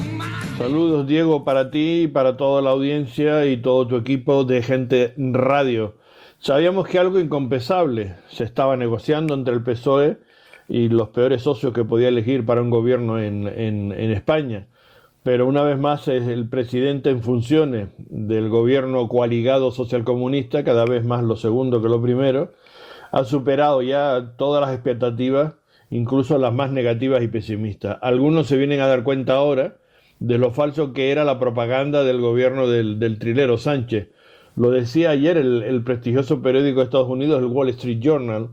[SPEAKER 9] Saludos, Diego, para ti y para toda la audiencia y todo tu equipo de Gente Radio. Sabíamos que algo incompensable se estaba negociando entre el PSOE y los peores socios que podía elegir para un gobierno en España. Pero una vez más es el presidente en funciones del gobierno coaligado socialcomunista, cada vez más lo segundo que lo primero, ha superado ya todas las expectativas, incluso las más negativas y pesimistas. Algunos se vienen a dar cuenta ahora de lo falso que era la propaganda del gobierno del trilero Sánchez. Lo decía ayer el prestigioso periódico de Estados Unidos, el Wall Street Journal.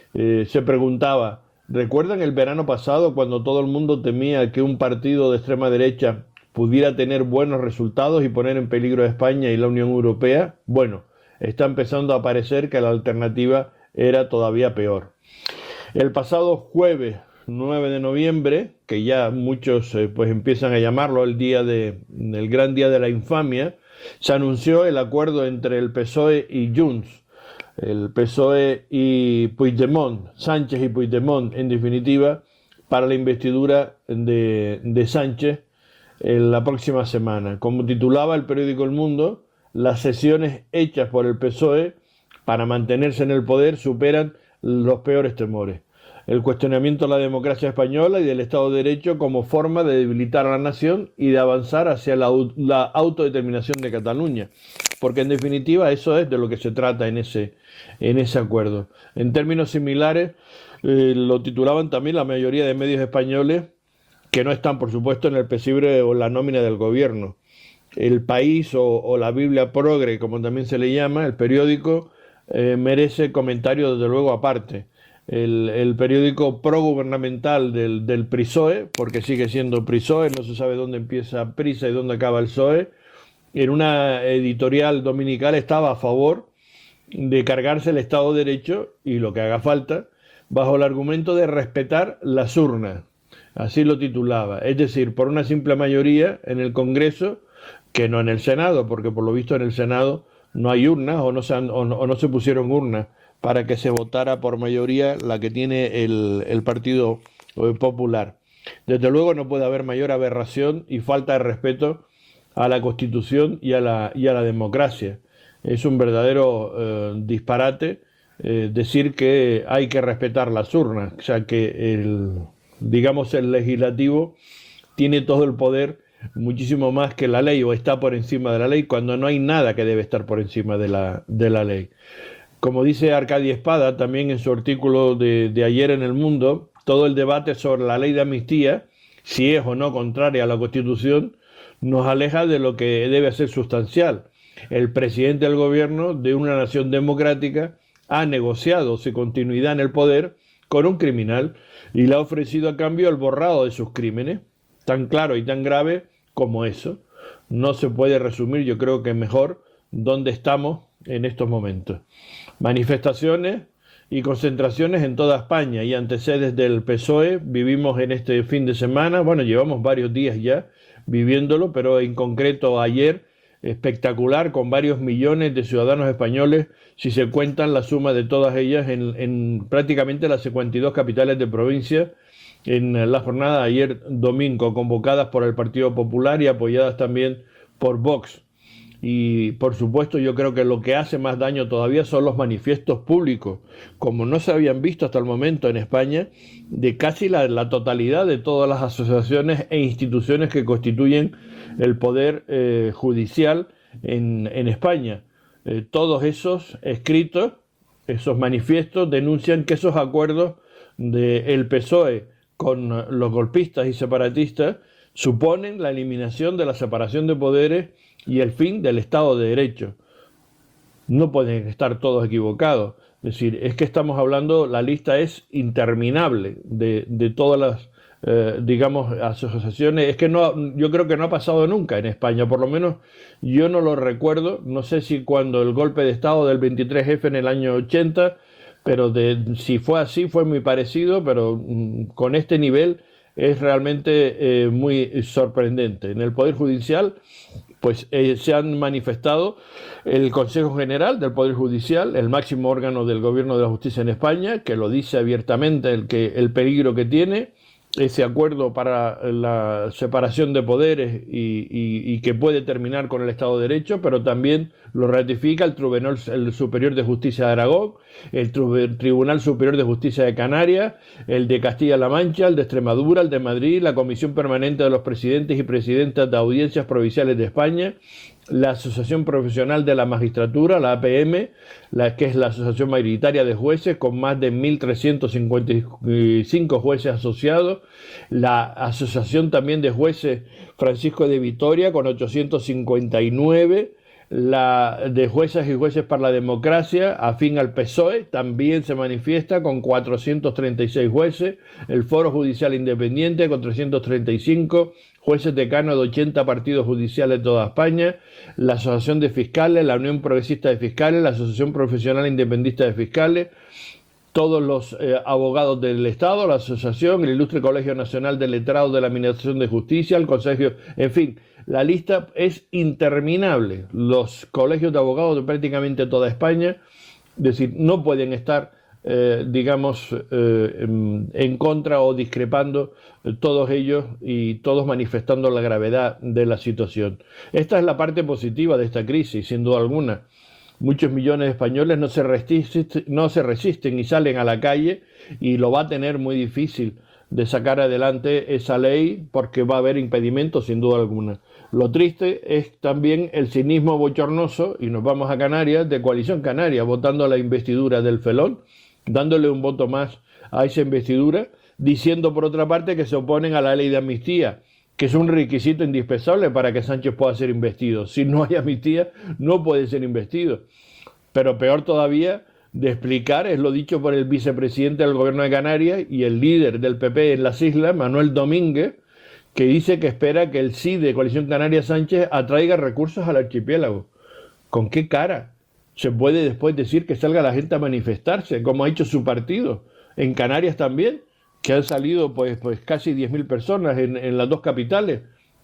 [SPEAKER 9] Se preguntaba: ¿recuerdan el verano pasado cuando todo el mundo temía que un partido de extrema derecha pudiera tener buenos resultados y poner en peligro a España y la Unión Europea? Bueno, está empezando a parecer que la alternativa era todavía peor. El pasado jueves 9 de noviembre, que ya muchos pues empiezan a llamarlo el gran día de la infamia, se anunció el acuerdo entre el PSOE y Junts. El PSOE y Puigdemont, Sánchez y Puigdemont, en definitiva, para la investidura de Sánchez en la próxima semana. Como titulaba el periódico El Mundo, las sesiones hechas por el PSOE para mantenerse en el poder superan los peores temores. El cuestionamiento de la democracia española y del Estado de Derecho como forma de debilitar a la nación y de avanzar hacia la autodeterminación de Cataluña. Porque en definitiva eso es de lo que se trata en ese acuerdo. En términos similares lo titulaban también la mayoría de medios españoles, que no están por supuesto en el pesebre o la nómina del gobierno. El País o la Biblia Progre, como también se le llama, el periódico, merece comentario desde luego aparte. El periódico progubernamental del PRISOE, porque sigue siendo PRISOE, no se sabe dónde empieza PRISA y dónde acaba el PSOE, en una editorial dominical estaba a favor de cargarse el Estado de Derecho y lo que haga falta, bajo el argumento de respetar las urnas. Así lo titulaba. Es decir, por una simple mayoría en el Congreso, que no en el Senado, porque por lo visto en el Senado no hay urnas o no se pusieron urnas para que se votara por mayoría la que tiene el Partido Popular. Desde luego no puede haber mayor aberración y falta de respeto a la Constitución y a la democracia. Es un verdadero disparate decir que hay que respetar las urnas, o sea que el legislativo tiene todo el poder, muchísimo más que la ley, o está por encima de la ley, cuando no hay nada que debe estar por encima de la ley. Como dice Arcadia Espada también en su artículo de ayer en El Mundo, todo el debate sobre la ley de amnistía, si es o no contraria a la Constitución, nos aleja de lo que debe ser sustancial. El presidente del gobierno de una nación democrática ha negociado su continuidad en el poder con un criminal y le ha ofrecido a cambio el borrado de sus crímenes, tan claro y tan grave como eso. No se puede resumir, yo creo que mejor, dónde estamos en estos momentos. Manifestaciones y concentraciones en toda España y ante sedes del PSOE vivimos en este fin de semana, bueno, llevamos varios días ya viviéndolo, pero en concreto ayer, espectacular, con varios millones de ciudadanos españoles, si se cuentan la suma de todas ellas en prácticamente las 52 capitales de provincia, en la jornada de ayer domingo, convocadas por el Partido Popular y apoyadas también por Vox. Y por supuesto yo creo que lo que hace más daño todavía son los manifiestos públicos, como no se habían visto hasta el momento en España, de casi la totalidad de todas las asociaciones e instituciones que constituyen el poder judicial en España. Todos esos escritos, esos manifiestos denuncian que esos acuerdos del PSOE con los golpistas y separatistas suponen la eliminación de la separación de poderes y el fin del Estado de Derecho. No pueden estar todos equivocados. Es decir, es que estamos hablando, la lista es interminable de todas las, digamos, asociaciones. Es que no, yo creo que no ha pasado nunca en España, por lo menos yo no lo recuerdo. No sé si cuando el golpe de Estado del 23F en el año 80, pero si fue así, fue muy parecido, pero con este nivel es realmente muy sorprendente. En el Poder Judicial, pues se han manifestado el Consejo General del Poder Judicial, el máximo órgano del Gobierno de la Justicia en España, que lo dice abiertamente el peligro que tiene ese acuerdo para la separación de poderes y que puede terminar con el Estado de Derecho, pero también lo ratifica el Tribunal Superior de Justicia de Aragón, el Tribunal Superior de Justicia de Canarias, el de Castilla-La Mancha, el de Extremadura, el de Madrid, la Comisión Permanente de los Presidentes y Presidentas de Audiencias Provinciales de España, la Asociación Profesional de la Magistratura, la APM, que es la Asociación Mayoritaria de Jueces, con más de 1.355 jueces asociados, la Asociación también de Jueces Francisco de Vitoria, con 859, la de Jueces y Jueces para la Democracia, afín al PSOE, también se manifiesta con 436 jueces, el Foro Judicial Independiente con 335, jueces decanos de 80 partidos judiciales de toda España, la Asociación de Fiscales, la Unión Progresista de Fiscales, la Asociación Profesional Independentista de Fiscales, todos los abogados del Estado, la Asociación, el Ilustre Colegio Nacional de Letrados de la Administración de Justicia, el Consejo, en fin, la lista es interminable. Los colegios de abogados de prácticamente toda España, es decir, no pueden estar, digamos, en contra o discrepando todos ellos y todos manifestando la gravedad de la situación. Esta es la parte positiva de esta crisis, sin duda alguna. Muchos millones de españoles no se resisten y salen a la calle, y lo va a tener muy difícil de sacar adelante esa ley porque va a haber impedimentos sin duda alguna. Lo triste es también el cinismo bochornoso, y nos vamos a Canarias, de Coalición Canaria, votando la investidura del Felón, dándole un voto más a esa investidura, diciendo por otra parte que se oponen a la ley de amnistía, que es un requisito indispensable para que Sánchez pueda ser investido. Si no hay amnistía, no puede ser investido. Pero peor todavía de explicar es lo dicho por el vicepresidente del Gobierno de Canarias y el líder del PP en las islas, Manuel Domínguez, que dice que espera que el sí de Coalición Canaria Sánchez atraiga recursos al archipiélago. ¿Con qué cara se puede después decir que salga la gente a manifestarse, como ha hecho su partido? En Canarias también, que han salido pues casi 10.000 personas en las dos capitales.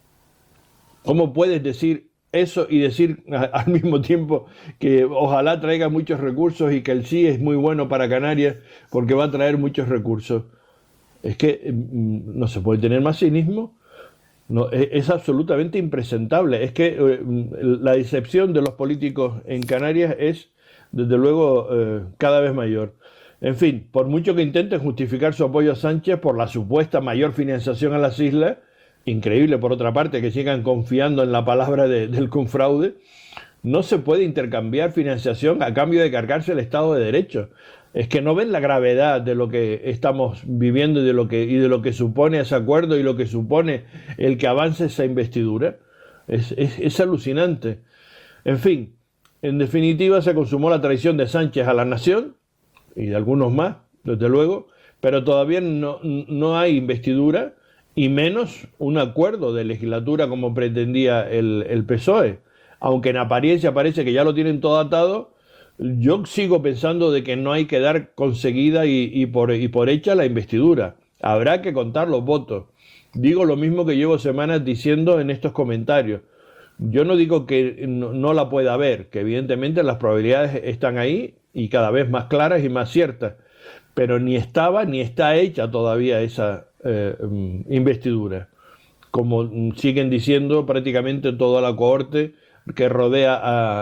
[SPEAKER 9] ¿Cómo puedes decir eso y decir al mismo tiempo que ojalá traiga muchos recursos y que el sí es muy bueno para Canarias porque va a traer muchos recursos? Es que no se puede tener más cinismo. No, es absolutamente impresentable. Es que la decepción de los políticos en Canarias es, desde luego, cada vez mayor. En fin, por mucho que intenten justificar su apoyo a Sánchez por la supuesta mayor financiación a las islas, increíble por otra parte que sigan confiando en la palabra del confraude, no se puede intercambiar financiación a cambio de cargarse el Estado de Derecho. Es que no ven la gravedad de lo que estamos viviendo y de lo que supone ese acuerdo y lo que supone el que avance esa investidura. Es alucinante. En fin, en definitiva se consumó la traición de Sánchez a la nación y de algunos más, desde luego, pero todavía no hay investidura y menos un acuerdo de legislatura como pretendía el PSOE. Aunque en apariencia parece que ya lo tienen todo atado, yo sigo pensando de que no hay que dar conseguida y por hecha la investidura. Habrá que contar los votos. Digo lo mismo que llevo semanas diciendo en estos comentarios. Yo no digo que no la pueda haber, que evidentemente las probabilidades están ahí y cada vez más claras y más ciertas, pero ni estaba ni está hecha todavía esa investidura, como siguen diciendo prácticamente toda la cohorte que rodea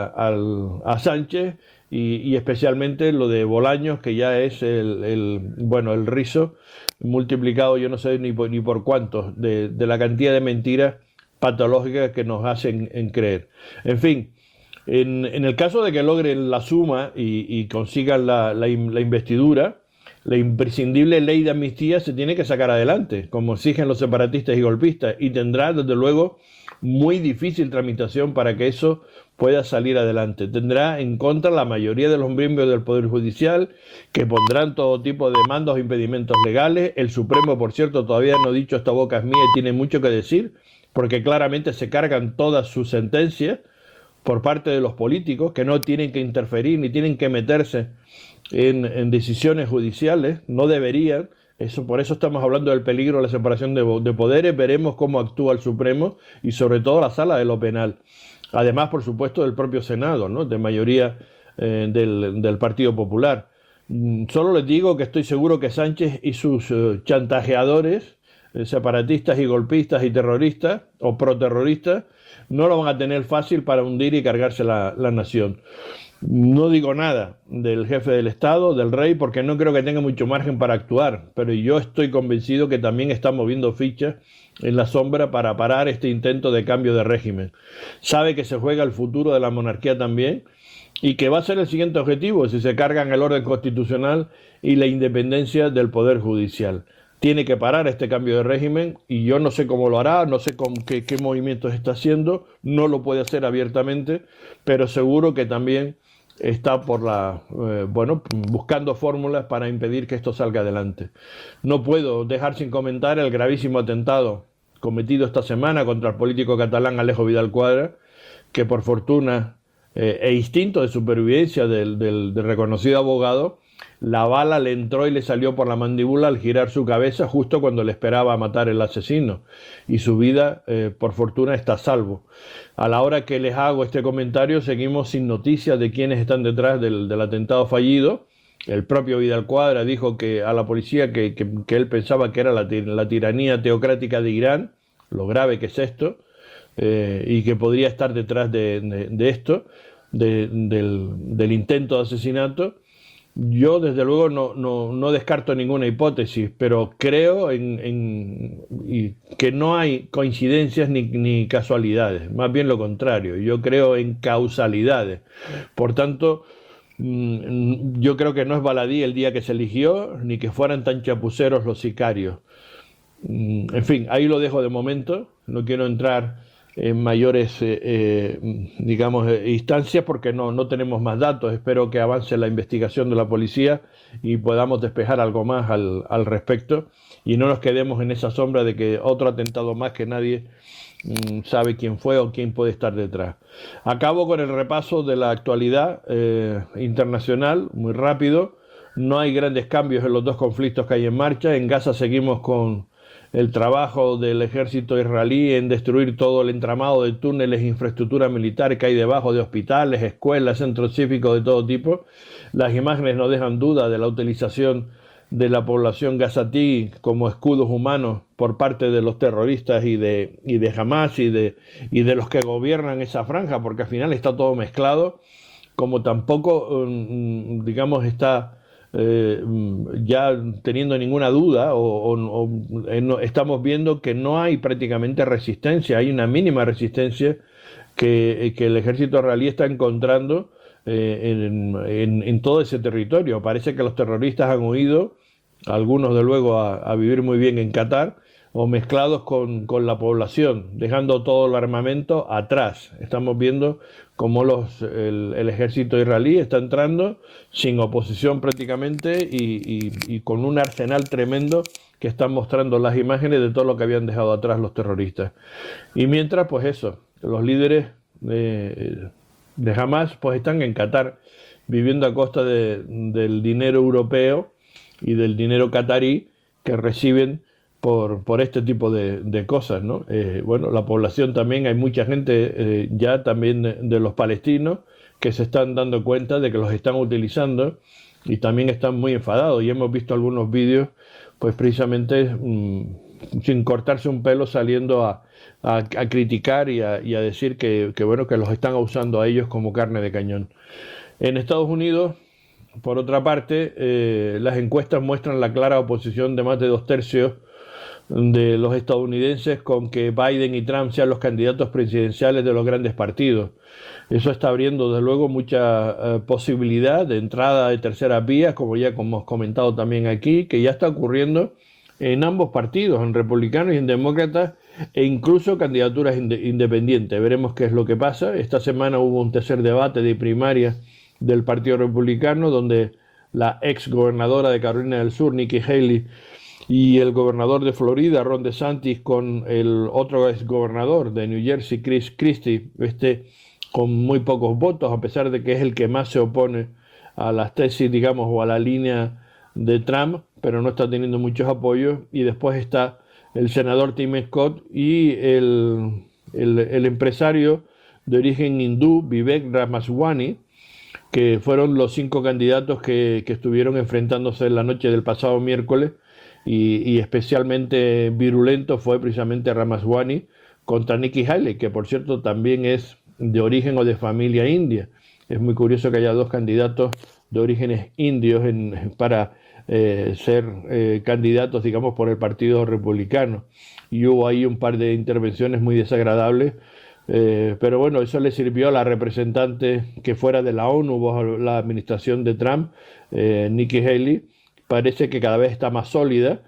[SPEAKER 9] a Sánchez y especialmente lo de Bolaños, que ya es el rizo multiplicado yo no sé ni por cuántos de la cantidad de mentiras patológicas que nos hacen creer. En fin, en el caso de que logren la suma y consigan la investidura, la imprescindible ley de amnistía se tiene que sacar adelante, como exigen los separatistas y golpistas, y tendrá, desde luego, muy difícil tramitación para que eso pueda salir adelante. Tendrá en contra la mayoría de los miembros del Poder Judicial, que pondrán todo tipo de demandas o impedimentos legales. El Supremo, por cierto, todavía no ha dicho esta boca es mía y tiene mucho que decir, porque claramente se cargan todas sus sentencias por parte de los políticos, que no tienen que interferir ni tienen que meterse en decisiones judiciales, no deberían. Por eso estamos hablando del peligro de la separación de poderes. Veremos cómo actúa el Supremo y sobre todo la Sala de lo Penal. Además, por supuesto, del propio Senado, ¿no?, de mayoría del Partido Popular. Solo les digo que estoy seguro que Sánchez y sus chantajeadores, separatistas y golpistas y terroristas o proterroristas, no lo van a tener fácil para hundir y cargarse la nación. No digo nada del jefe del Estado, del rey, porque no creo que tenga mucho margen para actuar, pero yo estoy convencido que también está moviendo fichas en la sombra para parar este intento de cambio de régimen. Sabe que se juega el futuro de la monarquía también y que va a ser el siguiente objetivo si se cargan el orden constitucional y la independencia del Poder Judicial. Tiene que parar este cambio de régimen y yo no sé cómo lo hará, no sé qué movimientos está haciendo, no lo puede hacer abiertamente, pero seguro que también está buscando fórmulas para impedir que esto salga adelante. No puedo dejar sin comentar el gravísimo atentado cometido esta semana contra el político catalán Alejo Vidal Quadras, que por fortuna e instinto de supervivencia del reconocido abogado, la bala le entró y le salió por la mandíbula al girar su cabeza justo cuando le esperaba matar el asesino, y su vida, por fortuna, está a salvo. A la hora que les hago este comentario, seguimos sin noticias de quiénes están detrás del atentado fallido. El propio Vidal Quadras dijo a la policía que él pensaba que era la tiranía teocrática de Irán, lo grave que es esto, y que podría estar detrás de esto, del intento de asesinato. Yo, desde luego, no descarto ninguna hipótesis, pero creo que no hay coincidencias ni casualidades, más bien lo contrario. Yo creo en causalidades. Por tanto, yo creo que no es baladí el día que se eligió, ni que fueran tan chapuceros los sicarios. En fin, ahí lo dejo de momento. No quiero entrar en mayores instancias porque no tenemos más datos. Espero que avance la investigación de la policía y podamos despejar algo más al respecto y no nos quedemos en esa sombra de que otro atentado más que nadie sabe quién fue o quién puede estar detrás. Acabo con el repaso de la actualidad internacional, muy rápido. No hay grandes cambios en los dos conflictos que hay en marcha. En Gaza seguimos con el trabajo del ejército israelí en destruir todo el entramado de túneles e infraestructura militar que hay debajo de hospitales, escuelas, centros cívicos de todo tipo. Las imágenes no dejan duda de la utilización de la población gazatí como escudos humanos por parte de los terroristas y de Hamas y de los que gobiernan esa franja, porque al final está todo mezclado, como tampoco está ya teniendo ninguna duda estamos viendo que no hay prácticamente resistencia, hay una mínima resistencia que el ejército israelí está encontrando en todo ese territorio. Parece que los terroristas han huido, algunos de luego a vivir muy bien en Qatar, o mezclados con la población, dejando todo el armamento atrás. Estamos viendo cómo el ejército israelí está entrando sin oposición prácticamente y con un arsenal tremendo que están mostrando las imágenes de todo lo que habían dejado atrás los terroristas. Y mientras, pues eso, los líderes de Hamas pues están en Qatar viviendo a costa del dinero europeo y del dinero qatarí que reciben por este tipo de cosas, ¿no? La población también, hay mucha gente ya también de los palestinos que se están dando cuenta de que los están utilizando y también están muy enfadados, y hemos visto algunos vídeos pues precisamente sin cortarse un pelo saliendo a criticar y a decir que los están usando a ellos como carne de cañón. En Estados Unidos, por otra parte, las encuestas muestran la clara oposición de más de 2/3 de los estadounidenses con que Biden y Trump sean los candidatos presidenciales de los grandes partidos. Eso está abriendo, desde luego, mucha posibilidad de entrada de terceras vías, como ya hemos comentado también aquí, que ya está ocurriendo en ambos partidos, en republicanos y en demócratas, e incluso candidaturas independientes. Veremos qué es lo que pasa. Esta semana hubo un tercer debate de primaria del Partido Republicano, donde la ex gobernadora de Carolina del Sur, Nikki Haley, y el gobernador de Florida, Ron DeSantis, con el otro ex gobernador de New Jersey, Chris Christie, con muy pocos votos, a pesar de que es el que más se opone a las tesis, digamos, o a la línea de Trump, pero no está teniendo muchos apoyos. Y después está el senador Tim Scott y el empresario de origen hindú, Vivek Ramaswamy, que fueron los 5 candidatos que estuvieron enfrentándose en la noche del pasado miércoles, y especialmente virulento fue precisamente Ramaswamy contra Nikki Haley, que por cierto también es de origen o de familia india. Es muy curioso que haya 2 candidatos de orígenes indios para ser candidatos, digamos, por el Partido Republicano. Y hubo ahí un par de intervenciones muy desagradables, pero bueno, eso le sirvió a la representante que fuera de la ONU bajo la administración de Trump, Nikki Haley. Parece que cada vez está más sólida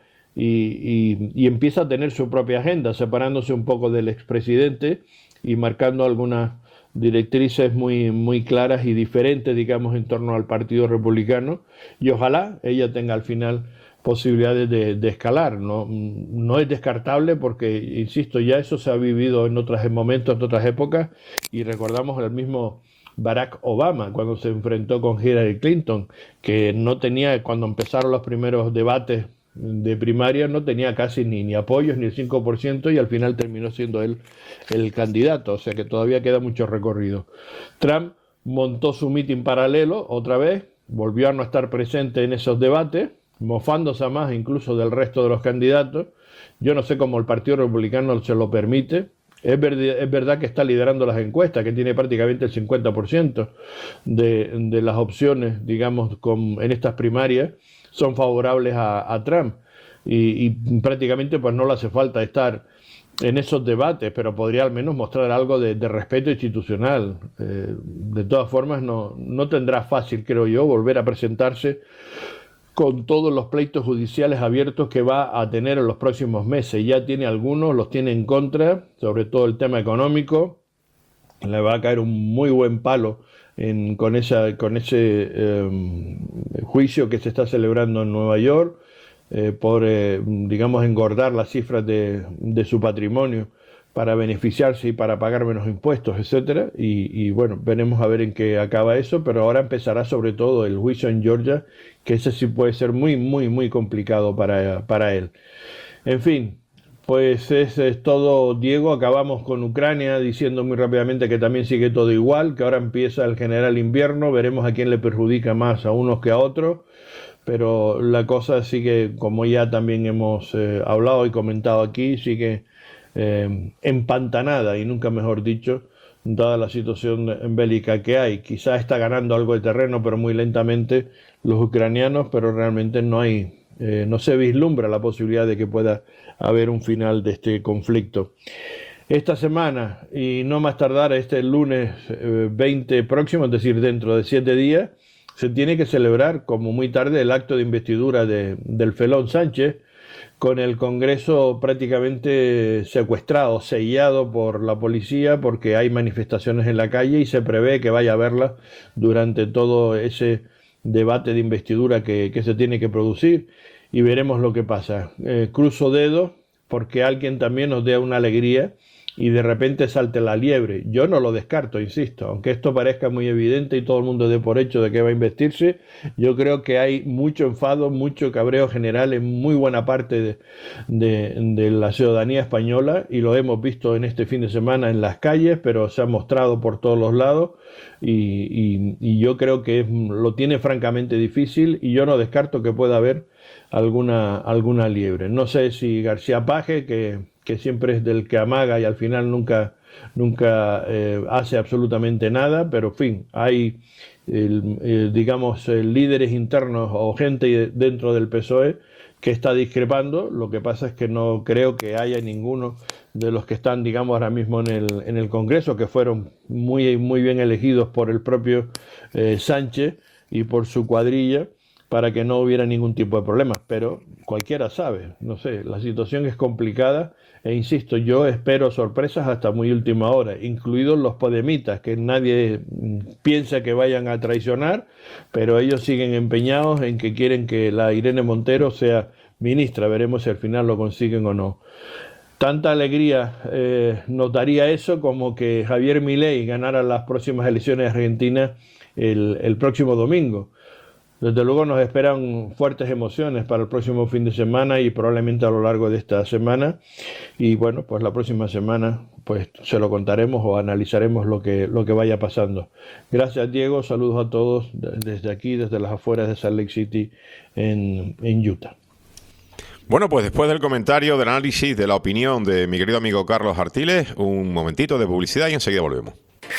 [SPEAKER 9] y empieza a tener su propia agenda, separándose un poco del expresidente y marcando algunas directrices muy claras y diferentes, digamos, en torno al Partido Republicano, y ojalá ella tenga al final posibilidades de escalar. No es descartable porque, insisto, ya eso se ha vivido en otros momentos, en otras épocas, y recordamos el mismo Barack Obama cuando se enfrentó con Hillary Clinton, que no tenía, cuando empezaron los primeros debates de primaria, no tenía casi ni apoyos, ni el 5%, y al final terminó siendo él el candidato, o sea que todavía queda mucho recorrido. Trump montó su mitin paralelo otra vez, volvió a no estar presente en esos debates, mofándose más incluso del resto de los candidatos. Yo no sé cómo el Partido Republicano se lo permite. Es verdad que está liderando las encuestas, que tiene prácticamente el 50% de las opciones, digamos, en estas primarias son favorables a Trump, y prácticamente pues no le hace falta estar en esos debates, pero podría al menos mostrar algo de respeto institucional. De todas formas, no tendrá fácil, creo yo, volver a presentarse con todos los pleitos judiciales abiertos que va a tener en los próximos meses. Ya tiene algunos, los tiene en contra, sobre todo el tema económico. Le va a caer un muy buen palo con ese juicio que se está celebrando en Nueva York por, digamos, engordar las cifras de su patrimonio para beneficiarse y para pagar menos impuestos, etcétera. Y bueno, veremos a ver en qué acaba eso, pero ahora empezará sobre todo el juicio en Georgia, que ese sí puede ser muy complicado para él. En fin, pues eso es todo, Diego. Acabamos con Ucrania diciendo muy rápidamente que también sigue todo igual, que ahora empieza el general invierno, veremos a quién le perjudica más, a unos que a otros, pero la cosa sigue, como ya también hemos hablado y comentado aquí, sigue empantanada, y nunca mejor dicho, dada la situación bélica que hay. Quizás está ganando algo de terreno, pero muy lentamente, los ucranianos, pero realmente no se vislumbra la posibilidad de que pueda haber un final de este conflicto. Esta semana, y no más tardar este lunes 20 próximo, es decir, dentro de 7 días, se tiene que celebrar como muy tarde el acto de investidura del felón Sánchez, con el Congreso prácticamente secuestrado, sellado por la policía, porque hay manifestaciones en la calle y se prevé que vaya a haberlas durante todo ese debate de investidura que se tiene que producir, y veremos lo que pasa. Cruzo dedos porque alguien también nos dé una alegría y de repente salte la liebre. Yo no lo descarto, insisto, aunque esto parezca muy evidente y todo el mundo dé por hecho de que va a investirse. Yo creo que hay mucho enfado, mucho cabreo general en muy buena parte de la ciudadanía española, y lo hemos visto en este fin de semana en las calles, pero se ha mostrado por todos los lados, y yo creo que lo tiene francamente difícil, y yo no descarto que pueda haber alguna liebre. No sé si García Paje, que siempre es del que amaga y al final nunca hace absolutamente nada, pero en fin, hay digamos líderes internos o gente dentro del PSOE que está discrepando. Lo que pasa es que no creo que haya ninguno de los que están, digamos, ahora mismo en el Congreso, que fueron muy bien elegidos por el propio Sánchez y por su cuadrilla, para que no hubiera ningún tipo de problemas. Pero cualquiera sabe, no sé, la situación es complicada e insisto, yo espero sorpresas hasta muy última hora, incluidos los podemitas, que nadie piensa que vayan a traicionar, pero ellos siguen empeñados en que quieren que la Irene Montero sea ministra. Veremos si al final lo consiguen o no. Tanta alegría nos daría eso como que Javier Milei ganara las próximas elecciones de Argentina el próximo domingo. Desde luego nos esperan fuertes emociones para el próximo fin de semana y probablemente a lo largo de esta semana. Y bueno, pues la próxima semana pues se lo contaremos o analizaremos lo que vaya pasando. Gracias, Diego. Saludos a todos desde aquí, desde las afueras de Salt Lake City en Utah.
[SPEAKER 3] Bueno, pues después del comentario, del análisis, de la opinión de mi querido amigo Carlos Artiles, un momentito de publicidad y enseguida volvemos.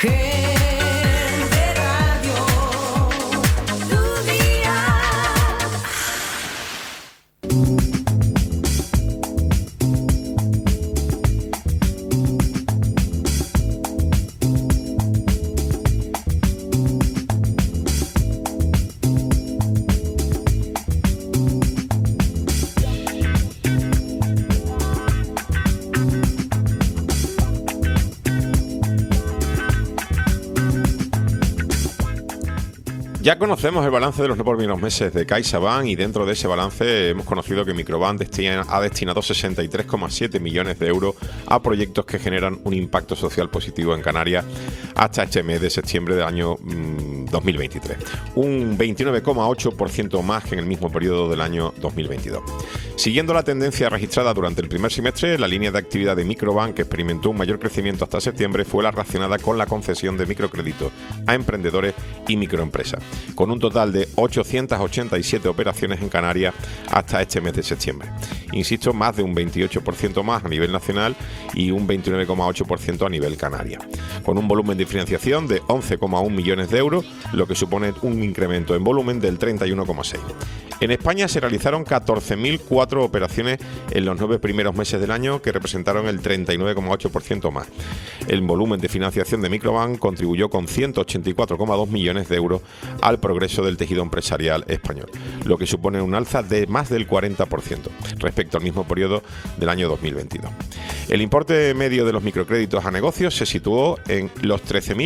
[SPEAKER 3] Ya conocemos el balance de los no primeros meses de CaixaBank y dentro de ese balance hemos conocido que Microbank ha destinado 63,7 millones de euros a proyectos que generan un impacto social positivo en Canarias hasta este mes de septiembre del año 2023. Un 29,8% más que en el mismo periodo del año 2022. Siguiendo la tendencia registrada durante el primer semestre, la línea de actividad de Microbank, que experimentó un mayor crecimiento hasta septiembre, fue la relacionada con la concesión de microcréditos a emprendedores y microempresas, con un total de 887 operaciones en Canarias hasta este mes de septiembre. Insisto, más de un 28% más a nivel nacional y un 29,8% a nivel canaria, con un volumen de financiación de 11,1 millones de euros, lo que supone un incremento en volumen del 31,6%. En España se realizaron 14.004 operaciones en los 9 primeros meses del año, que representaron el 39,8% más. El volumen de financiación de Microbank contribuyó con 184,2 millones de euros al progreso del tejido empresarial español, lo que supone un alza de más del 40% respecto al mismo periodo del año 2022. El importe medio de los microcréditos a negocios se situó en los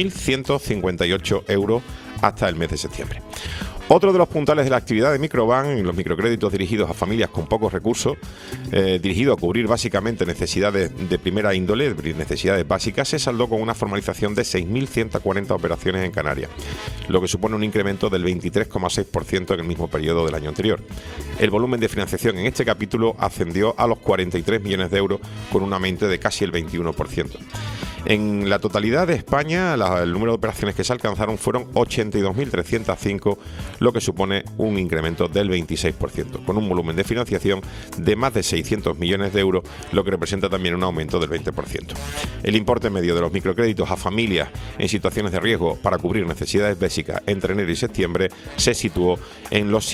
[SPEAKER 3] 13.158 euros hasta el mes de septiembre. Otro de los puntales de la actividad de Microbank, los microcréditos dirigidos a familias con pocos recursos, dirigido a cubrir básicamente necesidades de primera índole, necesidades básicas, se saldó con una formalización de 6.140 operaciones en Canarias, lo que supone un incremento del 23,6% en el mismo periodo del año anterior. El volumen de financiación en este capítulo ascendió a los 43 millones de euros, con un aumento de casi el 21%. En la totalidad de España, el número de operaciones que se alcanzaron fueron 82.305, lo que supone un incremento del 26%, con un volumen de financiación de más de 600 millones de euros, lo que representa también un aumento del 20%. El importe medio de los microcréditos a familias en situaciones de riesgo para cubrir necesidades básicas entre enero y septiembre se situó en los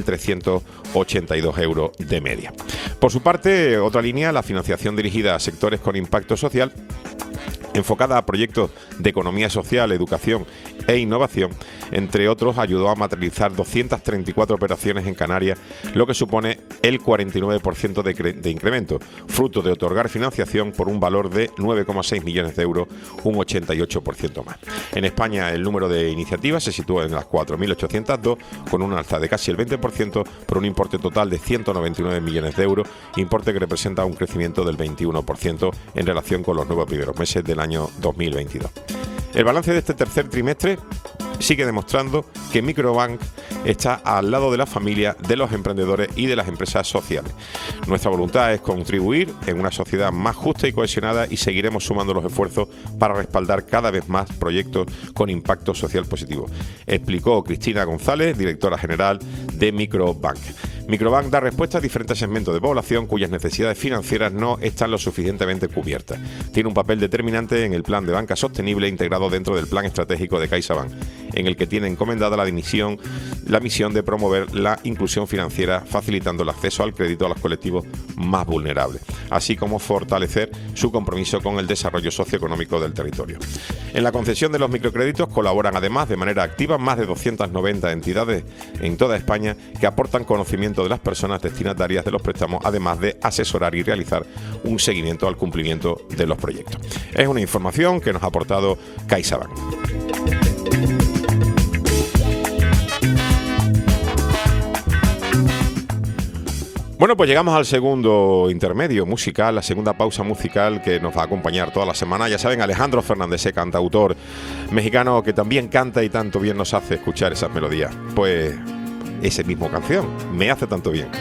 [SPEAKER 3] 7.382 euros de media. Por su parte, otra línea, la financiación dirigida a sectores con impacto social, enfocada a proyectos de economía social, educación e innovación, entre otros, ayudó a materializar 234 operaciones en Canarias, lo que supone el 49% de incremento, fruto de otorgar financiación por un valor de 9,6 millones de euros, un 88% más. En España, el número de iniciativas se sitúa en las 4.802, con un alza de casi el 20%, por un importe total de 199 millones de euros, importe que representa un crecimiento del 21% en relación con los 9 primeros meses del año 2022. El balance de este tercer trimestre sigue demostrando que Microbank está al lado de la familia, de los emprendedores y de las empresas sociales. Nuestra voluntad es contribuir en una sociedad más justa y cohesionada, y seguiremos sumando los esfuerzos para respaldar cada vez más proyectos con impacto social positivo, explicó Cristina González, directora general de Microbank. Microbank da respuesta a diferentes segmentos de población cuyas necesidades financieras no están lo suficientemente cubiertas. Tiene un papel determinante en el plan de banca sostenible integrado dentro del plan estratégico de CaixaBank, en el que tiene encomendada la la misión de promover la inclusión financiera, facilitando el acceso al crédito a los colectivos más vulnerables, así como fortalecer su compromiso con el desarrollo socioeconómico del territorio. En la concesión de los microcréditos colaboran además de manera activa más de 290 entidades en toda España que aportan conocimiento de las personas destinatarias de los préstamos, además de asesorar y realizar un seguimiento al cumplimiento de los proyectos. Es una información que nos ha aportado CaixaBank. Bueno, pues llegamos al segundo intermedio musical, la segunda pausa musical que nos va a acompañar toda la semana. Ya saben, Alejandro Fernández, cantautor mexicano que también canta y tanto bien nos hace escuchar esas melodías. Pues esa misma canción, Me hace tanto bien.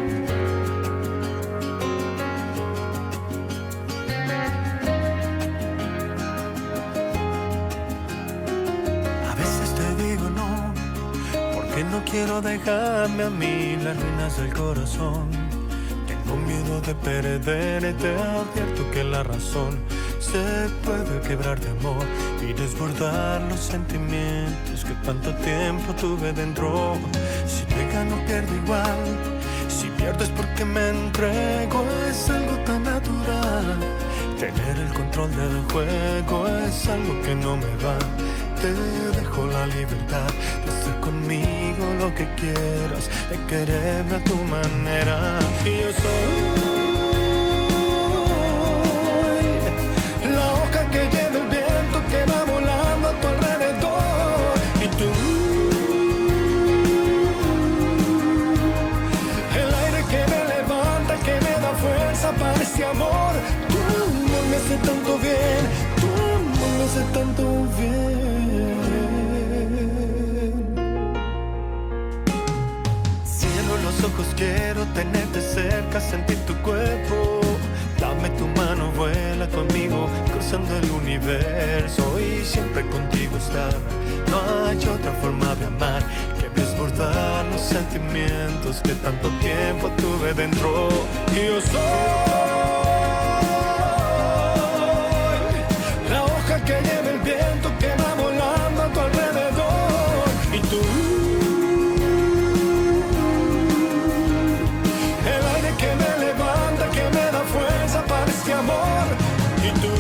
[SPEAKER 8] A veces te digo no, porque no quiero dejarme a mí las ruinas del corazón. Tengo miedo de perderte, advierto que la razón se puede quebrar de amor y desbordar los sentimientos que tanto tiempo tuve dentro. Si me gano pierdo igual, si pierdo es porque me entrego, es algo tan natural. Tener el control del juego es algo que no me va. Te dejo la libertad de hacer conmigo lo que quieras, de quererme a tu manera. Y yo soy la hoja que lleva el viento que va volando a tu alrededor. Y tú, el aire que me levanta, que me da fuerza para ese amor. Tu amor me hace tanto bien, tu amor me hace tanto bien. Los ojos quiero tenerte cerca, sentir tu cuerpo. Dame tu mano, vuela conmigo, cruzando el universo y siempre contigo estar. No hay otra forma de amar que desbordar los sentimientos que tanto tiempo tuve dentro. Y yo soy la hoja que lleva el viento que va volando a tu alrededor. Y tú, amor, y tú,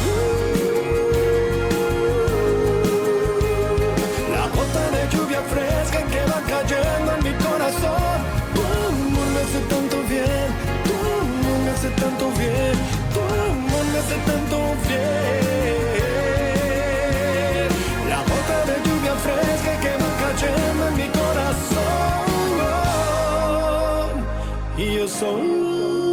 [SPEAKER 8] la gota de lluvia fresca que va cayendo en mi corazón. Tu amor me hace tanto bien, tu amor me hace tanto bien, tu amor me hace tanto bien. La gota de lluvia fresca que va cayendo en mi corazón. Y yo soy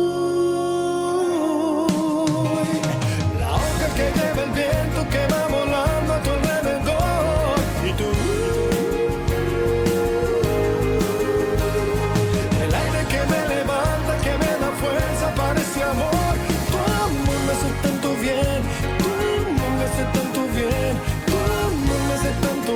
[SPEAKER 8] que lleva el viento que va volando a tu alrededor. Y tú, el aire que me levanta, que me da fuerza para ese amor. Tu amor me hace tanto bien, tu amor me hace tanto bien, tu amor me hace tanto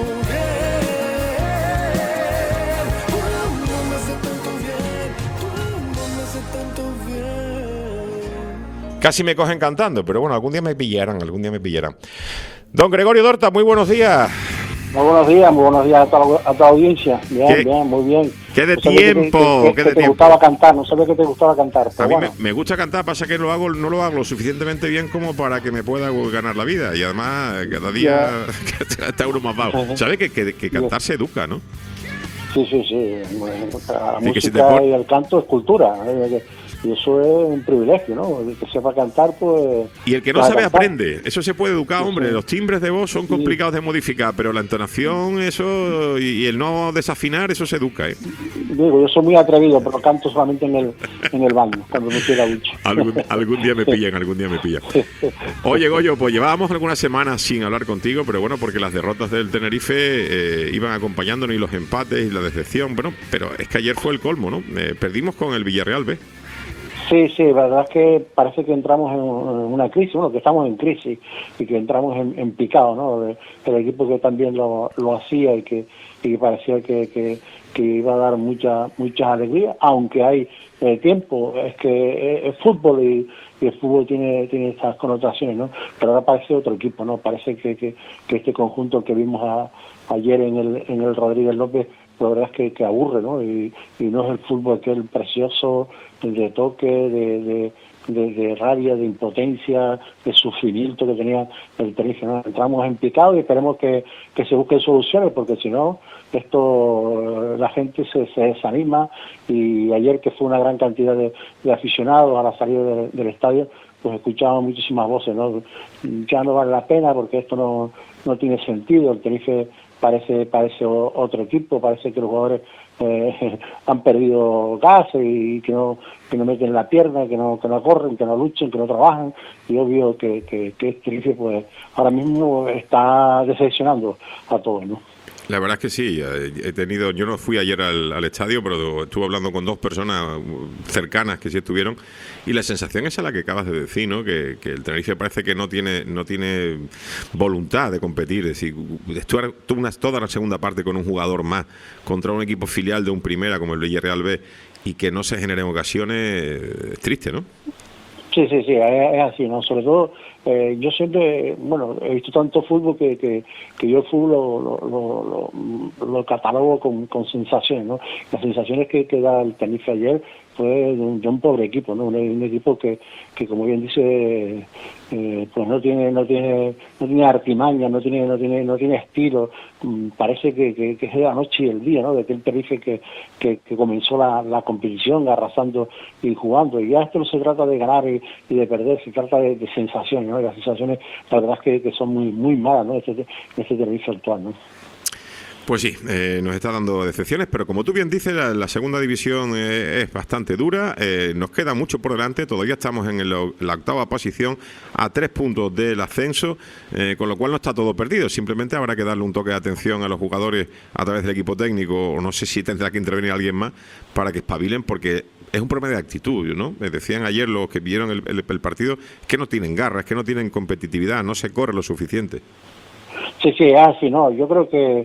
[SPEAKER 8] bien, tu amor me hace tanto bien, tu amor me hace tanto bien.
[SPEAKER 3] Casi me cogen cantando, pero bueno, algún día me pillarán. Don Gregorio Dorta, muy buenos días.
[SPEAKER 10] Muy buenos días a toda la audiencia. Bien, muy bien.
[SPEAKER 3] ¿Qué de tiempo?
[SPEAKER 10] ¿Qué te gustaba cantar? No sabía que te gustaba cantar.
[SPEAKER 3] A mí me gusta cantar, pasa que no lo hago lo suficientemente bien como para que me pueda ganar la vida. Y además, cada día está uno más bajo. ¿Sabes que cantar se educa, no?
[SPEAKER 10] Sí. La música y el canto es cultura. Y eso es un privilegio, ¿no? El que sepa cantar, pues...
[SPEAKER 3] Y el que no sabe aprende. Eso se puede educar, hombre. Sí. Los timbres de voz son complicados de modificar, pero la entonación, eso, y el no desafinar, eso se educa, ¿eh?
[SPEAKER 10] Digo, yo soy muy atrevido, pero canto solamente en el baño, cuando me queda ducha.
[SPEAKER 3] Algún día me pillan. Oye, Goyo, pues llevábamos algunas semanas sin hablar contigo, pero bueno, porque las derrotas del Tenerife iban acompañándonos y los empates y la decepción. Bueno, pero es que ayer fue el colmo, ¿no? Perdimos con el Villarreal B.
[SPEAKER 10] Sí, la verdad es que parece que entramos en una crisis, que estamos en crisis y que entramos en picado, ¿no? El equipo que también lo hacía y que parecía que iba a dar muchas alegrías, aunque hay tiempo, es que es fútbol y el fútbol tiene estas connotaciones, ¿no? Pero ahora parece otro equipo, ¿no? Parece que este conjunto que vimos ayer en el Rodríguez López la verdad es que aburre, ¿no? Y no es el fútbol aquel precioso de toque, de rabia, de impotencia, de sufrimiento que tenía el Tenerife, ¿no? Entramos en picado y esperemos que se busquen soluciones, porque si no, la gente se desanima. Y ayer, que fue una gran cantidad de aficionados a la salida del estadio, pues escuchábamos muchísimas voces, ¿no? Ya no vale la pena porque esto no tiene sentido, el Tenerife parece otro equipo, parece que los jugadores han perdido gas y que no meten la pierna, que no corren, que no luchen, que no trabajan, y obvio que Tenerife pues ahora mismo está decepcionando a todos, ¿no?
[SPEAKER 3] La verdad es que sí, yo no fui ayer al estadio, pero estuve hablando con 2 personas cercanas que sí estuvieron, y la sensación es la que acabas de decir, ¿no? Que el Tenerife parece que no tiene voluntad de competir, es decir, toda la segunda parte con un jugador más contra un equipo filial de un primera como el Villarreal B, y que no se generen ocasiones, es triste, ¿no?
[SPEAKER 10] Sí, es así, ¿no? Sobre todo, yo siempre, he visto tanto fútbol que yo el fútbol lo catalogo con sensaciones, ¿no? Las sensaciones que da el Tenerife ayer fue de un pobre equipo, ¿no? Un equipo que como bien dice, pues no tiene artimaña, no tiene estilo. Parece que es la noche y el día, ¿no? De aquel Tenerife que comenzó la competición arrasando y jugando. Y ya esto no se trata de ganar y de perder, se trata de sensaciones, ¿no? Y las sensaciones, la verdad es que son muy, muy malas, ¿no? Este Tenerife actual, ¿no?
[SPEAKER 3] Pues sí, nos está dando decepciones, pero como tú bien dices, la segunda división es bastante dura, nos queda mucho por delante, todavía estamos en la octava posición, a 3 puntos del ascenso, con lo cual no está todo perdido, simplemente habrá que darle un toque de atención a los jugadores a través del equipo técnico, o no sé si tendrá que intervenir alguien más para que espabilen, porque es un problema de actitud, ¿no? Me decían ayer los que vieron el partido que no tienen garras, que no tienen competitividad, no se corre lo suficiente.
[SPEAKER 10] Sí, así, ¿no? Yo creo que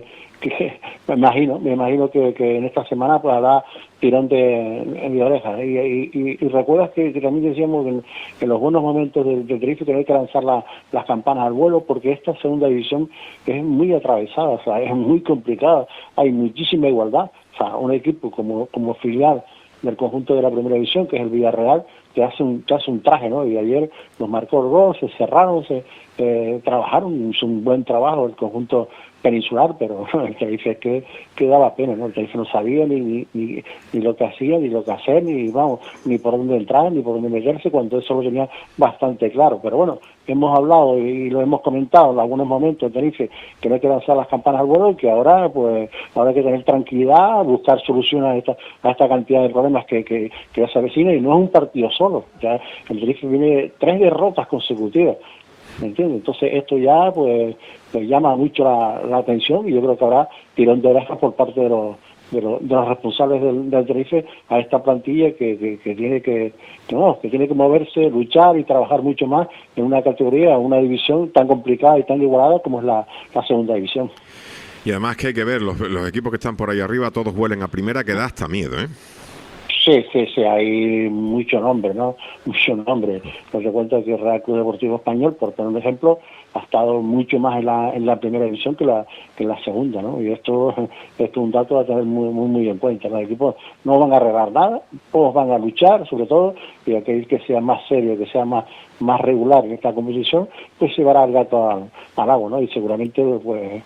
[SPEAKER 10] me imagino que en esta semana pues habrá tirón de orejas, y recuerdas que también decíamos que en los buenos momentos del Tenerife que no hay que lanzar las campanas al vuelo, porque esta segunda división es muy atravesada, o sea, es muy complicada, hay muchísima igualdad, o sea, un equipo como filial del conjunto de la primera división, que es el Villarreal, te hace un traje, ¿no? Y ayer nos marcó el gol, se cerraron, trabajaron, hizo un buen trabajo el conjunto peninsular, pero el Tenerife es que daba pena, ¿no? El Tenerife no sabía ni lo que hacía, ni lo que hacer, ni por dónde entrar, ni por dónde meterse, cuando eso lo tenía bastante claro. Pero bueno, hemos hablado y lo hemos comentado en algunos momentos, el Tenerife, que no hay que lanzar las campanas al vuelo, y que ahora hay que tener tranquilidad, buscar soluciones a esta cantidad de problemas que ya se avecina, y no es un partido solo. Ya el Tenerife viene 3 derrotas consecutivas, ¿me entiendes? Entonces esto ya pues llama mucho la atención, y yo creo que habrá tirón de orejas por parte de los responsables del Tenerife a esta plantilla que tiene que moverse, luchar y trabajar mucho más en una categoría, una división tan complicada y tan igualada como es la segunda división.
[SPEAKER 3] Y además que hay que ver, los equipos que están por ahí arriba, todos huelen a primera, que da hasta miedo, ¿eh?
[SPEAKER 10] Sí, hay mucho nombre, ¿no? Mucho nombre. Os cuento que el Real Club Deportivo Español, por poner un ejemplo, ha estado mucho más en la primera división que en la segunda, ¿no? Y esto es un dato a tener muy, muy, muy en cuenta. Los equipos no van a arreglar nada, todos van a luchar, sobre todo, y aquel que sea más serio, que sea más regular en esta competición, pues se llevará el gato al agua, ¿no? Y seguramente pues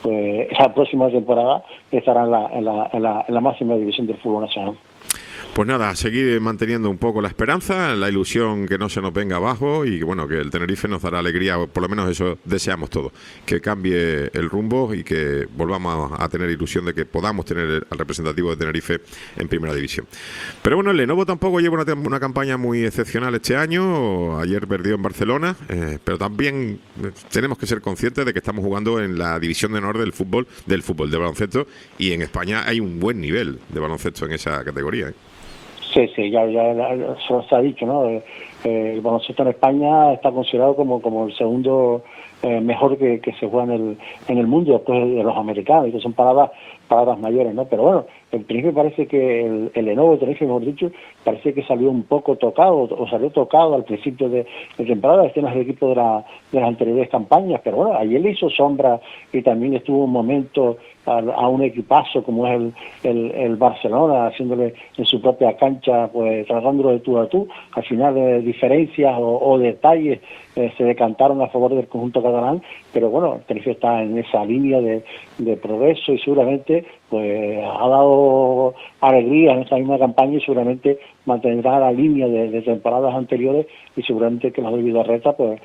[SPEAKER 10] la próxima temporada estará en la máxima división del fútbol nacional.
[SPEAKER 3] Pues nada, seguir manteniendo un poco la esperanza, la ilusión, que no se nos venga abajo, y bueno, que el Tenerife nos dará alegría, por lo menos eso deseamos todos, que cambie el rumbo y que volvamos a tener ilusión de que podamos tener al representativo de Tenerife en primera división. Pero bueno, el Lenovo tampoco lleva una campaña muy excepcional este año, ayer perdió en Barcelona, pero también tenemos que ser conscientes de que estamos jugando en la división de honor del fútbol, de baloncesto, y en España hay un buen nivel de baloncesto en esa categoría, ¿eh?
[SPEAKER 10] Sí, ya se ha dicho, ¿no? El baloncesto en España está considerado como el segundo mejor que se juega en el mundo, después de los americanos, y que son palabras mayores, ¿no? Pero bueno, el Tenerife parece que el Lenovo, Tenerife, mejor dicho, parece que salió un poco tocado, o salió tocado al principio de temporada. Este no es el equipo de las anteriores campañas, pero bueno, ayer le hizo sombra, y también estuvo un momento a un equipazo como es el Barcelona, haciéndole en su propia cancha, pues tratándolo de tú a tú. Al final diferencias o detalles se decantaron a favor del conjunto catalán, pero bueno, el Tenerife está en esa línea de progreso y seguramente pues ha dado alegría en esta misma campaña y seguramente mantendrá la línea de temporadas anteriores y seguramente que los de Vidarreta pues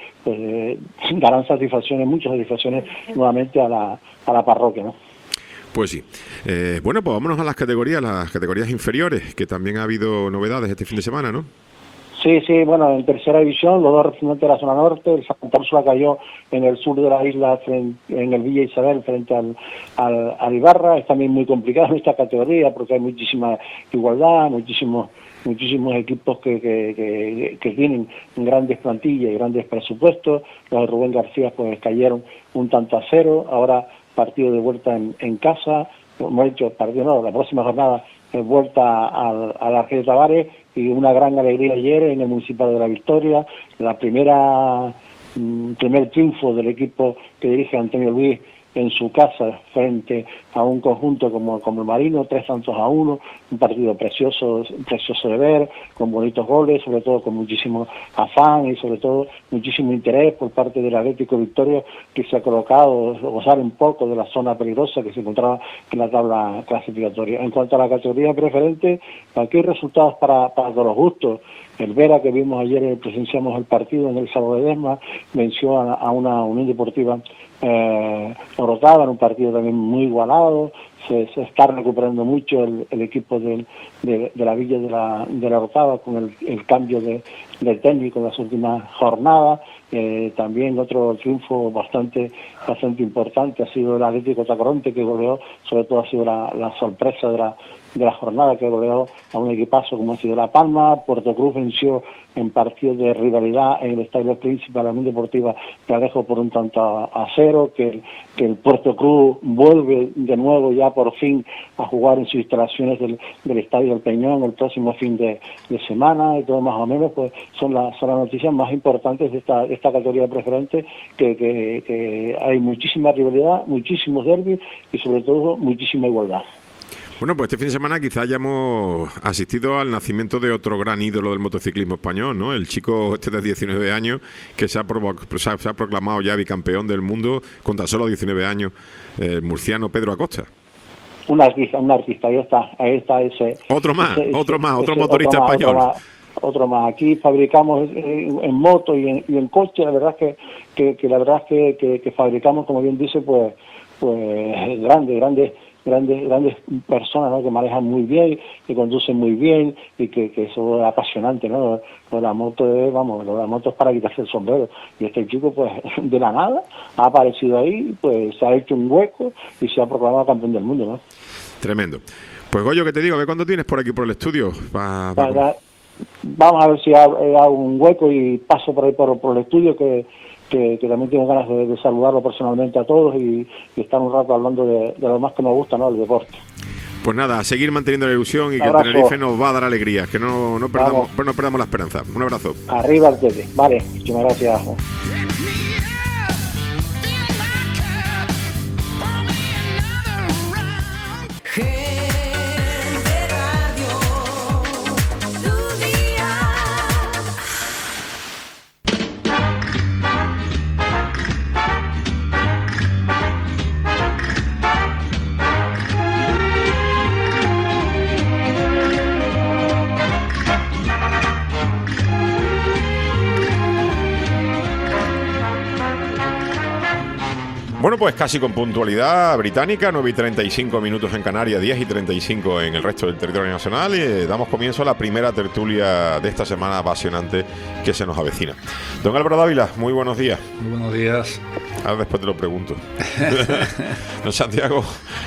[SPEAKER 10] darán satisfacciones, muchas satisfacciones nuevamente a la parroquia, ¿no?
[SPEAKER 3] Pues sí. Bueno, pues vámonos a las categorías inferiores, que también ha habido novedades este fin de semana, ¿no?
[SPEAKER 10] Sí, bueno, en tercera división, los dos representantes de la zona norte, el Santa Úrsula cayó en el sur de la isla, en el Villa Isabel, frente al Ibarra. Es también muy complicado en esta categoría porque hay muchísima igualdad, muchísimos equipos que tienen grandes plantillas y grandes presupuestos. Los de Rubén García pues cayeron 1-0, ahora partido de vuelta en casa, hemos hecho partido, no, la próxima jornada vuelta al Argel Tavares y una gran alegría ayer en el Municipal de la Victoria, la primer triunfo del equipo que dirige Antonio Luis en su casa frente a un conjunto como el Marino, 3-1, un partido precioso de ver, con bonitos goles, sobre todo con muchísimo afán y sobre todo muchísimo interés por parte del Atlético Victoria, que se ha colocado, gozar un poco de la zona peligrosa que se encontraba en la tabla clasificatoria. En cuanto a la categoría preferente, aquí hay resultados para todos los gustos. El Vera, que vimos ayer, presenciamos el partido en el Sábado de Desma, venció a una Unión Deportiva Orotava en un partido también muy igualado. Se está recuperando mucho el equipo de la Villa de la Orotava con el cambio del técnico en las últimas jornadas. También otro triunfo bastante importante ha sido el Atlético Tacoronte, que goleó, sobre todo ha sido la sorpresa de la jornada, que goleó a un equipazo como ha sido La Palma. Puerto Cruz venció en partido de rivalidad en el Estadio Príncipe a la Unión Deportiva Clarejo por 1-0, que el Puerto Cruz vuelve de nuevo ya por fin a jugar en sus instalaciones del Estadio del Peñón el próximo fin de semana, y todo más o menos pues son las noticias más importantes de esta categoría preferente, que hay muchísima rivalidad, muchísimos derbis y sobre todo muchísima igualdad.
[SPEAKER 3] Bueno, pues este fin de semana quizá hayamos asistido al nacimiento de otro gran ídolo del motociclismo español, ¿no? El chico de 19 años que se ha proclamado ya bicampeón del mundo con tan solo 19 años, el murciano Pedro Acosta. Un artista,
[SPEAKER 10] ahí está ese.
[SPEAKER 3] Otro motorista español.
[SPEAKER 10] Otro más. Aquí fabricamos en moto y en coche, la verdad es que fabricamos, como bien dice, pues grandes personas, ¿no? Que manejan muy bien, que conducen muy bien y que eso es apasionante, ¿no? La moto es para quitarse el sombrero, y este chico pues de la nada ha aparecido ahí, pues se ha hecho un hueco y se ha proclamado campeón del mundo, ¿no?
[SPEAKER 3] Tremendo. Pues Goyo, ¿qué te digo? ¿Ve cuándo tienes por aquí por el estudio?
[SPEAKER 10] Vamos a ver si hago un hueco y paso por ahí por el estudio, que también tengo ganas de saludarlo personalmente a todos y estar un rato hablando de lo más que nos gusta, ¿no? El deporte.
[SPEAKER 3] Pues nada, a seguir manteniendo la ilusión y que el Tenerife nos va a dar alegría, que no perdamos la esperanza. Un abrazo.
[SPEAKER 10] Arriba el Tete. Vale, muchas gracias.
[SPEAKER 3] Bueno, pues casi con puntualidad británica, 9:35 minutos en Canarias, 10:35 en el resto del territorio nacional, y damos comienzo a la primera tertulia de esta semana apasionante que se nos avecina. Don Álvaro Dávila, muy buenos días.
[SPEAKER 11] Muy buenos días.
[SPEAKER 3] Ahora después te lo pregunto. Don Santiago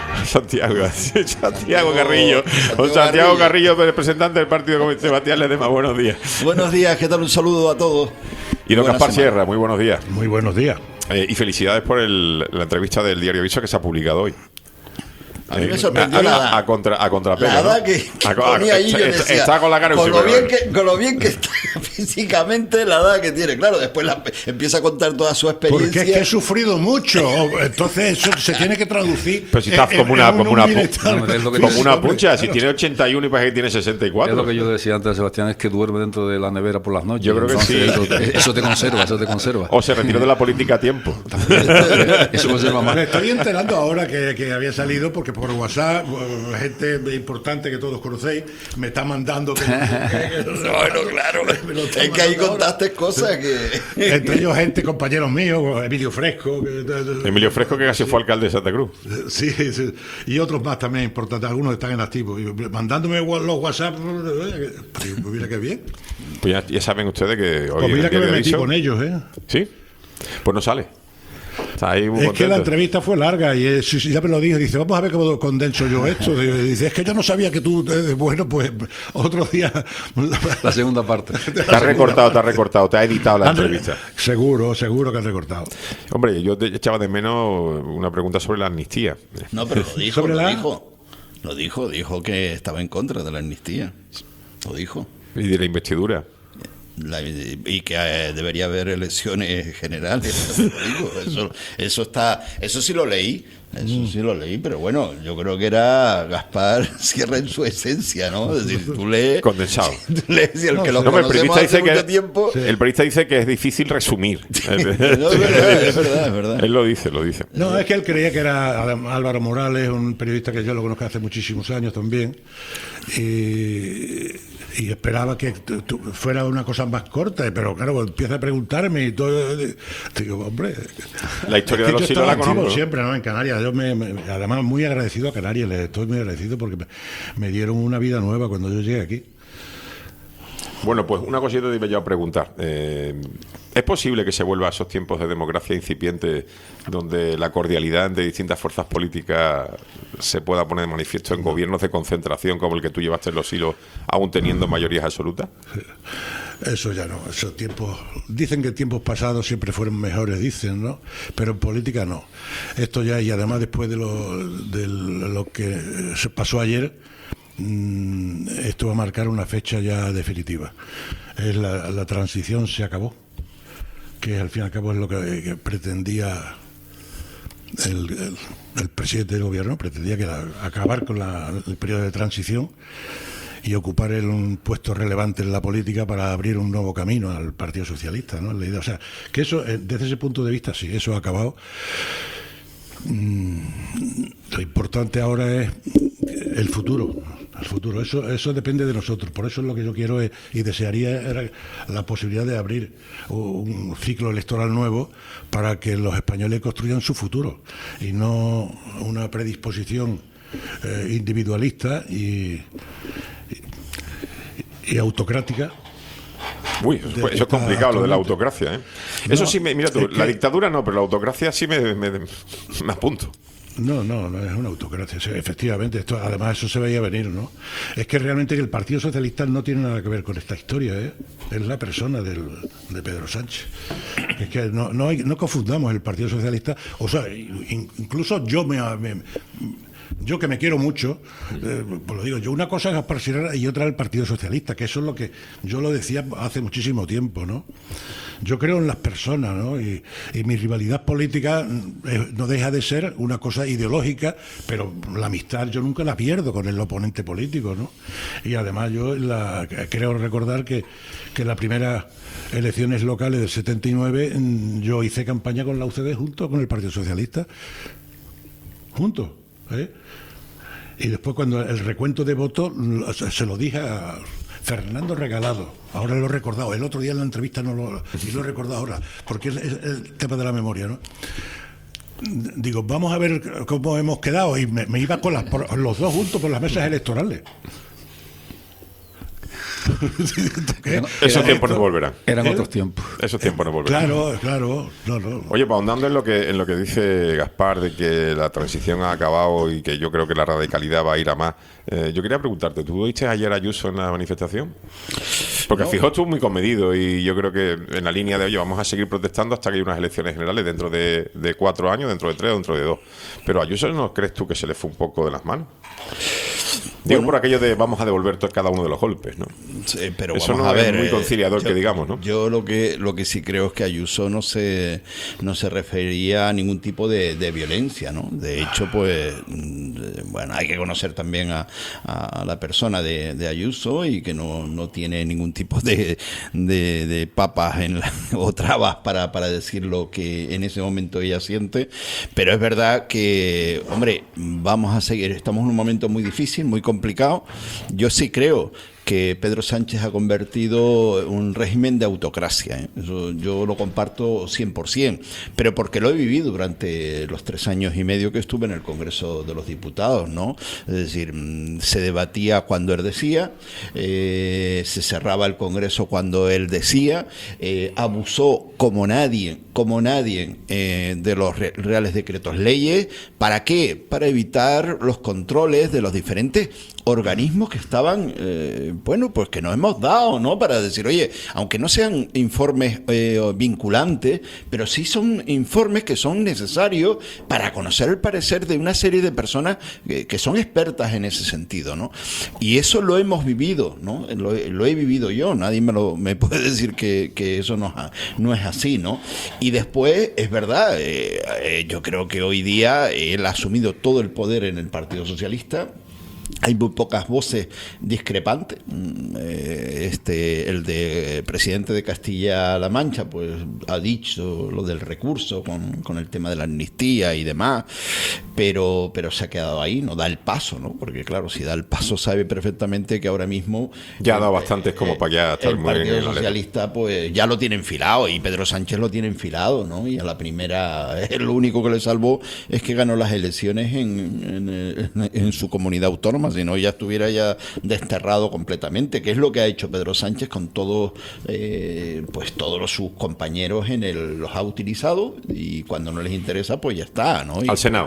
[SPEAKER 3] Carrillo. Don Santiago Carrillo, representante del partido como Sebastián Ledesma, buenos días.
[SPEAKER 11] Buenos días, ¿qué tal? Un saludo a todos.
[SPEAKER 3] Y don Gaspar Sierra, muy buenos días.
[SPEAKER 12] Muy buenos días.
[SPEAKER 3] Y felicidades por la entrevista del Diario Aviso que se ha publicado hoy.
[SPEAKER 11] A mí me sorprendió a
[SPEAKER 3] contrapelo,
[SPEAKER 11] nada,
[SPEAKER 3] ¿no?
[SPEAKER 11] que ponía ahí, yo decía,
[SPEAKER 3] está con la cara
[SPEAKER 11] con lo bien que está, físicamente la edad que tiene. Claro, después empieza a contar toda su experiencia.
[SPEAKER 12] Porque es que he sufrido mucho, entonces eso se tiene que traducir.
[SPEAKER 3] Pero si estás como una pucha, si tiene 81 y parece que tiene 64.
[SPEAKER 13] Es lo que yo decía antes, Sebastián, es que duerme dentro de la nevera por las noches.
[SPEAKER 3] Yo creo que sí.
[SPEAKER 13] Eso te conserva.
[SPEAKER 3] O se retiró de la política a tiempo.
[SPEAKER 13] Eso conserva más.
[SPEAKER 12] Me estoy enterando ahora que había salido, porque por WhatsApp, gente importante que todos conocéis, me está mandando.
[SPEAKER 11] Bueno, claro. Es que ahí contaste cosas que.
[SPEAKER 12] Entre ellos, compañeros míos, Emilio Fresco.
[SPEAKER 3] Que casi fue alcalde de Santa Cruz.
[SPEAKER 12] Sí, y otros más también importantes. Algunos están en activo. Y mandándome los WhatsApp. Mira qué bien.
[SPEAKER 3] Pues ya saben ustedes que hoy.
[SPEAKER 12] Pues mira que me metí con ellos, ¿Sí?
[SPEAKER 3] Pues no sale. Está ahí muy
[SPEAKER 12] contento. Que la entrevista fue larga y ya me lo dijo. Dice, vamos a ver cómo condenso yo esto. Dice, es que yo no sabía que tú. Bueno, pues otro día.
[SPEAKER 13] La segunda parte.
[SPEAKER 3] Te has recortado, te ha editado la entrevista.
[SPEAKER 12] Seguro que has recortado.
[SPEAKER 3] Hombre, yo te echaba de menos una pregunta sobre la amnistía.
[SPEAKER 11] No, pero lo dijo que estaba en contra de la amnistía. Lo dijo.
[SPEAKER 3] Y de la investidura.
[SPEAKER 11] Y que debería haber elecciones generales. Eso sí lo leí. Pero bueno, yo creo que era Gaspar Sierra en su esencia, ¿no? Es decir, tú lees
[SPEAKER 3] condensado.
[SPEAKER 11] El
[SPEAKER 3] periodista dice que es difícil resumir.
[SPEAKER 11] No, es verdad.
[SPEAKER 3] Él lo dice.
[SPEAKER 12] No, es que él creía que era Álvaro Morales, un periodista que yo lo conozco hace muchísimos años también. Y esperaba que fuera una cosa más corta, pero claro, empieza a preguntarme y todo. Digo, hombre.
[SPEAKER 3] La historia de los hilos la conozco
[SPEAKER 12] siempre, ¿no? En Canarias. Yo además muy agradecido a Canarias, les estoy muy agradecido porque me dieron una vida nueva cuando yo llegué aquí.
[SPEAKER 3] Bueno, pues una cosita te iba yo a preguntar. ¿Es posible que se vuelva a esos tiempos de democracia incipiente donde la cordialidad entre distintas fuerzas políticas se pueda poner de manifiesto en gobiernos de concentración como el que tú llevaste en los hilos, aún teniendo mayorías absolutas?
[SPEAKER 12] Eso ya no, esos tiempos, dicen que tiempos pasados siempre fueron mejores, dicen, ¿no? Pero en política no. Esto ya, y además después de lo que se pasó ayer, esto va a marcar una fecha ya definitiva. Es la transición se acabó, que al fin y al cabo es lo que pretendía el presidente del gobierno, pretendía acabar con el periodo de transición y ocupar un puesto relevante en la política para abrir un nuevo camino al Partido Socialista, ¿no? La idea, o sea, que eso, desde ese punto de vista, sí, eso ha acabado. Lo importante ahora es el futuro. Eso depende de nosotros. Por eso es lo que yo quiero y desearía era la posibilidad de abrir un ciclo electoral nuevo para que los españoles construyan su futuro y no una predisposición individualista y autocrática.
[SPEAKER 3] Uy, eso es complicado, lo de la autocracia, ¿eh? No, eso sí, mira tú, la dictadura no, pero la autocracia sí me apunto.
[SPEAKER 12] No es una autocracia, efectivamente, esto además eso se veía venir, ¿no? Es que realmente el Partido Socialista no tiene nada que ver con esta historia, ¿eh? Es la persona de Pedro Sánchez. Es que no confundamos el Partido Socialista, o sea, incluso yo que me quiero mucho, pues lo digo, yo una cosa es Gaspar Sierra y otra el Partido Socialista, que eso es lo que yo lo decía hace muchísimo tiempo, ¿no? Yo creo en las personas, ¿no? Y mi rivalidad política no deja de ser una cosa ideológica, pero la amistad yo nunca la pierdo con el oponente político, ¿no? Y además yo creo recordar que en las primeras elecciones locales del 79 yo hice campaña con la UCD junto con el Partido Socialista, juntos, ¿eh? Y después cuando el recuento de votos se lo dije a Fernando Regalado, ahora lo he recordado, el otro día en la entrevista lo he recordado ahora, porque es el tema de la memoria, ¿no? Digo, vamos a ver cómo hemos quedado, y me iba con los dos juntos por las mesas electorales.
[SPEAKER 3] Esos tiempos no volverán.
[SPEAKER 13] Eran otros tiempos.
[SPEAKER 3] Esos tiempos no volverán.
[SPEAKER 12] Claro. No.
[SPEAKER 3] Oye, pues ahondando en lo que dice Gaspar de que la transición ha acabado y que yo creo que la radicalidad va a ir a más, yo quería preguntarte, ¿tú oíste ayer a Ayuso en la manifestación? Porque fijo, estuvo muy comedido y yo creo que en la línea de, oye, vamos a seguir protestando hasta que haya unas elecciones generales dentro de 4 años, dentro de 3 o dentro de 2. Pero a Ayuso, ¿no crees tú que se le fue un poco de las manos? Digo
[SPEAKER 11] Bueno,
[SPEAKER 3] por aquello de vamos a devolver cada uno de los golpes, ¿no?
[SPEAKER 11] Sí, pero
[SPEAKER 3] eso
[SPEAKER 11] vamos
[SPEAKER 3] no
[SPEAKER 11] a ver,
[SPEAKER 3] es muy conciliador,
[SPEAKER 11] yo,
[SPEAKER 3] que digamos, ¿no?
[SPEAKER 11] Yo lo que sí creo es que Ayuso no se refería a ningún tipo de violencia, ¿no? De hecho, pues, bueno, hay que conocer también a la persona de Ayuso, y que no tiene ningún tipo de papas o trabas para decir lo que en ese momento ella siente. Pero es verdad que, hombre, vamos a seguir, estamos en un momento muy difícil, muy complicado. Yo sí creo que Pedro Sánchez ha convertido un régimen de autocracia, ¿eh? Eso yo lo comparto 100%, pero porque lo he vivido durante los 3 años y medio que estuve en el Congreso de los Diputados, ¿no? Es decir, se debatía cuando él decía, se cerraba el Congreso cuando él decía, abusó como nadie de los reales decretos leyes. ¿Para qué? Para evitar los controles de los diferentes organismos que estaban, bueno, pues que nos hemos dado, ¿no? Para decir, oye, aunque no sean informes vinculantes, pero sí son informes que son necesarios para conocer el parecer de una serie de personas que son expertas en ese sentido, ¿no? Y eso lo hemos vivido, ¿no? Lo he vivido yo, nadie me puede decir que eso no es así, ¿no? Y después, es verdad, yo creo que hoy día él ha asumido todo el poder en el Partido Socialista. Hay muy pocas voces discrepantes. El de presidente de Castilla-La Mancha pues ha dicho lo del recurso con el tema de la amnistía y demás, pero se ha quedado ahí, no da el paso, ¿no? Porque claro, si da el paso sabe perfectamente que ahora mismo
[SPEAKER 3] ya ha dado bastantes como para ya estar muy bien en
[SPEAKER 11] el Partido Socialista pues ya lo tiene enfilado, y Pedro Sánchez lo tiene enfilado, ¿no? Y a la primera lo único que le salvó es que ganó las elecciones en su comunidad autónoma, si no ya estuviera ya desterrado completamente, que es lo que ha hecho Pedro Sánchez con todos sus compañeros los ha utilizado, y cuando no les interesa pues ya está, ¿no?
[SPEAKER 3] Al Senado.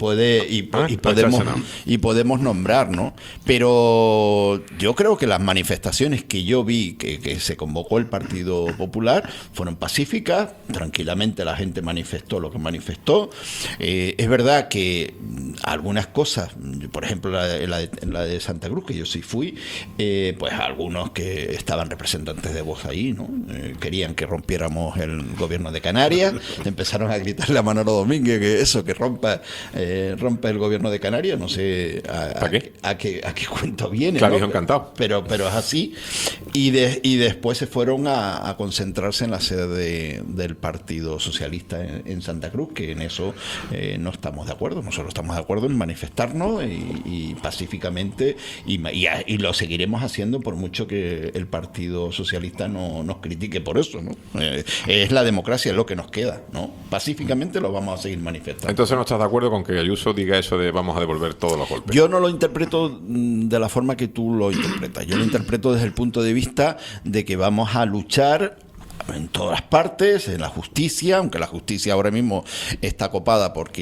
[SPEAKER 11] Y podemos nombrar, ¿no? Pero yo creo que las manifestaciones que yo vi que se convocó el Partido Popular fueron pacíficas, tranquilamente la gente manifestó lo que manifestó. Es verdad que algunas cosas, por ejemplo la de Santa Cruz, que yo sí fui, pues algunos que estaban representantes de Vox ahí, ¿no? Querían que rompiéramos el gobierno de Canarias, empezaron a gritarle a Manolo Domínguez que rompa el gobierno de Canarias, no sé a qué cuento viene,
[SPEAKER 3] claro,
[SPEAKER 11] ¿no?
[SPEAKER 3] Encantado.
[SPEAKER 11] Pero es así, y después se fueron a concentrarse en la sede del Partido Socialista en Santa Cruz, que en eso no estamos de acuerdo. Nosotros estamos de acuerdo en manifestarnos y pacíficamente, y lo seguiremos haciendo por mucho que el Partido Socialista no nos critique por eso, ¿no? Es la democracia, es lo que nos queda, ¿no? Pacíficamente lo vamos a seguir manifestando.
[SPEAKER 3] Entonces no estás de acuerdo con que Ayuso diga eso de vamos a devolver todos los golpes.
[SPEAKER 11] Yo no lo interpreto de la forma que tú lo interpretas. Yo lo interpreto desde el punto de vista de que vamos a luchar en todas partes, en la justicia, aunque la justicia ahora mismo está copada por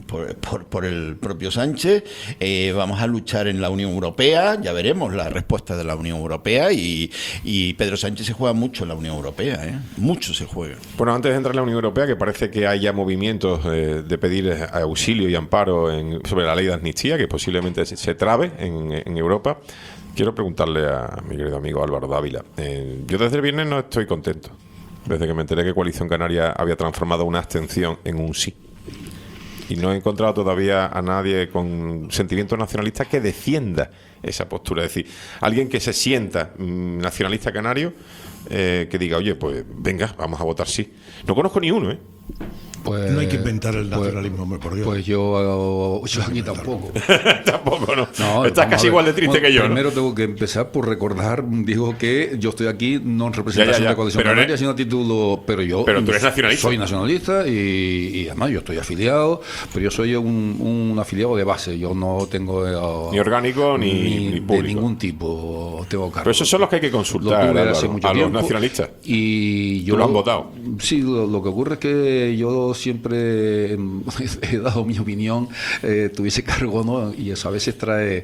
[SPEAKER 11] el propio Sánchez. Vamos a luchar en la Unión Europea, ya veremos la respuesta de la Unión Europea, y Pedro Sánchez se juega mucho en la Unión Europea, mucho se juega.
[SPEAKER 3] Bueno, antes de entrar en la Unión Europea, que parece que haya movimientos de pedir auxilio y amparo sobre la ley de amnistía, que posiblemente se trabe en Europa, quiero preguntarle a mi querido amigo Álvaro Dávila. Yo desde el viernes no estoy contento. Desde que me enteré que Coalición Canaria había transformado una abstención en un sí. Y no he encontrado todavía a nadie con sentimientos nacionalistas que defienda esa postura. Es decir, alguien que se sienta nacionalista canario, que diga, oye, pues venga, vamos a votar sí. No conozco ni uno,
[SPEAKER 12] Pues, no hay que inventar el nacionalismo, hombre, por Dios.
[SPEAKER 13] Pues yo aquí tampoco.
[SPEAKER 3] Tampoco, ¿no? Estás casi igual de triste que yo,
[SPEAKER 13] Primero
[SPEAKER 3] ¿no?
[SPEAKER 13] tengo que empezar por recordar, digo que yo estoy aquí no en representación de Coalición Canaria, sino a título... Pero
[SPEAKER 3] tú eres nacionalista.
[SPEAKER 13] Soy nacionalista y además yo estoy afiliado, pero yo soy un afiliado de base. Yo no tengo...
[SPEAKER 3] ni orgánico ni público.
[SPEAKER 13] De ningún tipo tengo cargo.
[SPEAKER 3] Pero esos son los que hay que consultar,
[SPEAKER 13] Álvaro, a los nacionalistas.
[SPEAKER 3] Y yo... ¿Tú lo han votado?
[SPEAKER 13] Sí, lo que ocurre es que yo siempre he dado mi opinión, tuviese cargo, ¿no? Y eso a veces trae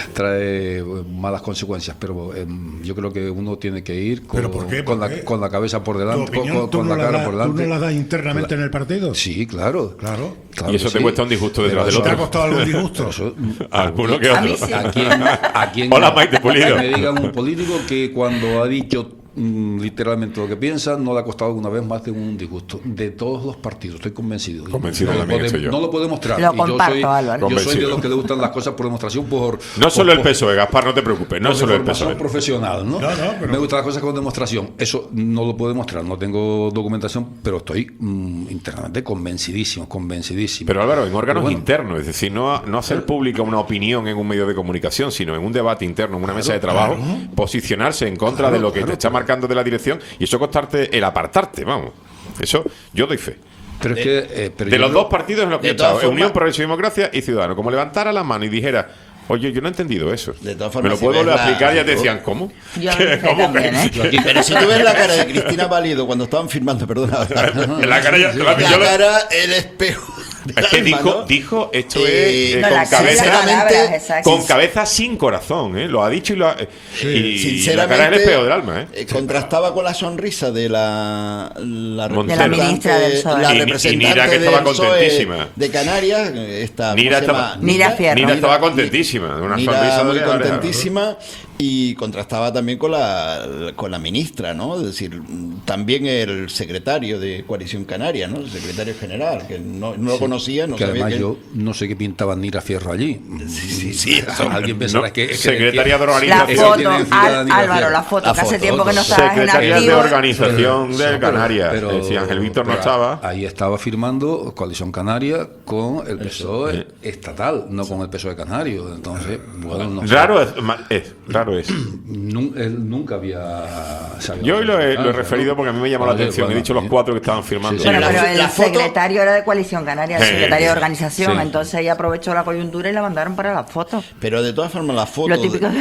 [SPEAKER 13] malas consecuencias, pero yo creo que uno tiene que ir con la cabeza por delante, con la cara por delante.
[SPEAKER 12] ¿Tú no la das internamente en el partido?
[SPEAKER 13] Sí, claro.
[SPEAKER 3] Y eso te cuesta un disgusto detrás del otro.
[SPEAKER 12] ¿Te ha costado algún disgusto?
[SPEAKER 3] Alguno que otro.
[SPEAKER 13] ¿A quién
[SPEAKER 3] Hola, Maite Pulido.
[SPEAKER 13] Me digan un político que cuando ha dicho literalmente lo que piensa, no le ha costado alguna vez más de un disgusto. De todos los partidos, estoy convencido. No lo puedo demostrar.
[SPEAKER 14] Lo comparto, Álvaro.
[SPEAKER 13] Yo soy de los que le gustan las cosas por demostración.
[SPEAKER 3] No solo el PSOE, Gaspar, no te preocupes. No solo el PSOE.
[SPEAKER 13] Profesional, ¿no? Pero me gustan las cosas con demostración. Eso no lo puedo demostrar. No tengo documentación, pero estoy internamente convencidísimo.
[SPEAKER 3] Pero Álvaro, en órganos internos, es decir, no hacer pública una opinión en un medio de comunicación, sino en un debate interno, en una mesa de trabajo, posicionarse en contra de lo que te está marcando de la dirección, y eso costarte el apartarte, vamos. Eso yo doy fe.
[SPEAKER 13] Pero es que,
[SPEAKER 3] de los dos partidos en los que he estado, Unión, Progreso y Democracia y Ciudadanos, como levantara la mano y dijera: oye, yo no he entendido eso.
[SPEAKER 15] De todas
[SPEAKER 3] me
[SPEAKER 15] formas,
[SPEAKER 3] lo puedo volver a explicar, y ya te decían, ¿cómo?
[SPEAKER 15] ¿Cómo? Pero si tú ves la cara de Cristina Valido cuando estaban firmando, perdona.
[SPEAKER 3] La cara,
[SPEAKER 15] el espejo.
[SPEAKER 3] Es que dijo esto es con cabeza sin corazón, lo ha dicho y lo ha, y
[SPEAKER 15] sinceramente,
[SPEAKER 3] la cara es el espejo del alma,
[SPEAKER 15] contrastaba con la sonrisa de la
[SPEAKER 14] ministra del PSOE,
[SPEAKER 15] la representante
[SPEAKER 3] y Nira, que estaba contentísima
[SPEAKER 15] de Canarias,
[SPEAKER 14] Nira Fierro.
[SPEAKER 3] Nira estaba contentísima, una sonrisa
[SPEAKER 15] muy contentísima. Y contrastaba también con la ministra, ¿no? Es decir, también el secretario de Coalición Canaria, ¿no? El secretario general, que no lo conocía, no
[SPEAKER 13] que
[SPEAKER 15] sabía
[SPEAKER 13] además yo no sé qué pintaba Nira Fierro allí.
[SPEAKER 15] Sí.
[SPEAKER 13] Alguien pensará que
[SPEAKER 3] secretaria de organización.
[SPEAKER 14] La foto, Álvaro, la foto, que hace tiempo que no estaba en activo.
[SPEAKER 3] Secretaria de organización de Canarias. Si Ángel Víctor no estaba.
[SPEAKER 13] Ahí estaba firmando Coalición Canaria con el PSOE estatal, no con el PSOE canario. Entonces, bueno, no sé.
[SPEAKER 3] Raro es.
[SPEAKER 13] Él nunca había sabido.
[SPEAKER 3] Yo hoy lo he referido porque a mí me llamó la atención. He dicho los 4 que estaban firmando.
[SPEAKER 14] Bueno, pero el secretario era de Coalición Canaria, el secretario de organización. Entonces ella aprovechó la coyuntura y la mandaron para las fotos.
[SPEAKER 15] Pero de todas formas, la foto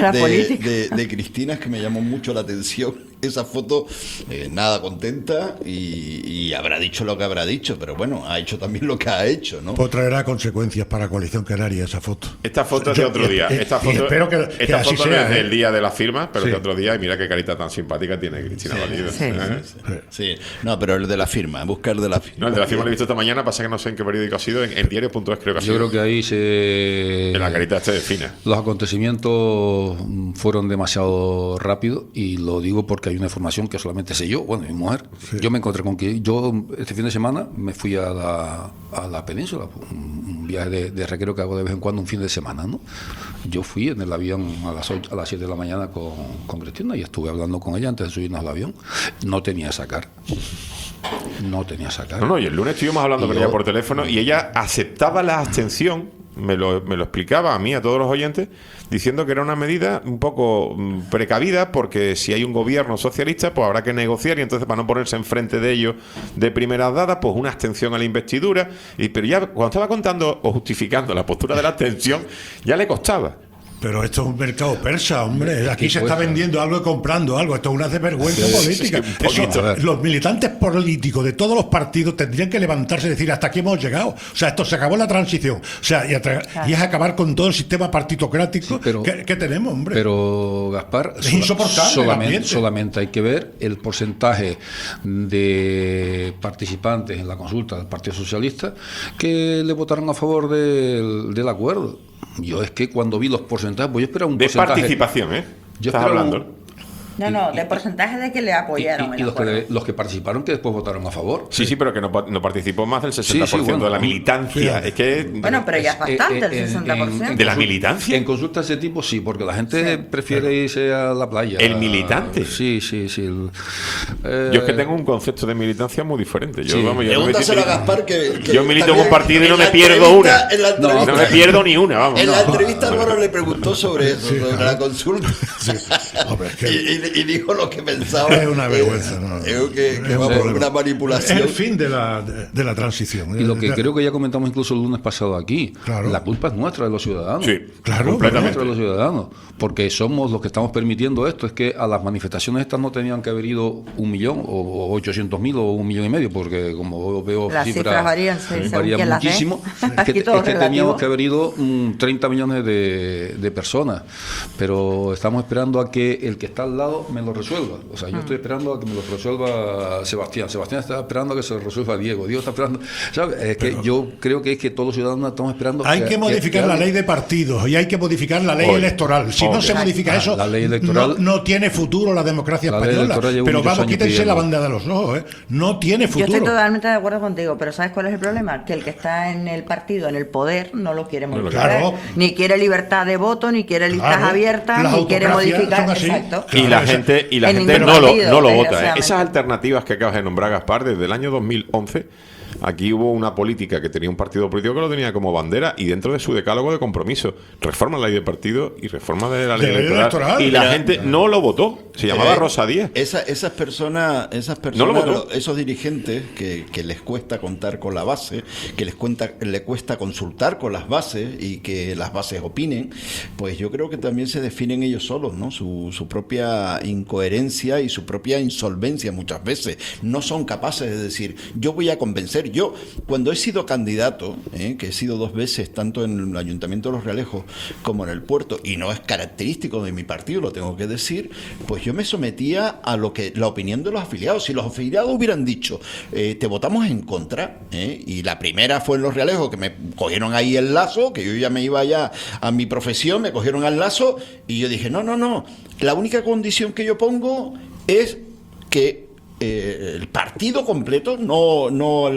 [SPEAKER 15] de Cristina es que me llamó mucho la atención. Esa foto, nada contenta, y habrá dicho lo que habrá dicho, pero bueno, ha hecho también lo que ha hecho, ¿no?
[SPEAKER 12] Pues traerá consecuencias para Coalición Canaria esa foto.
[SPEAKER 3] Esta foto es de otro día. Esta foto,
[SPEAKER 12] espero que así sea,
[SPEAKER 3] no es del día de la firma, pero de otro día, y mira qué carita tan simpática tiene Cristina Valido.
[SPEAKER 15] Sí, no, pero el de la firma, busca el de la firma.
[SPEAKER 3] No, el de la firma lo he visto esta mañana, pasa que no sé en qué periódico ha sido, en diario.es creo que ha sido.
[SPEAKER 13] Yo creo que ahí
[SPEAKER 3] en la carita fina.
[SPEAKER 13] Los acontecimientos fueron demasiado rápidos, y lo digo porque hay una información que solamente sé yo, bueno, mi mujer. Yo me encontré con que yo este fin de semana me fui a la península, un viaje de recreo que hago de vez en cuando, un fin de semana, ¿no? Yo fui en el avión a las 7 de la mañana con Cristina, y estuve hablando con ella antes de subirnos al avión. No tenía sacar.
[SPEAKER 3] No, y el lunes estuvimos hablando con ella por teléfono, y ella aceptaba la abstención. Me lo explicaba a mí, a todos los oyentes, diciendo que era una medida un poco precavida, porque si hay un gobierno socialista, pues habrá que negociar, y entonces, para no ponerse enfrente de ellos de primeras dadas, pues una abstención a la investidura. Pero ya cuando estaba contando o justificando la postura de la abstención, ya le costaba.
[SPEAKER 12] Pero esto es un mercado persa, hombre. Aquí se está vendiendo algo y comprando algo. Esto es una desvergüenza política. Los militantes políticos de todos los partidos tendrían que levantarse y decir: hasta aquí hemos llegado. O sea, esto se acabó la transición. O sea, y es acabar con todo el sistema partitocrático que tenemos, hombre.
[SPEAKER 13] Pero, Gaspar,
[SPEAKER 12] es insoportable.
[SPEAKER 13] Solamente hay que ver el porcentaje de participantes en la consulta del Partido Socialista que le votaron a favor del acuerdo. Yo es que cuando vi los porcentajes, pues yo esperaba un porcentaje
[SPEAKER 3] de participación,
[SPEAKER 13] Yo
[SPEAKER 3] estás hablando.
[SPEAKER 14] No, de porcentaje de que le apoyaron.
[SPEAKER 13] Y los que participaron, que después votaron a favor.
[SPEAKER 3] Sí, pero que no participó más del 60% de la militancia. Es que,
[SPEAKER 14] bueno, pero ya es bastante, el 60%.
[SPEAKER 3] ¿De la militancia?
[SPEAKER 13] En consultas de ese tipo, sí, porque la gente prefiere irse a la playa.
[SPEAKER 3] ¿El militante?
[SPEAKER 13] Sí.
[SPEAKER 3] Yo es que tengo un concepto de militancia muy diferente.
[SPEAKER 15] Pregúntaselo a Gaspar, que
[SPEAKER 3] yo milito en un partido y no me pierdo una. No me pierdo ni una, vamos.
[SPEAKER 15] En la entrevista Álvaro le preguntó sobre eso, sobre la consulta.
[SPEAKER 12] Hombre,
[SPEAKER 15] y dijo lo que pensaba.
[SPEAKER 12] Es una vergüenza.
[SPEAKER 15] Creo que va por una manipulación.
[SPEAKER 12] Es el fin de la transición.
[SPEAKER 13] Y lo que creo que ya comentamos incluso el lunes pasado aquí, la culpa es nuestra de los ciudadanos.
[SPEAKER 3] Sí,
[SPEAKER 12] claro,
[SPEAKER 13] completamente nuestra de los ciudadanos, porque somos los que estamos permitiendo esto. Es que a las manifestaciones estas no tenían que haber ido 1 millón o 800.000 o 1,5 millones, porque como veo
[SPEAKER 14] las cifras varían,
[SPEAKER 13] varían muchísimo. Es que teníamos que haber ido 30 millones de personas, pero estamos esperando a que el que está al lado me lo resuelva. O sea, yo estoy esperando a que me lo resuelva Sebastián está esperando a que se lo resuelva Diego está esperando, ¿sabes? Es que yo creo que es que todos los ciudadanos estamos esperando.
[SPEAKER 12] Hay que modificar la ley de partidos y hay que modificar la ley electoral. Si no se modifica eso,
[SPEAKER 13] la ley electoral,
[SPEAKER 12] no tiene futuro la democracia española. Pero vamos, quítense la banda de los ojos, ¿eh? No tiene futuro.
[SPEAKER 14] Yo estoy totalmente de acuerdo contigo, pero ¿sabes cuál es el problema? Que el que está en el partido, en el poder, no lo quiere modificar.
[SPEAKER 12] Claro.
[SPEAKER 14] Ni quiere libertad de voto, ni quiere listas abiertas, ni quiere modificar. Exacto.
[SPEAKER 3] Y la gente no lo vota. Esas alternativas que acabas de nombrar, Gaspar, desde el año 2011, aquí hubo una política que tenía un partido político que lo tenía como bandera y dentro de su decálogo de compromiso, reforma la ley de partido y reforma de la ley electoral. Y la gente no lo votó. Se llamaba Rosa Díez.
[SPEAKER 15] Esas personas,
[SPEAKER 3] no lo votó.
[SPEAKER 15] esos dirigentes que les cuesta contar con la base, que les cuesta consultar con las bases y que las bases opinen, pues yo creo que también se definen ellos solos, ¿no? Su propia incoherencia y su propia insolvencia muchas veces. No son capaces de decir, yo voy a convencer. Yo, cuando he sido candidato, que he sido 2 veces, tanto en el Ayuntamiento de Los Realejos como en el Puerto, y no es característico de mi partido, lo tengo que decir, pues yo me sometía a la opinión de los afiliados. Si los afiliados hubieran dicho, te votamos en contra, y la primera fue en Los Realejos, que me cogieron ahí el lazo, que yo ya me iba ya a mi profesión, me cogieron al lazo, y yo dije, no, la única condición que yo pongo es que el partido completo, no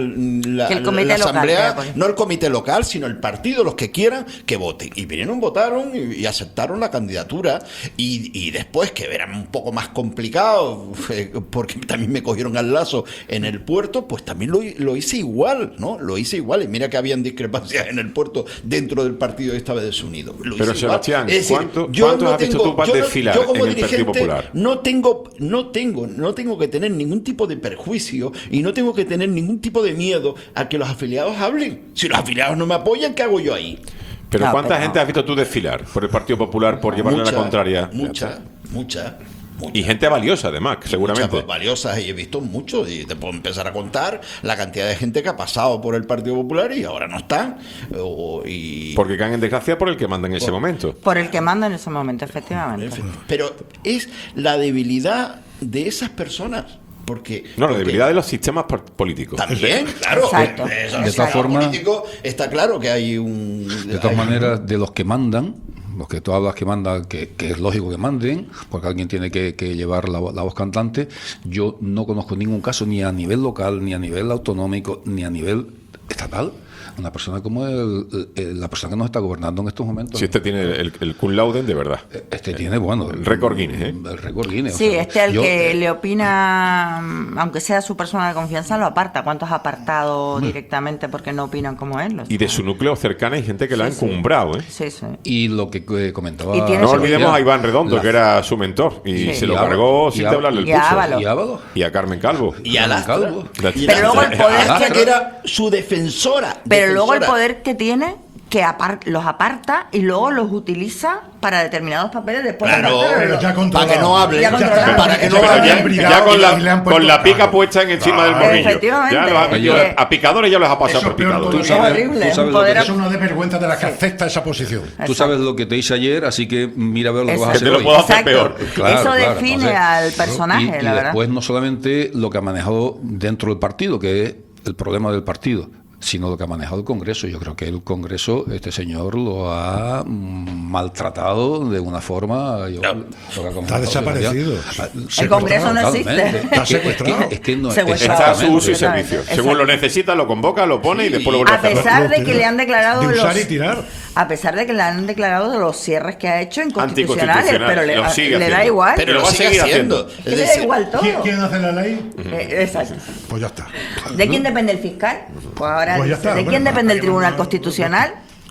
[SPEAKER 15] la asamblea, no el comité local, sino el partido, los que quieran que voten. Y vinieron, votaron y aceptaron la candidatura. Y después, que era un poco más complicado, porque también me cogieron al lazo en el Puerto, pues también lo hice igual, ¿no? Lo hice igual. Y mira que habían discrepancias en el Puerto dentro del partido y estaba desunido.
[SPEAKER 3] Pero Sebastián, ¿cuántos has visto tú para desfilar en el Partido Popular?
[SPEAKER 15] No tengo que tener ningún tipo de perjuicio y no tengo que tener ningún tipo de miedo a que los afiliados hablen. Si los afiliados no me apoyan, ¿qué hago yo ahí?
[SPEAKER 3] Pero ¿cuánta gente has visto tú desfilar por el Partido Popular por llevarle la contraria?
[SPEAKER 15] Mucha.
[SPEAKER 3] Y gente valiosa, además, seguramente.
[SPEAKER 15] Muchas valiosas, y he visto mucho, y te puedo empezar a contar la cantidad de gente que ha pasado por el Partido Popular y ahora no están.
[SPEAKER 3] Porque caen en desgracia por el que manda en ese momento.
[SPEAKER 14] Por el que manda en ese momento, efectivamente.
[SPEAKER 15] Pero es la debilidad de esas personas.
[SPEAKER 3] La debilidad de los sistemas políticos.
[SPEAKER 15] También, claro.
[SPEAKER 14] Exacto.
[SPEAKER 13] De todas formas,
[SPEAKER 15] está claro que hay un...
[SPEAKER 13] De todas maneras, de los que mandan, los que tú hablas que mandan, que es lógico que manden, porque alguien tiene que llevar la voz cantante, yo no conozco ningún caso, ni a nivel local, ni a nivel autonómico, ni a nivel estatal, una persona como la persona que nos está gobernando en estos momentos.
[SPEAKER 3] Si este tiene el cum laude de verdad.
[SPEAKER 13] Este tiene, bueno,
[SPEAKER 3] el récord Guinness,
[SPEAKER 13] el récord Guinness.
[SPEAKER 14] Sí, que le opina, aunque sea su persona de confianza, lo aparta. ¿Cuántos ha apartado directamente porque no opinan como él?
[SPEAKER 3] Y de su núcleo cercano hay gente que la ha encumbrado,
[SPEAKER 14] Sí.
[SPEAKER 13] Y lo que comentaba...
[SPEAKER 3] No olvidemos a Iván Redondo, que era su mentor, y se lo cargó sin temblarle el pulso. Y a Carmen Calvo.
[SPEAKER 15] Y a Calvo.
[SPEAKER 14] Pero luego el poder
[SPEAKER 15] que era su defensora.
[SPEAKER 14] Pero luego el poder que tiene, que los aparta y luego los utiliza para determinados papeles después
[SPEAKER 15] para que no hable,
[SPEAKER 3] con la pica puesta encima del morrillo.
[SPEAKER 14] Efectivamente.
[SPEAKER 3] A picadores ya los ha pasado por picadores.
[SPEAKER 14] Es horrible.
[SPEAKER 12] Es una desvergüenza de la que acepta esa posición.
[SPEAKER 13] Tú sabes lo que te hice ayer, así que mira a ver lo que vas a hacer hoy.
[SPEAKER 3] Puedo hacer peor.
[SPEAKER 14] Eso define al personaje, la verdad.
[SPEAKER 13] Y después no solamente lo que ha manejado dentro del partido, que es el problema del partido, sino lo que ha manejado el Congreso. Yo creo que el Congreso, este señor lo ha maltratado de una forma...
[SPEAKER 12] Está desaparecido.
[SPEAKER 14] El Congreso no existe.
[SPEAKER 12] Está secuestrado.
[SPEAKER 3] Está a su uso y servicio. Según lo necesita, lo convoca, lo pone y después lo vuelve a hacer.
[SPEAKER 14] A pesar de que le han declarado
[SPEAKER 12] a
[SPEAKER 14] pesar de que le han declarado los cierres que ha hecho inconstitucionales, pero le da igual.
[SPEAKER 15] Pero lo va a seguir haciendo.
[SPEAKER 14] Le da igual todo.
[SPEAKER 12] ¿Quién hace la ley?
[SPEAKER 14] Exacto.
[SPEAKER 12] Pues ya está.
[SPEAKER 14] ¿De quién depende el fiscal? Pues ahora, ¿de quién depende el Tribunal Constitucional?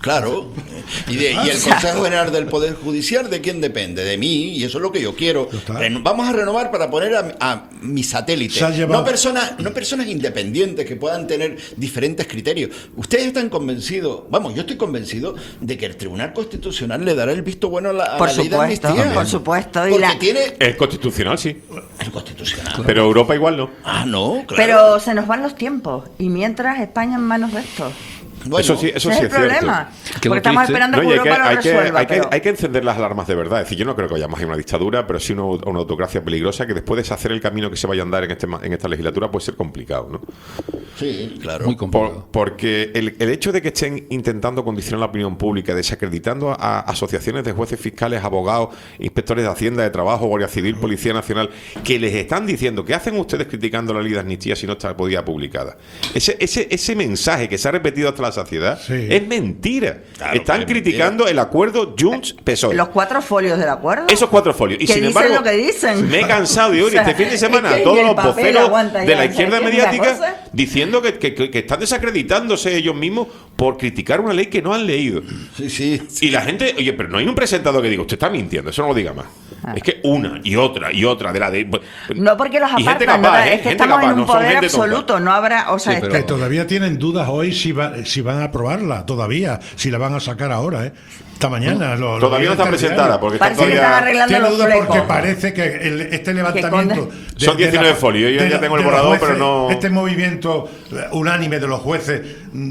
[SPEAKER 15] Claro. Y el Consejo General del Poder Judicial, ¿de quién depende? De mí, y eso es lo que yo quiero. Vamos a renovar para poner a mis satélites. No personas independientes que puedan tener diferentes criterios. Ustedes están convencidos, yo estoy convencido de que el Tribunal Constitucional le dará el visto bueno a la ley de amnistía.
[SPEAKER 14] Por supuesto.
[SPEAKER 3] El Constitucional, sí.
[SPEAKER 15] El Constitucional.
[SPEAKER 3] Pero Europa igual no.
[SPEAKER 15] No, claro.
[SPEAKER 14] Pero se nos van los tiempos. Y mientras España en manos de esto.
[SPEAKER 3] Bueno, eso sí es el
[SPEAKER 14] problema. Porque estamos esperando que Europa lo resuelva.
[SPEAKER 3] Hay que encender las alarmas de verdad. Es decir, yo no creo que vayamos a una dictadura, pero sí una autocracia peligrosa que después de deshacer el camino que se vaya a andar en esta legislatura puede ser complicado, ¿no?
[SPEAKER 15] Sí, claro.
[SPEAKER 13] Muy complicado.
[SPEAKER 3] Porque el hecho de que estén intentando condicionar la opinión pública, desacreditando a asociaciones de jueces, fiscales, abogados, inspectores de Hacienda, de Trabajo, Guardia Civil, Policía Nacional, que les están diciendo ¿qué hacen ustedes criticando la ley de amnistía si no está publicada? Ese mensaje que se ha repetido hasta la saciedad es mentira. Están criticando el acuerdo Junts-PSOE.
[SPEAKER 14] Los 4 folios del acuerdo.
[SPEAKER 3] Esos 4 folios. Y sin embargo,
[SPEAKER 14] lo que dicen.
[SPEAKER 3] me he cansado de oír este fin de semana a todos los voceros de la izquierda mediática diciendo que están desacreditándose ellos mismos por criticar una ley que no han leído.
[SPEAKER 15] Sí.
[SPEAKER 3] Y la gente, oye, pero no hay un presentador que diga, usted está mintiendo, eso no lo diga más. Es que una y otra de la de...
[SPEAKER 14] No porque los apartan,
[SPEAKER 3] capaz,
[SPEAKER 14] es que estamos en un poder absoluto, no habrá...
[SPEAKER 12] Que todavía tienen dudas hoy si van a aprobarla, todavía, si la van a sacar ahora, esta mañana.
[SPEAKER 3] Todavía no está presentada, porque
[SPEAKER 14] parece que están arreglando
[SPEAKER 12] tiene
[SPEAKER 14] los
[SPEAKER 12] dudas
[SPEAKER 14] flecos.
[SPEAKER 12] porque parece que este levantamiento...
[SPEAKER 3] Son 19 folios, yo ya tengo el borrador, pero no...
[SPEAKER 12] Este movimiento unánime de los jueces...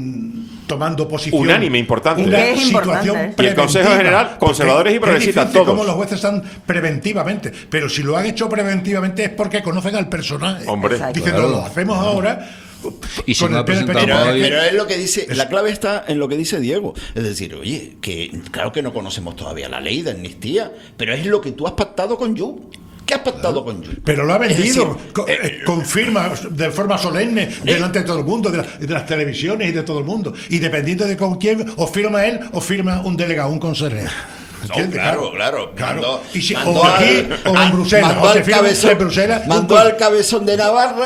[SPEAKER 12] tomando posición.
[SPEAKER 3] Unánime, importante.
[SPEAKER 12] Una situación
[SPEAKER 3] y el Consejo General, conservadores y progresistas, todos.
[SPEAKER 12] Como los jueces están preventivamente. Pero si lo han hecho preventivamente es porque conocen al personaje.
[SPEAKER 3] Hombre.
[SPEAKER 12] Diciendo, lo hacemos ahora.
[SPEAKER 13] Y si no
[SPEAKER 15] pero es lo que dice, la clave está en lo que dice Diego. Es decir, oye, que claro que no conocemos todavía la ley de amnistía, pero es lo que tú has pactado con Junts. ¿Qué has pactado con Junts?
[SPEAKER 12] Pero lo ha vendido, confirma de forma solemne delante de todo el mundo, de las televisiones y de todo el mundo. Y dependiendo de con quién, o firma él o firma un delegado, un consejero.
[SPEAKER 15] Claro.
[SPEAKER 12] O aquí o en Bruselas.
[SPEAKER 15] Mandó al cabezón de Navarra.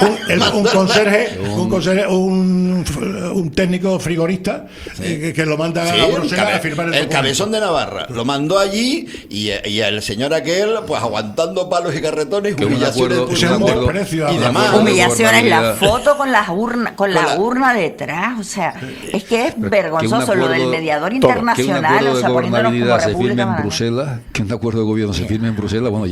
[SPEAKER 12] Un técnico frigorista que lo manda a Bruselas a firmar
[SPEAKER 15] el cabezón de Navarra. Lo mandó allí y el señor aquel, pues aguantando palos y carretones, humillaciones
[SPEAKER 14] y demás. Humillaciones, la foto con la urna detrás. O sea, es que es vergonzoso lo del mediador internacional, o sea, poniéndonos como República.
[SPEAKER 13] En Bruselas, que un acuerdo de gobierno se firme en Bruselas, bueno,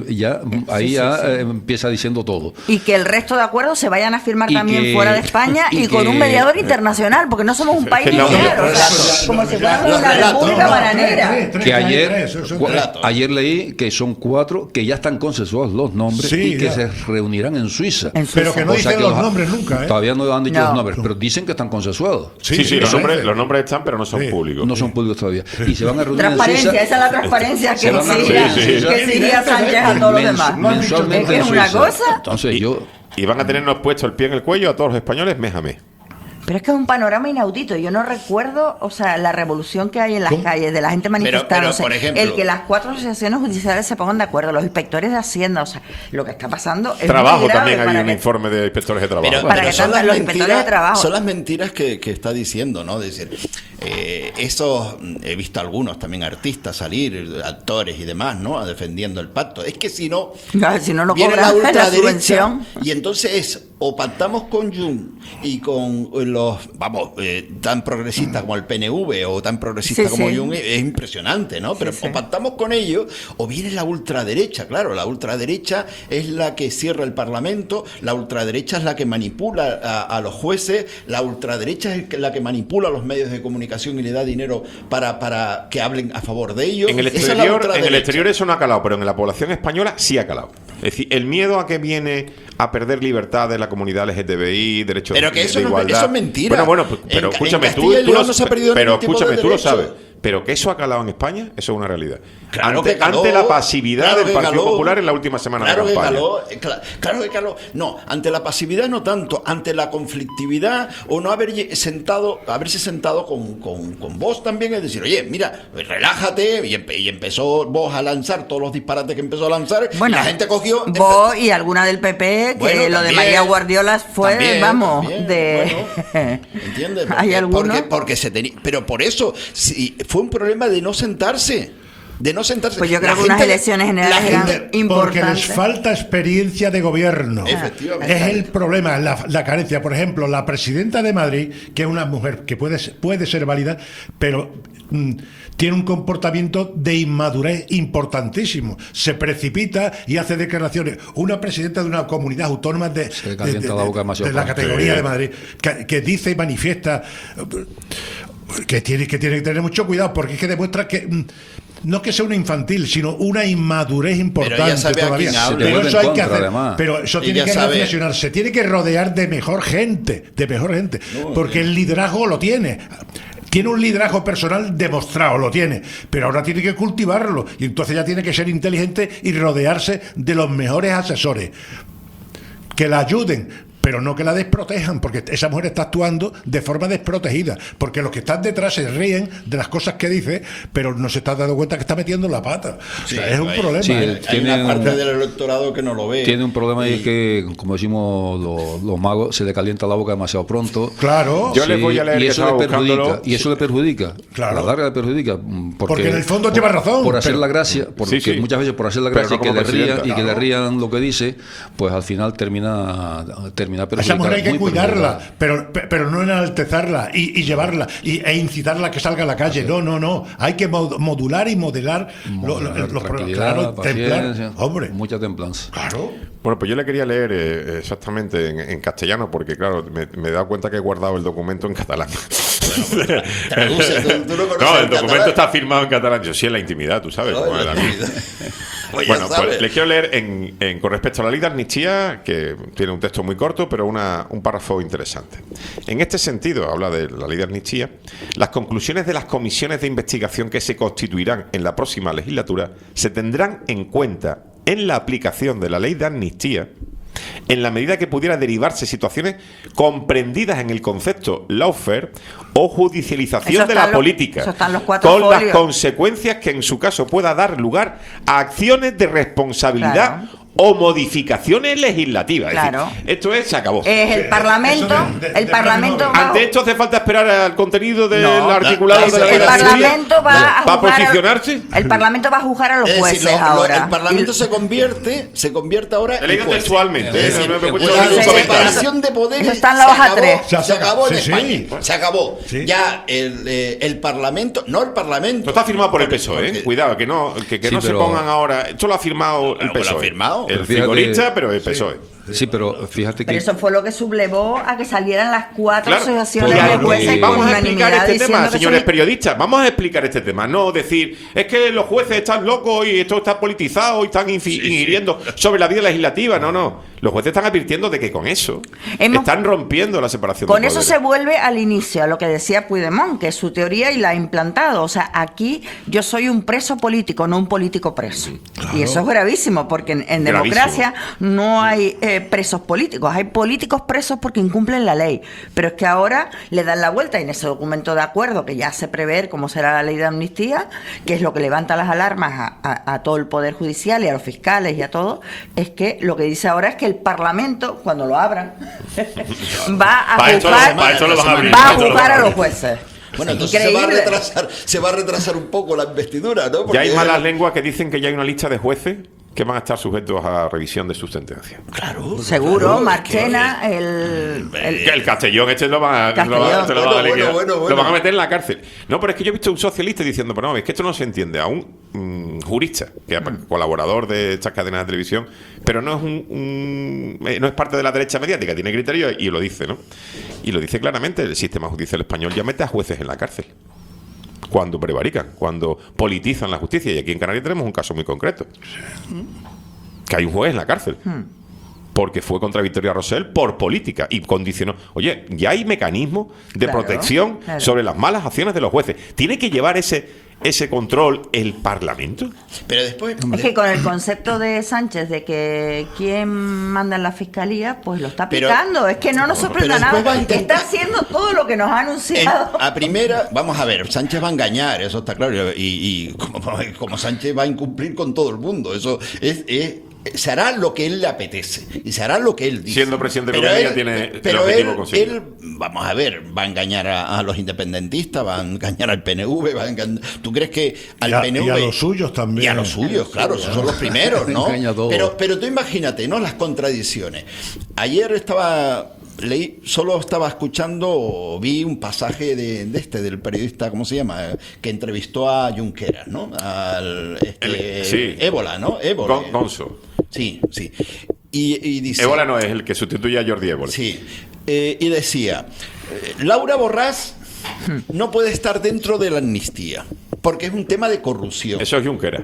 [SPEAKER 13] empieza diciendo todo.
[SPEAKER 14] Y que el resto de acuerdos se vayan a firmar también fuera de España y con un mediador internacional, porque no somos un país nuclear, o sea, como si fuéramos una república bananera.
[SPEAKER 13] Que ayer leí que son 4 que ya están consensuados los nombres y que se reunirán en Suiza.
[SPEAKER 12] Pero que no dicen los nombres nunca.
[SPEAKER 13] Todavía no han dicho los nombres, pero dicen que están consensuados.
[SPEAKER 3] Sí, los nombres están, pero no son públicos.
[SPEAKER 13] No son públicos todavía. Y se van a reunir en Suiza.
[SPEAKER 14] Esa es la transparencia que exigía Sánchez a todos los demás.
[SPEAKER 13] Mensualmente
[SPEAKER 14] es una cosa.
[SPEAKER 3] Entonces y van a tenernos puesto el pie en el cuello a todos los españoles mes a mes.
[SPEAKER 14] Pero es que es un panorama inaudito. Yo no recuerdo, o sea, la revolución que hay en las calles de la gente manifestando.
[SPEAKER 15] Pero, por ejemplo,
[SPEAKER 14] el que las 4 asociaciones judiciales se pongan de acuerdo, los inspectores de Hacienda, o sea, lo que está pasando es
[SPEAKER 3] trabajo
[SPEAKER 14] muy grave.
[SPEAKER 3] También hay un informe de inspectores de trabajo.
[SPEAKER 14] Para que salgan los inspectores de trabajo.
[SPEAKER 15] Son las mentiras que está diciendo, ¿no? Es decir, he visto algunos también artistas salir, actores y demás, ¿no? Defendiendo el pacto. Es que si no viene la ultraderecha y entonces o pactamos con Junts y con los, tan progresistas como el PNV o tan progresistas como Junts, es impresionante, ¿no? Pero o pactamos con ellos o viene la ultraderecha, claro, la ultraderecha es la que cierra el Parlamento, la ultraderecha es la que manipula a los jueces, la ultraderecha es la que manipula a los medios de comunicación y le da dinero para que hablen a favor de ellos.
[SPEAKER 3] En el exterior eso no ha calado, pero en la población española sí ha calado. Es decir, el miedo a que viene a perder libertad de la comunidad LGTBI, derechos de igualdad.
[SPEAKER 15] Eso es mentira.
[SPEAKER 3] Bueno, pero escúchame, tú lo sabes. Pero que eso ha calado en España, eso es una realidad. Ante la pasividad del Partido Popular en la última semana de campaña.
[SPEAKER 15] Claro que caló. No, ante la pasividad no tanto, ante la conflictividad o no haberse sentado con vos también, es decir, oye, mira, relájate, y empezó vos a lanzar todos los disparates que empezó a lanzar,
[SPEAKER 14] bueno,
[SPEAKER 15] y la gente cogió...
[SPEAKER 14] Vos y alguna del PP que lo de María Guardiola fue,
[SPEAKER 15] ¿entiendes?
[SPEAKER 14] ¿Hay alguno?
[SPEAKER 15] Porque se tenía, pero por eso fue un problema de no sentarse.
[SPEAKER 14] Pues yo creo que unas elecciones generales eran importantes.
[SPEAKER 12] Porque les falta experiencia de gobierno.
[SPEAKER 15] Efectivamente.
[SPEAKER 12] Es el problema, la carencia. Por ejemplo, la presidenta de Madrid, que es una mujer que puede ser válida, pero tiene un comportamiento de inmadurez importantísimo. Se precipita y hace declaraciones. Una presidenta de una comunidad autónoma de la categoría de Madrid, que dice y manifiesta que tiene que tener mucho cuidado, porque es que demuestra que no que sea una infantil, sino una inmadurez importante.
[SPEAKER 15] Pero ya sabe
[SPEAKER 12] todavía.
[SPEAKER 15] A quién habla.
[SPEAKER 12] Pero eso hay que hacer.
[SPEAKER 13] Además.
[SPEAKER 12] Pero eso tiene que reflexionarse. Tiene que rodear de mejor gente. Porque el liderazgo lo tiene. Tiene un liderazgo personal demostrado, lo tiene, pero ahora tiene que cultivarlo. Y entonces ya tiene que ser inteligente y rodearse de los mejores asesores que la ayuden, pero no que la desprotejan, porque esa mujer está actuando de forma desprotegida, porque los que están detrás se ríen de las cosas que dice, pero no se está dando cuenta que está metiendo la pata. O sea, es un problema.
[SPEAKER 15] Sí, hay una parte del electorado que no lo ve.
[SPEAKER 13] Tiene un problema y es que, como decimos los magos, se le calienta la boca demasiado pronto.
[SPEAKER 12] Claro.
[SPEAKER 3] Yo les voy a leer
[SPEAKER 13] y eso le perjudica.
[SPEAKER 12] Claro.
[SPEAKER 13] A la larga le perjudica.
[SPEAKER 12] Porque en el fondo lleva razón.
[SPEAKER 13] Por hacer la gracia, porque muchas veces por hacer la gracia y que le rían lo que dice, pues al final termina
[SPEAKER 12] a esa mujer hay que cuidarla, pero no enaltezarla y llevarla e incitarla a que salga a la calle. No. Hay que modular y modelar los problemas. Claro, templar. Hombre.
[SPEAKER 13] Mucha templanza.
[SPEAKER 12] Claro.
[SPEAKER 3] Bueno, pues yo le quería leer exactamente en castellano, porque claro, me he dado cuenta que he guardado el documento en catalán.
[SPEAKER 15] Traduce, tú no conoces
[SPEAKER 3] el documento está firmado en catalán. Yo sí en la intimidad, tú sabes. Cómo es la vida. Bueno, pues les quiero leer con respecto a la ley de amnistía, que tiene un texto muy corto, pero un párrafo interesante. En este sentido, habla de la ley de amnistía, las conclusiones de las comisiones de investigación que se constituirán en la próxima legislatura se tendrán en cuenta en la aplicación de la ley de amnistía en la medida que pudiera derivarse situaciones comprendidas en el concepto lawfare o judicialización de la política, con las consecuencias que en su caso pueda dar lugar a acciones de responsabilidad o modificaciones legislativas.
[SPEAKER 14] Claro.
[SPEAKER 3] Es decir, esto se acabó.
[SPEAKER 14] El Parlamento
[SPEAKER 3] ante esto hace falta esperar al contenido del articulado de la ley.
[SPEAKER 14] El Parlamento va
[SPEAKER 3] a posicionarse.
[SPEAKER 14] El Parlamento va a juzgar a los jueces ahora.
[SPEAKER 15] El Parlamento se convierte ahora.
[SPEAKER 3] He leído textualmente.
[SPEAKER 15] La separación de poderes.
[SPEAKER 14] Está en la hoja 3.
[SPEAKER 15] Se acabó en España. Se acabó. Ya el Parlamento. No el Parlamento.
[SPEAKER 3] No está firmado por el PSOE, cuidado, que no se pongan ahora. Esto lo ha firmado el PSOE. El frigonista, pero el PSOE.
[SPEAKER 13] Sí, pero fíjate que...
[SPEAKER 14] Pero eso fue lo que sublevó a que salieran las 4 asociaciones de jueces
[SPEAKER 3] vamos
[SPEAKER 14] con
[SPEAKER 3] a explicar
[SPEAKER 14] unanimidad
[SPEAKER 3] este tema, señores periodistas. Vamos a explicar este tema. No decir, es que los jueces están locos y esto está politizado y están ingiriendo sobre la vida legislativa. No. Los jueces están advirtiendo de que con eso están rompiendo la separación de poderes.
[SPEAKER 14] Con eso se vuelve al inicio, a lo que decía Puigdemont, que es su teoría y la ha implantado. O sea, aquí yo soy un preso político, no un político preso. Claro. Y eso es gravísimo, porque en democracia no hay presos políticos, hay políticos presos porque incumplen la ley, pero es que ahora le dan la vuelta y en ese documento de acuerdo que ya hace prever cómo será la ley de amnistía, que es lo que levanta las alarmas a todo el Poder Judicial y a los fiscales y a todo, es que lo que dice ahora es que el Parlamento, cuando lo abran, va a juzgar a los jueces.
[SPEAKER 15] Bueno, entonces se va a retrasar un poco la investidura, ¿no? Porque
[SPEAKER 3] ya hay malas lenguas que dicen que ya hay una lista de jueces que van a estar sujetos a revisión de sus sentencias.
[SPEAKER 15] Claro.
[SPEAKER 14] Seguro, claro, Marchena, el
[SPEAKER 3] Castellón lo van a meter en la cárcel. No, pero es que yo he visto un socialista diciendo, pero no, es que esto no se entiende. A un jurista, que es colaborador de estas cadenas de televisión, pero no es parte de la derecha mediática, tiene criterio y lo dice, ¿no? Y lo dice claramente, el sistema judicial español ya mete a jueces en la cárcel. Cuando prevarican, cuando politizan la justicia. Y aquí en Canarias tenemos un caso muy concreto. Que hay un juez en la cárcel. Porque fue contra Victoria Rosell por política y condicionó. Oye, ya hay mecanismos de protección sobre las malas acciones de los jueces. Tiene que llevar ese control el Parlamento.
[SPEAKER 15] Pero después...
[SPEAKER 14] Es que con el concepto de Sánchez de que quién manda en la fiscalía, pues lo está aplicando. Es que no nos sorprenda nada. Está haciendo todo lo que nos ha anunciado.
[SPEAKER 15] A primera, vamos a ver, Sánchez va a engañar, eso está claro. Y como Sánchez va a incumplir con todo el mundo. Eso es se hará lo que él le apetece y se hará lo que él dice.
[SPEAKER 3] Siendo presidente de Comunidad tiene el objetivo conseguido.
[SPEAKER 15] Él, vamos a ver, va a engañar a los independentistas, va a engañar al PNV, ¿tú crees que al PNV...
[SPEAKER 12] Y a los suyos también.
[SPEAKER 15] Y a los suyos, claro, esos son los primeros, ¿no? Pero tú imagínate, ¿no? Las contradicciones. Ayer solo estaba escuchando, o vi un pasaje del periodista, ¿cómo se llama? Que entrevistó a Junqueras, ¿no? Ébola, ¿no? Ébola.
[SPEAKER 3] Gonzo.
[SPEAKER 15] Sí. Y dice...
[SPEAKER 3] Ébola no es el que sustituye a Jordi Ébola.
[SPEAKER 15] Sí. Y decía, Laura Borràs no puede estar dentro de la amnistía, porque es un tema de corrupción.
[SPEAKER 3] Eso es Junqueras.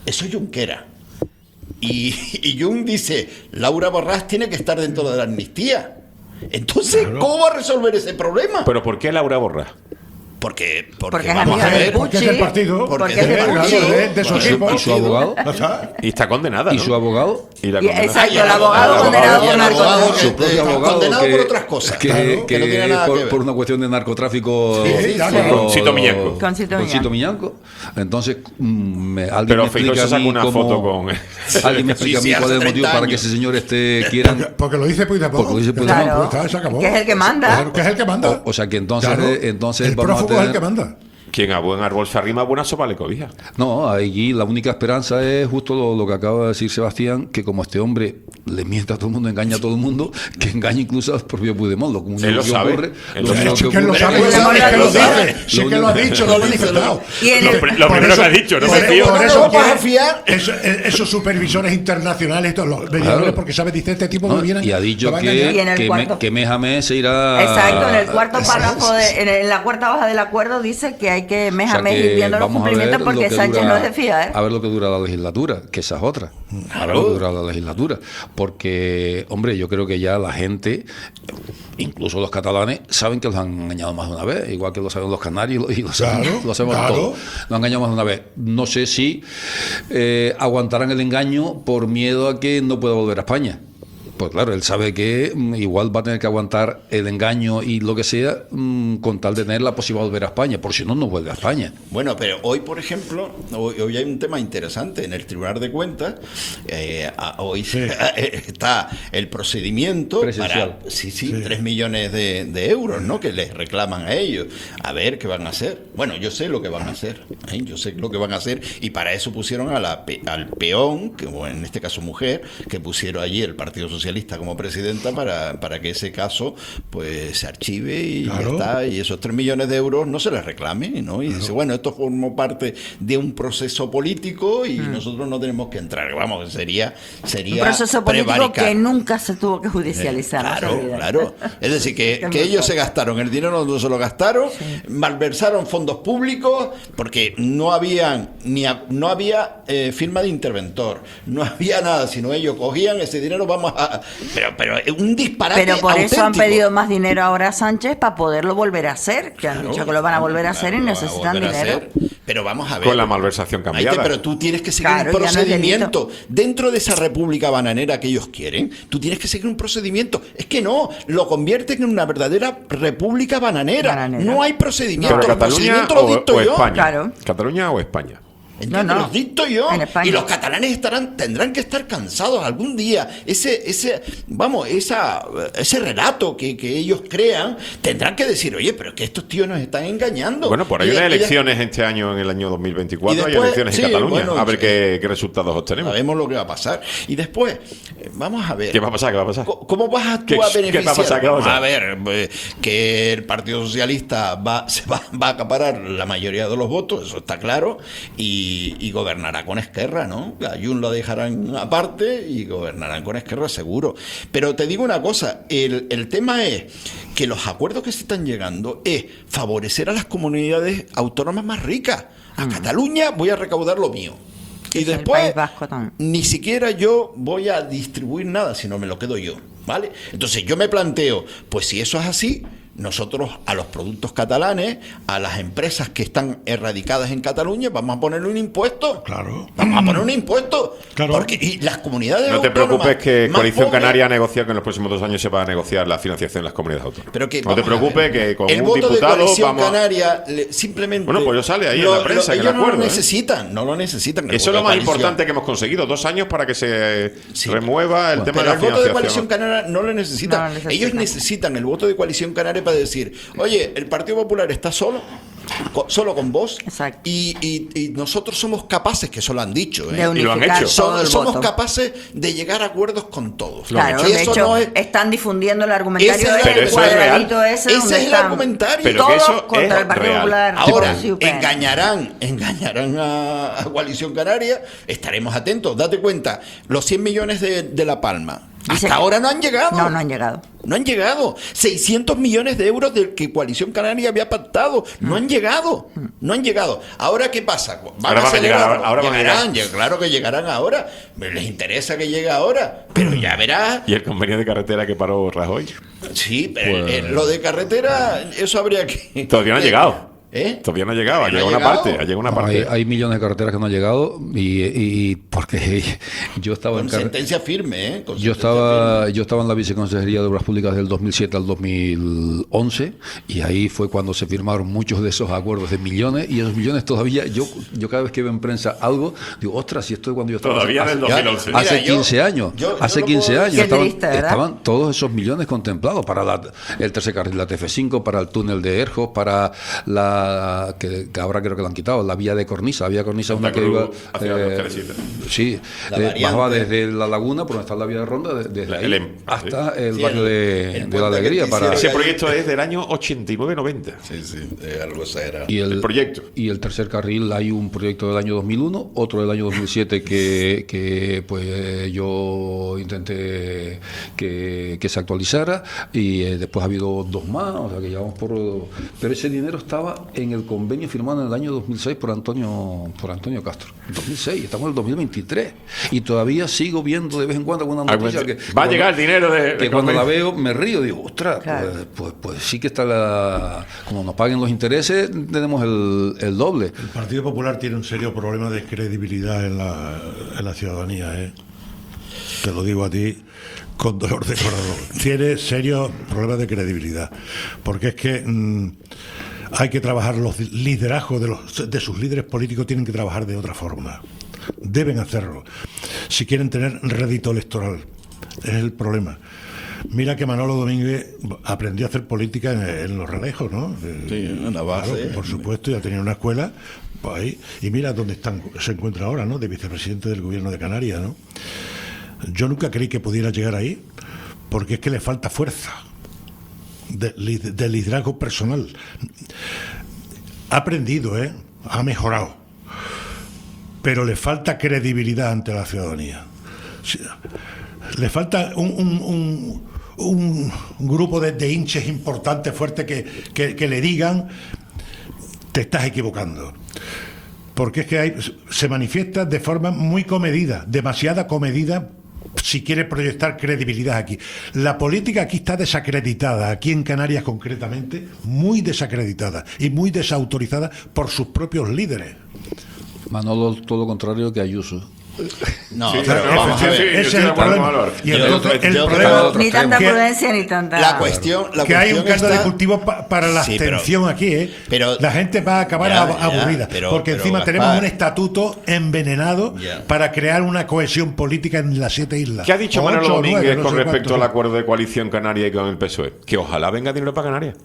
[SPEAKER 15] Y Jung dice, Laura Borràs tiene que estar dentro de la amnistía. Entonces, ¿cómo va a resolver ese problema?
[SPEAKER 3] ¿Pero por qué Laura Borràs?
[SPEAKER 15] Porque
[SPEAKER 12] es amiga del Puchi. Porque es del partido.
[SPEAKER 15] Porque es del Puchi.
[SPEAKER 12] De su equipo.
[SPEAKER 13] ¿Y su abogado?
[SPEAKER 3] Y está condenada, ¿no?
[SPEAKER 13] ¿Y su abogado?
[SPEAKER 14] Exacto, el abogado condenado por narcotráfico.
[SPEAKER 13] Su propio abogado
[SPEAKER 15] condenado por otras cosas.
[SPEAKER 13] Que no tiene nada que ver. Por una cuestión de narcotráfico.
[SPEAKER 3] Con Cito Miñanco.
[SPEAKER 14] Con Cito
[SPEAKER 13] Miñanco. Entonces, alguien
[SPEAKER 3] pero
[SPEAKER 13] me explica
[SPEAKER 3] se
[SPEAKER 13] a
[SPEAKER 3] saca
[SPEAKER 13] mí
[SPEAKER 3] una foto con...
[SPEAKER 13] Alguien me explica a mí cuál es el motivo para que ese señor quiera...
[SPEAKER 12] Porque lo dice Puigdemont.
[SPEAKER 14] Claro, que es el que manda.
[SPEAKER 12] Claro, que es el que manda.
[SPEAKER 13] O sea que entonces
[SPEAKER 12] el prófugo es el que manda.
[SPEAKER 3] Quien a buen árbol se arrima, buena sopa le cobija.
[SPEAKER 13] No, allí la única esperanza es justo lo que acaba de decir Sebastián, que como este hombre le miente a todo el mundo, engaña a todo el mundo, que engaña incluso al propio Puigdemont.
[SPEAKER 3] Él lo sabe.
[SPEAKER 12] Él lo sabe, es que lo dice. Sí que lo ha dicho, lo ha manifestado.
[SPEAKER 3] Lo primero que ha dicho, no me fío.
[SPEAKER 12] Por eso esos supervisores internacionales, porque sabe, dice, este tipo no viene.
[SPEAKER 13] Y ha dicho que mes a mes se irá...
[SPEAKER 14] Exacto, en el cuarto párrafo, en la cuarta hoja del acuerdo dice que hay que mes a mes ir viendo los cumplimientos porque Sánchez no es de fiar.
[SPEAKER 13] A ver lo que dura la legislatura, que esa es otra. A ver lo que dura la legislatura. Porque, hombre, yo creo que ya la gente, incluso los catalanes, saben que los han engañado más de una vez, igual que lo saben los canarios y lo sabemos todos. Lo han engañado más de una vez. No sé si aguantarán el engaño por miedo a que no pueda volver a España. Pues claro, él sabe que igual va a tener que aguantar el engaño y lo que sea con tal de tener la posibilidad de volver a España, por si no vuelve a España.
[SPEAKER 15] Bueno, pero hoy, por ejemplo, hoy hay un tema interesante en el Tribunal de Cuentas. Hoy está el procedimiento para 3 millones de euros, ¿no? Que les reclaman a ellos. A ver qué van a hacer. Bueno, yo sé lo que van a hacer. Y para eso pusieron al peón, que en este caso mujer, que pusieron allí el Partido Socialista como presidenta para que ese caso pues se archive y ya está, y esos 3 millones de euros no se les reclame, ¿no? Y dice, bueno, esto formó parte de un proceso político y nosotros no tenemos que entrar. Vamos, sería
[SPEAKER 14] un proceso político que nunca se tuvo que judicializar.
[SPEAKER 15] Claro. Es decir, que ellos se gastaron el dinero donde se lo gastaron, malversaron fondos públicos porque no había firma de interventor, no había nada, sino ellos cogían ese dinero, pero un disparate.
[SPEAKER 14] Pero por
[SPEAKER 15] auténtico.
[SPEAKER 14] eso han pedido más dinero ahora a Sánchez para poderlo volver a hacer, que han dicho que lo van a volver a hacer y necesitan dinero.
[SPEAKER 15] Pero vamos a ver.
[SPEAKER 3] Con la malversación cambiada.
[SPEAKER 15] Pero tú tienes que seguir un procedimiento. Dentro de esa república bananera que ellos quieren, tú tienes que seguir un procedimiento. Es que no, lo convierten en una verdadera república bananera. No hay procedimiento.
[SPEAKER 3] ¿Pero Cataluña o España?
[SPEAKER 14] Claro.
[SPEAKER 3] ¿Cataluña o España?
[SPEAKER 15] No. Los dicto yo. Y los catalanes tendrán que estar cansados algún día. Ese relato que ellos crean, tendrán que decir, oye, pero es que estos tíos nos están engañando.
[SPEAKER 3] Bueno, por ahí hay elecciones este año, en el año 2024, hay elecciones en Cataluña. A ver qué resultados obtenemos.
[SPEAKER 15] Sabemos lo que va a pasar. Y después, vamos a ver.
[SPEAKER 3] ¿Qué va a pasar?
[SPEAKER 15] ¿Cómo vas tú a beneficiar?
[SPEAKER 3] ¿Qué va a pasar?
[SPEAKER 15] A ver, que el Partido Socialista va a acaparar la mayoría de los votos, eso está claro, y gobernará con Esquerra, ¿no? A Jun lo dejarán aparte y gobernarán con Esquerra seguro. Pero te digo una cosa, el tema es que los acuerdos que se están llegando es favorecer a las comunidades autónomas más ricas. A Cataluña voy a recaudar lo mío. Y después ni siquiera yo voy a distribuir nada, sino me lo quedo yo, ¿vale? Entonces yo me planteo, pues si eso es así, nosotros a los productos catalanes, a las empresas que están erradicadas en Cataluña, vamos a ponerle un impuesto.
[SPEAKER 12] Claro.
[SPEAKER 15] Vamos a poner un impuesto.
[SPEAKER 12] Claro.
[SPEAKER 15] Porque y las comunidades
[SPEAKER 3] No te
[SPEAKER 15] autónomas
[SPEAKER 3] preocupes que
[SPEAKER 15] más
[SPEAKER 3] Coalición
[SPEAKER 15] pobres-
[SPEAKER 3] Canaria ha negociado que en los próximos 2 años se va a negociar la financiación de las comunidades autónomas.
[SPEAKER 15] Pero que,
[SPEAKER 3] no te
[SPEAKER 15] vamos a
[SPEAKER 3] preocupes
[SPEAKER 15] ver,
[SPEAKER 3] que con
[SPEAKER 15] el
[SPEAKER 3] un
[SPEAKER 15] voto de
[SPEAKER 3] diputado
[SPEAKER 15] Coalición
[SPEAKER 3] vamos a...
[SPEAKER 15] Canaria simplemente...
[SPEAKER 3] Bueno, pues sale ahí en la prensa, que
[SPEAKER 15] ellos
[SPEAKER 3] me acuerdo,
[SPEAKER 15] no lo
[SPEAKER 3] ¿eh?
[SPEAKER 15] necesitan, no lo necesitan. El
[SPEAKER 3] Eso es
[SPEAKER 15] voto
[SPEAKER 3] lo
[SPEAKER 15] de
[SPEAKER 3] más
[SPEAKER 15] coalición.
[SPEAKER 3] importante que hemos conseguido. 2 años para que se remueva el tema de
[SPEAKER 15] Pero
[SPEAKER 3] la
[SPEAKER 15] el voto de
[SPEAKER 3] financiación.
[SPEAKER 15] Coalición Canaria no lo necesitan.
[SPEAKER 14] No lo necesitan.
[SPEAKER 15] Ellos necesitan el voto de Coalición Canaria para decir, oye, el Partido Popular está solo con vos, y nosotros somos capaces, que eso lo han dicho,
[SPEAKER 14] De unificar
[SPEAKER 3] y lo han hecho.
[SPEAKER 14] todo el
[SPEAKER 15] somos
[SPEAKER 14] voto.
[SPEAKER 15] capaces de llegar a acuerdos con todos.
[SPEAKER 14] Claro,
[SPEAKER 15] Y
[SPEAKER 14] de
[SPEAKER 15] eso
[SPEAKER 14] hecho,
[SPEAKER 15] no es-
[SPEAKER 14] están difundiendo el argumargumentario
[SPEAKER 15] Ese es-
[SPEAKER 14] del
[SPEAKER 15] pero eso es
[SPEAKER 14] cuadradito
[SPEAKER 15] real.
[SPEAKER 14] ese
[SPEAKER 15] Ese
[SPEAKER 14] donde
[SPEAKER 15] es el
[SPEAKER 14] están
[SPEAKER 15] argumentario.
[SPEAKER 3] Pero
[SPEAKER 14] todos
[SPEAKER 3] que eso
[SPEAKER 14] contra
[SPEAKER 3] es
[SPEAKER 14] el Partido
[SPEAKER 3] real.
[SPEAKER 14] Popular.
[SPEAKER 15] Ahora,
[SPEAKER 14] Sí, pero-
[SPEAKER 15] engañarán a Coalición Canaria, estaremos atentos. Date cuenta, los 100 millones de La Palma,
[SPEAKER 14] Dice
[SPEAKER 15] hasta
[SPEAKER 14] que-
[SPEAKER 15] ahora no han llegado.
[SPEAKER 14] No han llegado.
[SPEAKER 15] No han llegado. 600 millones de euros de que Coalición Canaria había pactado. No han llegado. No han llegado. ¿Ahora qué pasa?
[SPEAKER 3] Ahora van a llegar,
[SPEAKER 15] acelerarlo.
[SPEAKER 3] ahora van a
[SPEAKER 15] Llegarán, claro que llegarán ahora. Les interesa que llegue ahora. Pero ya verás.
[SPEAKER 3] ¿Y el convenio de carretera que paró Rajoy?
[SPEAKER 15] Sí, pero
[SPEAKER 3] Pues-
[SPEAKER 15] lo de carretera, eso habría que...
[SPEAKER 3] Todavía no ha llegado.
[SPEAKER 15] ¿Eh?
[SPEAKER 3] Todavía no ha llegado. Ha
[SPEAKER 15] Todavía
[SPEAKER 3] llegado
[SPEAKER 15] no ha
[SPEAKER 3] una parte.
[SPEAKER 15] llegado.
[SPEAKER 3] Ha llegado una
[SPEAKER 13] No,
[SPEAKER 3] parte.
[SPEAKER 13] hay millones de carreteras que no han llegado y porque yo estaba
[SPEAKER 15] Con sentencia firme, ¿eh? Con
[SPEAKER 13] Yo
[SPEAKER 15] sentencia
[SPEAKER 13] estaba en la Viceconsejería de Obras Públicas del 2007 al 2011 y ahí fue cuando se firmaron muchos de esos acuerdos de millones y esos millones todavía, yo cada vez que veo en prensa algo, digo, ostras, si esto es cuando yo estaba...
[SPEAKER 3] Todavía del 2011.
[SPEAKER 13] Hace
[SPEAKER 15] Mira,
[SPEAKER 13] 15 años, hace 15 años
[SPEAKER 14] Qué triste, ¿verdad?
[SPEAKER 13] estaban todos esos millones contemplados para el tercer carril de la TF5, para el túnel de Erjos, para la... que ahora creo que lo han quitado, la vía de Cornisa, una que iba...
[SPEAKER 3] hacia Teresita.
[SPEAKER 13] Sí,
[SPEAKER 15] La variante.
[SPEAKER 13] bajaba desde la laguna, por donde está la vía de Ronda, desde ahí hasta el barrio de la Alegría. Para
[SPEAKER 3] Ese proyecto es del año 89-90.
[SPEAKER 15] Sí, algo exagerado.
[SPEAKER 13] y
[SPEAKER 3] el proyecto.
[SPEAKER 13] Y el tercer carril, hay un proyecto del año 2001, otro del año 2007 que pues yo intenté que se actualizara y después ha habido 2 más, o sea que llevamos pero ese dinero estaba en el convenio firmado en el año 2006 por Antonio Castro. 2006, estamos en el 2023 y todavía sigo viendo de vez en cuando alguna noticia que
[SPEAKER 3] va a llegar el dinero
[SPEAKER 13] que
[SPEAKER 3] de
[SPEAKER 13] cuando la
[SPEAKER 3] convenio.
[SPEAKER 13] veo me río, digo, ostras,
[SPEAKER 14] Claro.
[SPEAKER 13] pues sí que está como nos paguen los intereses tenemos el doble.
[SPEAKER 12] El Partido Popular tiene un serio problema de credibilidad en la ciudadanía, ¿eh? Te lo digo a ti con dolor de corazón. Tiene serios problemas de credibilidad. Porque es que hay que trabajar los liderazgos de sus líderes políticos, tienen que trabajar de otra forma. Deben hacerlo. Si quieren tener rédito electoral. Es el problema. Mira que Manolo Domínguez aprendió a hacer política en Los Realejos, ¿no?
[SPEAKER 15] Sí, en la base.
[SPEAKER 12] Claro, por supuesto, ya tenía una escuela, pues ahí. Y mira dónde se encuentra ahora, ¿no? De vicepresidente del gobierno de Canarias, ¿no? Yo nunca creí que pudiera llegar ahí, porque es que le falta fuerza de liderazgo personal. Ha aprendido, ha mejorado, pero le falta credibilidad ante la ciudadanía. Sí, le falta un grupo de hinches importantes, fuertes, que le digan, te estás equivocando. Porque es que se manifiesta de forma muy comedida, demasiada comedida, si quiere proyectar credibilidad aquí. La política aquí está desacreditada, aquí en Canarias concretamente, muy desacreditada y muy desautorizada por sus propios líderes.
[SPEAKER 13] Manolo, todo lo contrario que Ayuso.
[SPEAKER 15] No,
[SPEAKER 3] Sí,
[SPEAKER 15] pero
[SPEAKER 3] no,
[SPEAKER 15] vamos a ver.
[SPEAKER 3] ese
[SPEAKER 12] es el problema. Y entonces el problema
[SPEAKER 14] Ni tanta
[SPEAKER 12] que-
[SPEAKER 14] prudencia ni tanta...
[SPEAKER 15] La cuestión
[SPEAKER 12] que hay un
[SPEAKER 15] está-
[SPEAKER 12] caldo de cultivo para la
[SPEAKER 15] Sí, pero-
[SPEAKER 12] abstención aquí,
[SPEAKER 15] pero-
[SPEAKER 12] la gente va a acabar
[SPEAKER 15] Ya,
[SPEAKER 12] aburrida,
[SPEAKER 15] pero
[SPEAKER 12] porque encima
[SPEAKER 15] Gaspar,
[SPEAKER 12] tenemos un estatuto envenenado
[SPEAKER 15] Ya.
[SPEAKER 12] para crear una cohesión política en las 7 islas.
[SPEAKER 3] ¿Qué ha dicho
[SPEAKER 12] O
[SPEAKER 3] Manolo
[SPEAKER 12] 8 o 9,
[SPEAKER 3] Domínguez
[SPEAKER 12] no
[SPEAKER 3] con
[SPEAKER 12] sé
[SPEAKER 3] respecto
[SPEAKER 12] cuántos.
[SPEAKER 3] al acuerdo de coalición canaria y con el PSOE? Que ojalá venga dinero para Canarias.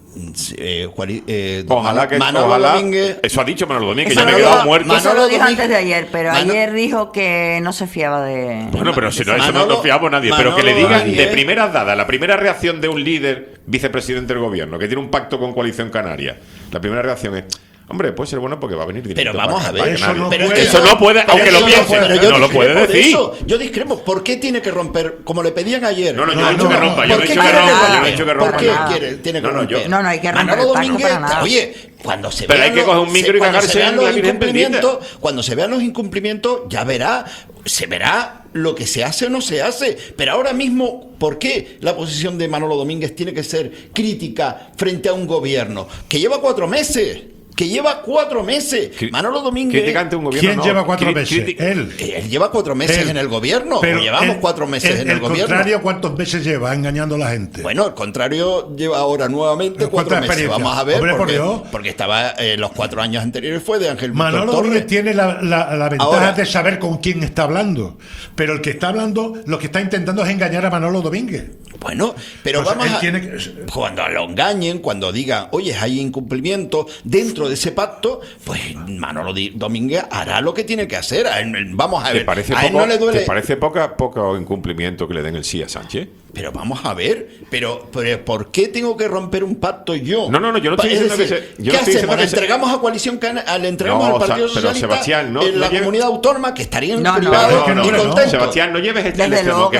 [SPEAKER 3] Ojalá que
[SPEAKER 15] Manolo Domínguez.
[SPEAKER 3] Eso ha dicho Manolo Domínguez, que
[SPEAKER 14] Eso
[SPEAKER 3] yo me he
[SPEAKER 14] lo
[SPEAKER 3] quedado
[SPEAKER 14] dijo-
[SPEAKER 3] muerto.
[SPEAKER 14] Eso lo
[SPEAKER 15] Manolo
[SPEAKER 14] dijo
[SPEAKER 15] Domínguez-
[SPEAKER 14] antes de ayer, pero
[SPEAKER 15] Mano-
[SPEAKER 14] ayer dijo que no se fiaba de...
[SPEAKER 3] Bueno, pero si no, eso
[SPEAKER 15] Manolo-
[SPEAKER 3] no fiamos nadie. Pero que le
[SPEAKER 15] Manolo
[SPEAKER 3] digan
[SPEAKER 15] Domínguez-
[SPEAKER 3] de primeras dadas, la primera reacción de un líder vicepresidente del gobierno que tiene un pacto con Coalición Canaria, la primera reacción es: hombre, puede ser bueno porque va a venir dinero.
[SPEAKER 15] Pero vamos a ver,
[SPEAKER 12] Eso no
[SPEAKER 15] pero es
[SPEAKER 12] puede.
[SPEAKER 15] que
[SPEAKER 3] Eso no puede,
[SPEAKER 15] pero
[SPEAKER 3] aunque
[SPEAKER 15] eso
[SPEAKER 3] lo piense,
[SPEAKER 15] pero yo
[SPEAKER 3] no lo
[SPEAKER 15] discrepo
[SPEAKER 3] puede
[SPEAKER 15] de
[SPEAKER 3] decir.
[SPEAKER 15] eso. Yo discrepo. ¿Por qué tiene que romper, como le pedían ayer?
[SPEAKER 3] No, yo no he dicho que rompa, yo no
[SPEAKER 15] ¿Por
[SPEAKER 3] he
[SPEAKER 15] qué
[SPEAKER 3] dicho que
[SPEAKER 15] quiere
[SPEAKER 3] rompa, yo no he
[SPEAKER 15] romper?
[SPEAKER 3] dicho que
[SPEAKER 15] ¿Por
[SPEAKER 3] rompa
[SPEAKER 15] qué
[SPEAKER 14] nada.
[SPEAKER 15] tiene que
[SPEAKER 3] No,
[SPEAKER 15] romper?
[SPEAKER 14] No, no hay que romper
[SPEAKER 15] Manolo
[SPEAKER 14] el taco
[SPEAKER 15] Domínguez,
[SPEAKER 14] para nada.
[SPEAKER 15] oye, cuando se
[SPEAKER 3] Pero
[SPEAKER 15] vean
[SPEAKER 3] hay que coger un micro y
[SPEAKER 15] cuando
[SPEAKER 3] cagarse
[SPEAKER 15] se vean
[SPEAKER 3] en la
[SPEAKER 15] los
[SPEAKER 3] Virgen
[SPEAKER 15] incumplimientos, cuando se vean los incumplimientos, ya verá, se verá lo que se hace o no se hace. Pero ahora mismo, ¿por qué la posición de Manolo Domínguez tiene que ser crítica frente a un gobierno que lleva 4 meses? Manolo Domínguez.
[SPEAKER 3] Criticante un gobierno.
[SPEAKER 12] ¿Quién lleva 4 meses?
[SPEAKER 15] Él lleva 4 meses en el gobierno.
[SPEAKER 12] Pero
[SPEAKER 15] llevamos 4 meses en el gobierno.
[SPEAKER 12] ¿El contrario cuántos meses lleva engañando a la gente?
[SPEAKER 15] Bueno, el contrario lleva ahora nuevamente 4 meses. Vamos a ver.
[SPEAKER 12] Hombre,
[SPEAKER 15] porque estaba los 4 años anteriores fue de Ángel
[SPEAKER 12] Manolo Domínguez tiene la ventaja
[SPEAKER 15] ahora,
[SPEAKER 12] de saber con quién está hablando. Pero el que está hablando, lo que está intentando es engañar a Manolo Domínguez.
[SPEAKER 15] Bueno, pero
[SPEAKER 12] pues
[SPEAKER 15] vamos cuando lo engañen, cuando digan, oye, hay incumplimiento dentro de ese pacto, pues Manolo Domínguez hará lo que tiene que hacer. Vamos a ver. ¿Te
[SPEAKER 3] parece poco incumplimiento que le den el sí a Sánchez?
[SPEAKER 15] Pero vamos a ver, pero ¿por qué tengo que romper un pacto yo?
[SPEAKER 3] No, yo no estoy diciendo
[SPEAKER 15] ¿qué hacemos? ¿Le entregamos a Coalición le entregamos al Partido Socialista
[SPEAKER 3] Sebastián,
[SPEAKER 15] en la comunidad autónoma que estarían privados y contentos?
[SPEAKER 3] Sebastián, no lleves este extremo,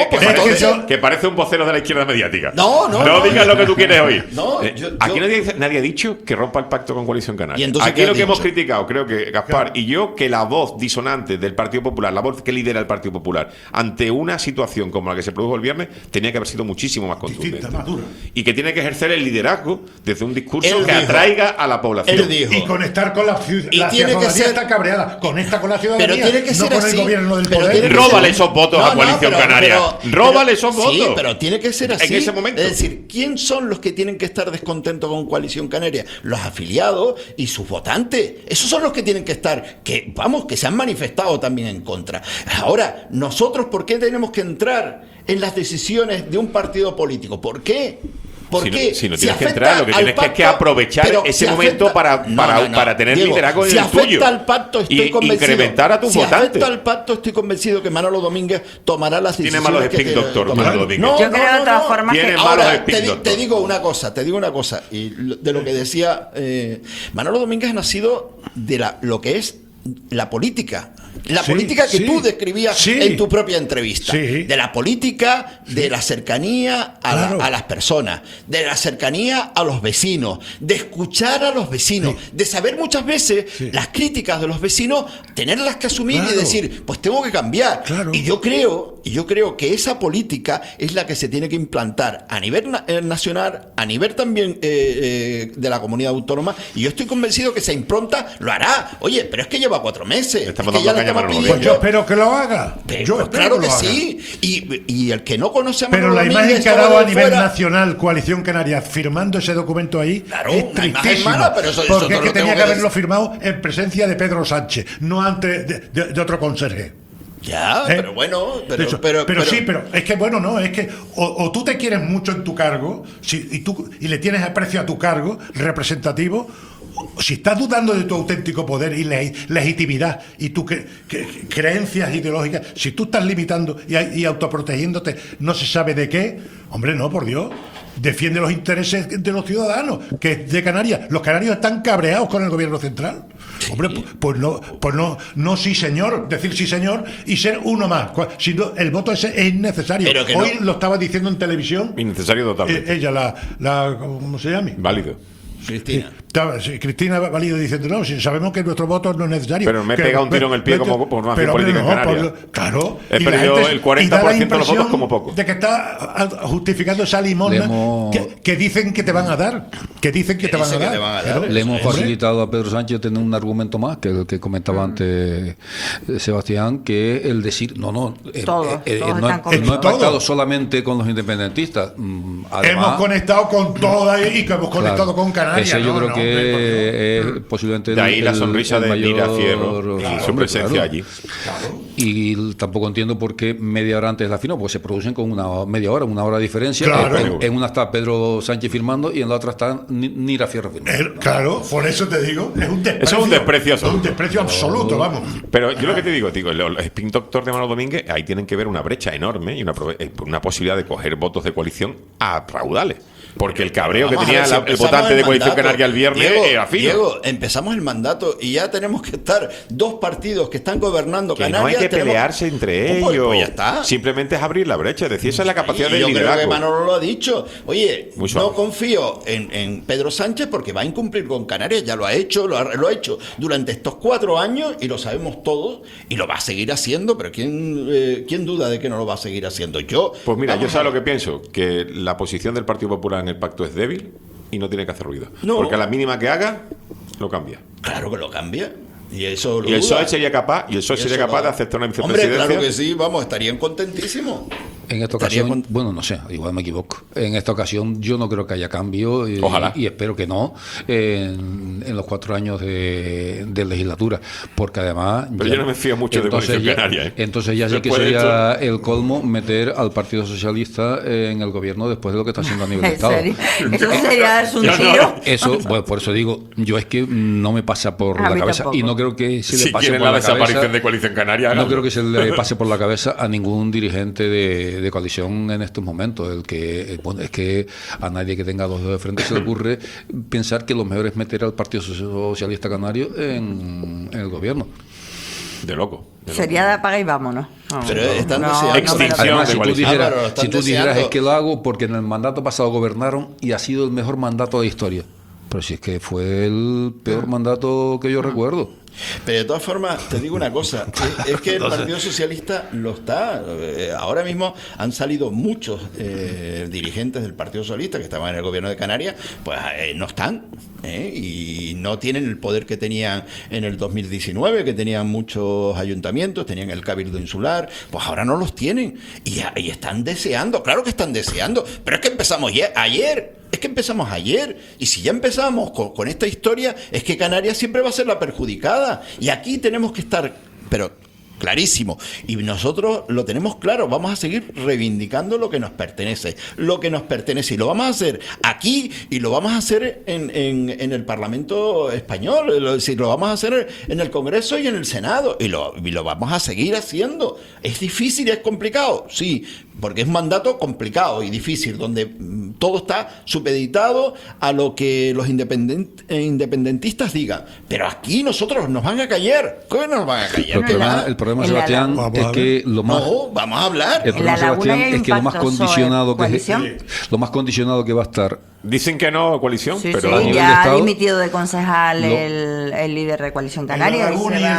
[SPEAKER 3] que parece un vocero de la izquierda mediática.
[SPEAKER 15] No
[SPEAKER 3] digas lo que tú quieres oír.
[SPEAKER 15] Aquí
[SPEAKER 3] nadie ha dicho que rompa el pacto con Coalición Canaria. Aquí lo que hemos criticado, creo que Gaspar y yo, que la voz disonante del Partido Popular, la voz que lidera el Partido Popular, ante una situación como la que se produjo el viernes, tenía que haber sido muchísimo más contundente. Y que tiene que ejercer el liderazgo desde un discurso que atraiga a la población.
[SPEAKER 12] Y conectar con la ciudadanía. Está cabreada. Conecta con la ciudadanía.
[SPEAKER 15] Pero tiene que ser
[SPEAKER 12] con
[SPEAKER 15] así.
[SPEAKER 12] El gobierno del poder.
[SPEAKER 3] Róbale esos votos a Coalición Canaria. Róbale esos votos.
[SPEAKER 15] Sí, pero tiene que ser así.
[SPEAKER 3] En ese momento.
[SPEAKER 15] Es decir, ¿quién son los que tienen que estar descontentos con Coalición Canaria? Los afiliados y sus votantes. Esos son los que tienen que estar, que se han manifestado también en contra. Ahora, nosotros, ¿por qué tenemos que entrar en las decisiones de un partido político? ¿Por qué?
[SPEAKER 3] Si no tienes que entrar, lo que tienes que aprovechar ese momento para tener liderazgo en el tuyo
[SPEAKER 15] al pacto,
[SPEAKER 3] y incrementar a tus votantes.
[SPEAKER 15] Si afecta al pacto, estoy convencido que Manolo Domínguez tomará las decisiones.
[SPEAKER 3] Tiene malos spin doctor, Manolo Domínguez.
[SPEAKER 14] Yo creo de todas formas
[SPEAKER 3] que
[SPEAKER 15] ahora te digo una cosa, y de lo que decía Manolo Domínguez ha nacido de lo que es la política. La política que tú describías en tu propia entrevista. De la política, de la cercanía a las personas, de la cercanía a los vecinos, de escuchar a los vecinos, de saber muchas veces las críticas de los vecinos, tenerlas que asumir y decir, pues tengo que cambiar. Y yo creo que esa política es la que se tiene que implantar a nivel nacional, a nivel también de la comunidad autónoma, y yo estoy convencido que esa impronta lo hará. Oye, pero es que lleva 4 meses.
[SPEAKER 3] Estamos dando caña.
[SPEAKER 12] Pues yo espero que lo haga.
[SPEAKER 15] Claro que sí. Y el que no conoce a
[SPEAKER 12] Manolo Domínguez, pero la imagen que ha dado a nivel nacional Coalición Canaria firmando ese documento ahí es tristísimo. Porque es que tenía que haberlo firmado en presencia de Pedro Sánchez, no antes de otro conserje.
[SPEAKER 15] Pero bueno, pero
[SPEAKER 12] es que bueno, no, es que o tú te quieres mucho en tu cargo y le tienes aprecio a tu cargo representativo. Si estás dudando de tu auténtico poder y legitimidad y tus creencias ideológicas, si tú estás limitando y autoprotegiéndote no se sabe de qué, hombre, no, por Dios, defiende los intereses de los ciudadanos, que es de Canarias. Los canarios están cabreados con el gobierno central. Hombre, pues no sí señor, decir sí señor y ser uno más. Si no, el voto ese es innecesario. Hoy lo estaba diciendo en televisión.
[SPEAKER 3] Innecesario totalmente.
[SPEAKER 12] Ella, ¿cómo se llama?
[SPEAKER 3] Válido.
[SPEAKER 12] Cristina Valido diciendo, no, si sabemos que nuestro voto no es necesario.
[SPEAKER 3] Pero me pega un tiro en el pie como por una política en Canarias.
[SPEAKER 12] Claro.
[SPEAKER 3] He perdido el 40% de los votos como poco.
[SPEAKER 12] De que está justificando esa limosna que dicen que te van a dar.
[SPEAKER 13] Le hemos facilitado a Pedro Sánchez tener un argumento más que el que comentaba antes Sebastián, que es el decir, no he pactado solamente con los independentistas. Además,
[SPEAKER 12] hemos conectado con todas y que hemos conectado con Canarias.
[SPEAKER 13] Ese yo creo que es posiblemente
[SPEAKER 3] de ahí la sonrisa de Mira Fierro y su presencia allí.
[SPEAKER 13] Y tampoco entiendo por qué media hora antes de la final, pues se producen con una hora de diferencia. En una está Pedro Sánchez firmando y en la otra está Mira Fierro firmando.
[SPEAKER 12] Claro, por eso te digo, es un desprecio.
[SPEAKER 3] Eso es un desprecio absoluto.
[SPEAKER 12] Un desprecio absoluto, vamos.
[SPEAKER 3] Pero yo lo que te digo, el spin doctor de Manolo Domínguez, ahí tienen que ver una brecha enorme y una posibilidad de coger votos de coalición a raudales. Porque el cabreo que tenía el votante de Coalición Canaria el viernes era fino.
[SPEAKER 15] Diego, empezamos el mandato y ya tenemos que estar 2 partidos que están gobernando Canarias
[SPEAKER 3] pelearse entre
[SPEAKER 15] pues
[SPEAKER 3] ellos.
[SPEAKER 15] ya está.
[SPEAKER 3] Simplemente es abrir la brecha. Es decir, esa es la capacidad de
[SPEAKER 15] yo
[SPEAKER 3] liderazgo.
[SPEAKER 15] creo que Manolo lo ha dicho. Oye,
[SPEAKER 3] Muy suave.
[SPEAKER 15] no confío en Pedro Sánchez porque va a incumplir con Canarias. Ya lo ha hecho, lo ha hecho durante estos 4 años y lo sabemos todos y lo va a seguir haciendo. Pero ¿quién duda de que no lo va a seguir haciendo? Yo.
[SPEAKER 3] Pues mira, yo sé lo que pienso, que la posición del Partido Popular en el pacto es débil y no tiene que hacer ruido.
[SPEAKER 15] No.
[SPEAKER 3] Porque a la mínima que haga, lo cambia.
[SPEAKER 15] Claro que lo cambia. Y eso
[SPEAKER 3] Y el PSOE sería capaz, de aceptar una vicepresidencia.
[SPEAKER 15] Hombre, claro que sí, vamos, estarían contentísimos.
[SPEAKER 13] En esta ocasión, bueno, no sé, igual me equivoco. En esta ocasión yo no creo que haya cambio
[SPEAKER 3] Ojalá.
[SPEAKER 13] y espero que no en los 4 años de legislatura, porque además...
[SPEAKER 3] Pero yo no me fío mucho de Coalición Canaria.
[SPEAKER 13] Entonces ya sé que sería el colmo meter al Partido Socialista en el gobierno después de lo que está haciendo a nivel de Estado.
[SPEAKER 14] Eso sería darse un tiro.
[SPEAKER 13] Eso, bueno, por eso digo, yo es que no me pasa por la cabeza
[SPEAKER 14] tampoco.
[SPEAKER 13] y no creo que se le
[SPEAKER 3] Si
[SPEAKER 13] pase
[SPEAKER 3] quieren
[SPEAKER 13] por
[SPEAKER 3] la
[SPEAKER 13] la
[SPEAKER 3] desaparición
[SPEAKER 13] cabeza,
[SPEAKER 3] de Coalición Canaria,
[SPEAKER 13] no creo que se le pase por la cabeza a ningún dirigente de coalición en estos momentos. El que bueno, es que a nadie que tenga 2 dedos de frente se le ocurre pensar que lo mejor es meter al Partido Socialista Canario en el gobierno.
[SPEAKER 3] De loco.
[SPEAKER 14] Sería de apaga y vámonos.
[SPEAKER 15] Pero están deseando.
[SPEAKER 13] Además, si tú dijeras,
[SPEAKER 15] deseando.
[SPEAKER 13] es que lo hago porque en el mandato pasado gobernaron y ha sido el mejor mandato de la historia. Pero si es que fue el peor mandato que yo recuerdo.
[SPEAKER 15] Pero de todas formas, te digo una cosa, es que el Partido Socialista lo está. Ahora mismo han salido muchos dirigentes del Partido Socialista que estaban en el gobierno de Canarias, pues no están, y no tienen el poder que tenían en el 2019, que tenían muchos ayuntamientos, tenían el Cabildo Insular, pues ahora no los tienen. Y están deseando, claro que están deseando, pero es que empezamos ayer. Es que empezamos ayer, y si ya empezamos con esta historia, es que Canarias siempre va a ser la perjudicada, y aquí tenemos que estar, pero clarísimo, y nosotros lo tenemos claro, vamos a seguir reivindicando lo que nos pertenece, y lo vamos a hacer aquí, y lo vamos a hacer en el Parlamento español, lo vamos a hacer en el Congreso y en el Senado, y lo vamos a seguir haciendo. ¿Es difícil y es complicado? Sí, porque es un mandato complicado y difícil, donde todo está supeditado a lo que los independentistas digan. Pero aquí nosotros nos van a callar. ¿Cómo nos van a callar?
[SPEAKER 13] El problema, Sebastián, es que lo más...
[SPEAKER 15] No, vamos a hablar.
[SPEAKER 13] El problema, Sebastián, es que lo más condicionado que va a estar...
[SPEAKER 3] Dicen que no, coalición,
[SPEAKER 14] Sí,
[SPEAKER 3] pero...
[SPEAKER 14] sí, ya ha dimitido de concejal el líder de Coalición Canaria.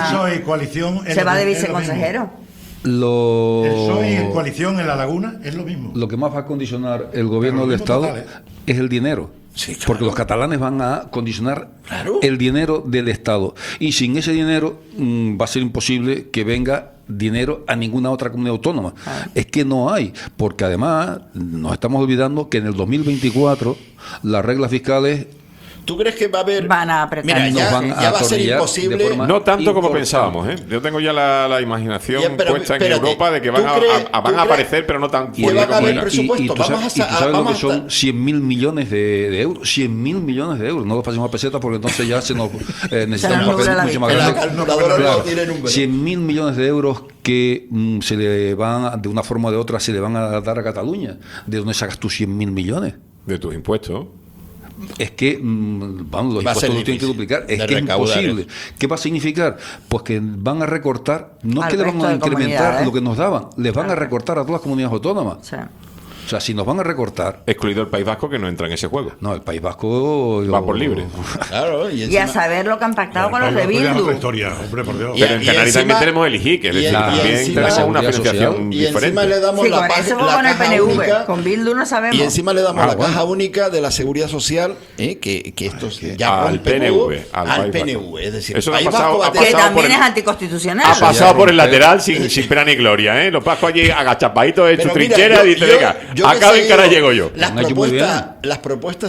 [SPEAKER 14] Se va de viceconsejero.
[SPEAKER 12] El PSOE en coalición en La Laguna es lo mismo.
[SPEAKER 13] Lo que más va a condicionar el gobierno del Estado es el dinero.
[SPEAKER 15] Sí, claro.
[SPEAKER 13] Porque los catalanes van a condicionar el dinero del Estado. Y sin ese dinero va a ser imposible que venga dinero a ninguna otra comunidad autónoma. Es que no hay. Porque además nos estamos olvidando que en el 2024 las reglas fiscales...
[SPEAKER 15] ¿Tú crees que va a haber...?
[SPEAKER 14] Van a apretar.
[SPEAKER 15] Mira, ya va a ser imposible.
[SPEAKER 3] No tanto como pensábamos, ¿eh? Yo tengo ya la imaginación puesta en Europa de que van a aparecer, pero no tan
[SPEAKER 15] fuerte como era.
[SPEAKER 13] Y tú sabes lo que son 100.000 millones de euros. 100.000 millones de euros. No lo pasemos a pesetas porque entonces ya se nos necesitamos un papel mucho más grande. 100.000 millones de euros que se le van, de una forma o de otra, se le van a dar a Cataluña. ¿De dónde sacas tus 100.000 millones?
[SPEAKER 3] De tus impuestos.
[SPEAKER 13] Es que, vamos, los impuestos los tienen que duplicar, es que es imposible. ¿Qué va a significar? Pues que van a recortar, no es que le van a incrementar lo que nos daban, les van a recortar a todas las comunidades autónomas. Sí. O sea, si nos van a recortar...
[SPEAKER 3] Excluido el País Vasco, que no entra en ese juego.
[SPEAKER 13] No, el País Vasco...
[SPEAKER 3] Va por libre.
[SPEAKER 15] Claro,
[SPEAKER 14] y a saber lo que han pactado con los de Bildu.
[SPEAKER 3] Pero en Canarias también tenemos el IGI, que es decir, también tenemos una financiación diferente.
[SPEAKER 15] Y encima le damos la
[SPEAKER 14] caja única. Con Bildu no sabemos.
[SPEAKER 15] Y encima le damos la caja única de la Seguridad Social, que esto ya
[SPEAKER 3] al PNV.
[SPEAKER 15] Al PNV. Es decir,
[SPEAKER 3] eso
[SPEAKER 15] País
[SPEAKER 3] Vasco
[SPEAKER 14] que también es anticonstitucional.
[SPEAKER 3] Ha pasado por el lateral sin pena ni gloria, ¿eh? Los vascos allí agachapaditos en su trinchera y dice, venga... Acá en cara llego yo.
[SPEAKER 15] Las propuestas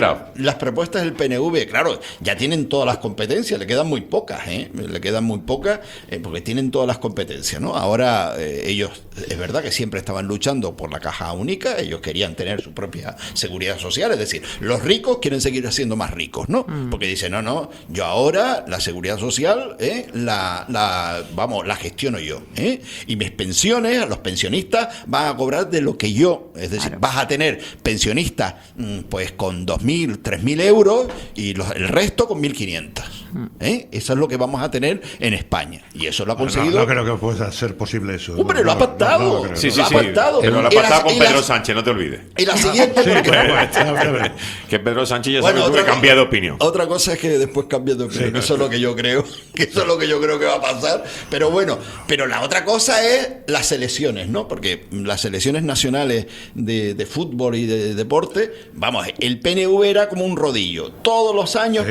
[SPEAKER 15] del PNV, claro, ya tienen todas las competencias, le quedan muy pocas, porque tienen todas las competencias, ¿no? Ahora ellos, es verdad que siempre estaban luchando por la caja única, ellos querían tener su propia seguridad social, es decir, los ricos quieren seguir siendo más ricos, ¿no? Porque dicen, no, yo ahora la seguridad social la gestiono yo, y mis pensiones, los pensionistas van a cobrar de lo que yo, es decir, vas a tener pensionistas pues con 2.000, 3.000 euros y el resto con 1.500. Eso es lo que vamos a tener en España. Y eso lo ha conseguido.
[SPEAKER 12] No creo que pueda ser posible eso.
[SPEAKER 15] Hombre, lo ha pactado.
[SPEAKER 3] Sí,
[SPEAKER 15] lo ha pactado.
[SPEAKER 3] Pero lo ha pactado con Pedro Sánchez, no te olvides.
[SPEAKER 15] Y la siguiente.
[SPEAKER 3] Que Pedro Sánchez ya sabe que cambia de opinión.
[SPEAKER 15] Otra cosa es que después cambia de opinión. Eso es lo que yo creo. Eso es lo que yo creo que va a pasar. Pero bueno, pero la otra cosa es las selecciones, ¿no? Porque las selecciones nacionales de fútbol y de deporte, vamos, el PNV era como un rodillo. Todos los años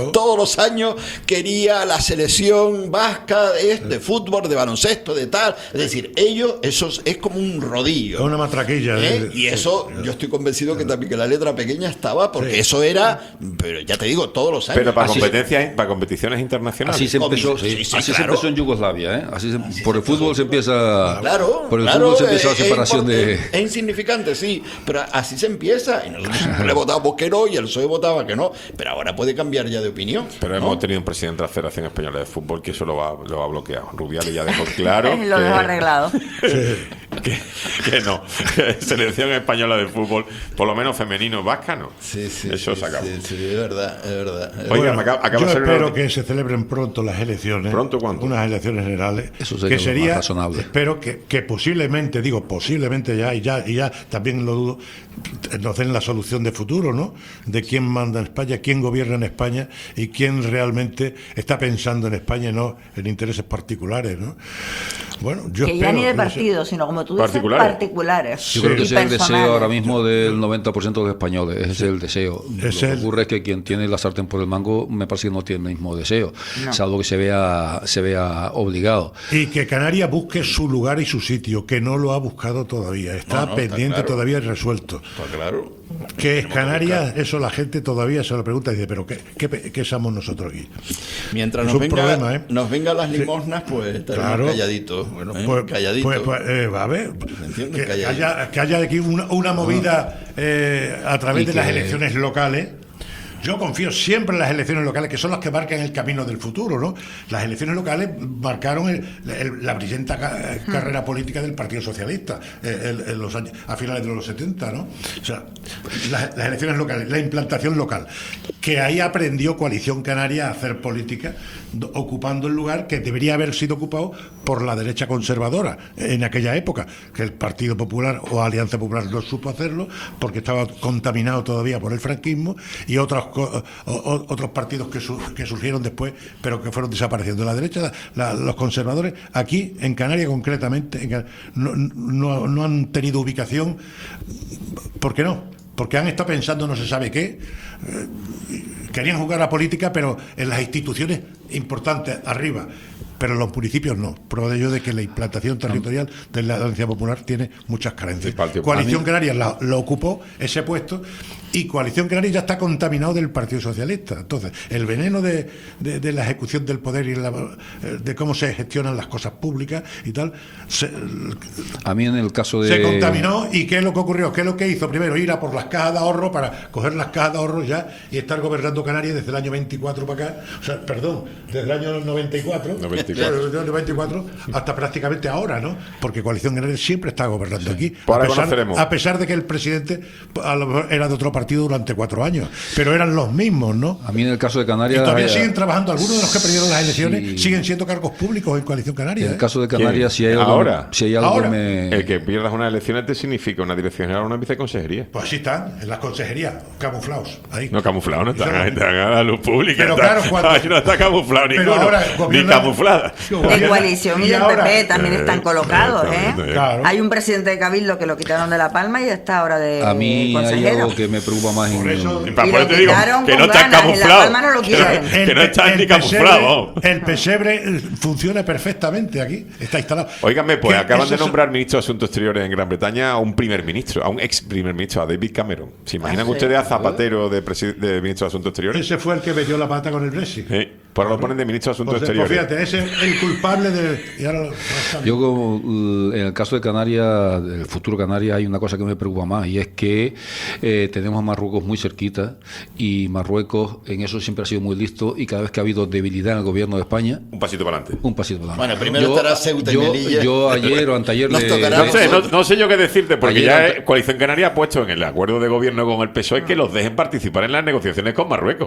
[SPEAKER 15] quería la selección vasca de fútbol, de baloncesto, de tal. Es decir, ellos, eso es como un rodillo.
[SPEAKER 12] Es una matraquilla.
[SPEAKER 15] Y eso, yo estoy convencido que también que la letra pequeña estaba, porque eso era, pero ya te digo, todos los años.
[SPEAKER 3] Pero para para competiciones internacionales.
[SPEAKER 13] Así se empezó, se empezó en Yugoslavia, ¿eh? Por el fútbol se empieza. Por el fútbol se empieza la separación de.
[SPEAKER 15] Es insignificante, sí, pero así se empieza. Y nosotros siempre le votábamos que no, y el PSOE votaba que no. Pero ahora puede cambiar ya de opinión.
[SPEAKER 3] Pero hemos tenido un presidente de la Federación Española de Fútbol que eso lo ha bloqueado. Rubiales ya dejó claro.
[SPEAKER 14] Lo dejó arreglado.
[SPEAKER 3] Que no. Selección Española de Fútbol, por lo menos femenino vasca, no. Eso se acabó.
[SPEAKER 15] Sí, es verdad.
[SPEAKER 3] Oiga,
[SPEAKER 12] yo espero que se celebren pronto las elecciones.
[SPEAKER 3] ¿Pronto cuánto?
[SPEAKER 12] Unas elecciones generales.
[SPEAKER 13] Eso sería
[SPEAKER 12] que sería
[SPEAKER 13] más razonable.
[SPEAKER 12] Espero que posiblemente, posiblemente ya, y ya también lo dudo, nos den la solución de futuro, ¿no? De quién manda en España, quién gobierna en España y quién realmente está pensando en España y no en intereses particulares, ¿no? Bueno, yo
[SPEAKER 14] que
[SPEAKER 12] espero,
[SPEAKER 14] ya ni de partidos, sino como tú dices, particulares.
[SPEAKER 13] Yo creo que ese es el deseo ahora mismo del 90% de los españoles. Ese es el deseo. Lo que ocurre es que quien tiene la sartén por el mango me parece que no tiene el mismo deseo, salvo que se vea obligado.
[SPEAKER 12] Y que Canarias busque su lugar y su sitio, que no lo ha buscado todavía. Está pendiente, está todavía irresuelto.
[SPEAKER 15] Está claro.
[SPEAKER 12] ¿Qué es Canarias? Eso la gente todavía se lo pregunta y dice, pero ¿qué somos nosotros aquí?
[SPEAKER 15] Mientras nos vengan las limosnas, pues estaremos calladitos. Bueno, calladitos.
[SPEAKER 12] A ver, que haya aquí una movida a través de las elecciones locales. Yo confío siempre en las elecciones locales, que son las que marcan el camino del futuro, ¿no? Las elecciones locales marcaron la brillante carrera política del Partido Socialista en los años, a finales de los 70, ¿no? O sea, las elecciones locales, la implantación local, que ahí aprendió Coalición Canaria a hacer política, ocupando el lugar que debería haber sido ocupado por la derecha conservadora en aquella época, que el Partido Popular o Alianza Popular no supo hacerlo, porque estaba contaminado todavía por el franquismo, y otros partidos que surgieron después, pero que fueron desapareciendo. La derecha, los conservadores, aquí en Canarias concretamente, no han tenido ubicación. ¿Por qué no? Porque han estado pensando no se sabe qué. Querían jugar a la política, pero en las instituciones importantes, arriba. Pero en los municipios no. Prueba de ello de que la implantación territorial de la Alianza Popular tiene muchas carencias. Coalición Canaria lo ocupó ese puesto, y Coalición Canaria ya está contaminado del Partido Socialista. Entonces, el veneno de la ejecución del poder y de cómo se gestionan las cosas públicas y tal,
[SPEAKER 13] a mí en el caso de...
[SPEAKER 12] se contaminó. ¿Y qué es lo que ocurrió? ¿Qué es lo que hizo? Primero, ir a por las cajas de ahorro para coger las cajas de ahorro ya y estar gobernando Canarias desde el año 24 para acá. O sea, perdón, desde el año 94 hasta prácticamente ahora, ¿no? Porque Coalición Canaria siempre está gobernando aquí. A pesar de que el presidente a lo mejor era de otro partido durante 4 años, pero eran los mismos, ¿no?
[SPEAKER 13] A mí en el caso de Canarias...
[SPEAKER 12] Y todavía siguen trabajando. Algunos de los que perdieron las elecciones siguen siendo cargos públicos en Coalición Canaria.
[SPEAKER 13] En el caso de Canarias, si hay algo...
[SPEAKER 3] Ahora. El que pierdas unas elecciones te significa una dirección general o una viceconsejería.
[SPEAKER 12] Pues así están, en las consejerías, camuflados. Ahí.
[SPEAKER 3] No, camuflados no están a la luz pública.
[SPEAKER 12] Pero claro,
[SPEAKER 3] no está camuflado ninguno, ni camuflada.
[SPEAKER 14] En Coalición y el PP también están colocados, ¿eh?
[SPEAKER 12] Claro.
[SPEAKER 14] Hay un presidente de Cabildo que lo quitaron de La Palma y está ahora de
[SPEAKER 13] a mí
[SPEAKER 14] consejero.
[SPEAKER 13] Hay algo que me preocupa más
[SPEAKER 12] por eso,
[SPEAKER 14] y lo
[SPEAKER 3] te digo que no está camuflado.
[SPEAKER 14] No lo
[SPEAKER 3] que no está ni camuflado.
[SPEAKER 12] El pesebre funciona perfectamente aquí, está instalado.
[SPEAKER 3] Óigame, pues acaban de nombrar ministro de Asuntos Exteriores en Gran Bretaña a un primer ministro, a un ex primer ministro, a David Cameron. ¿Se imaginan ustedes a Zapatero de ministro de Asuntos Exteriores?
[SPEAKER 12] Ese fue el que metió la pata con el Brexit.
[SPEAKER 3] Pues lo ponen de ministro de Asuntos Exteriores.
[SPEAKER 12] Pues fíjate, ese es el culpable de...
[SPEAKER 13] Yo, en el caso de Canarias, del futuro Canarias, hay una cosa que me preocupa más, y es que tenemos a Marruecos muy cerquita, y Marruecos en eso siempre ha sido muy listo, y cada vez que ha habido debilidad en el gobierno de España,
[SPEAKER 3] un pasito para adelante.
[SPEAKER 15] Bueno, primero estará Ceuta y Melilla.
[SPEAKER 13] Yo ayer o anteayer
[SPEAKER 3] no sé yo qué decirte, porque ya Coalición Canaria ha puesto en el acuerdo de gobierno con el PSOE que los dejen participar en las negociaciones con Marruecos.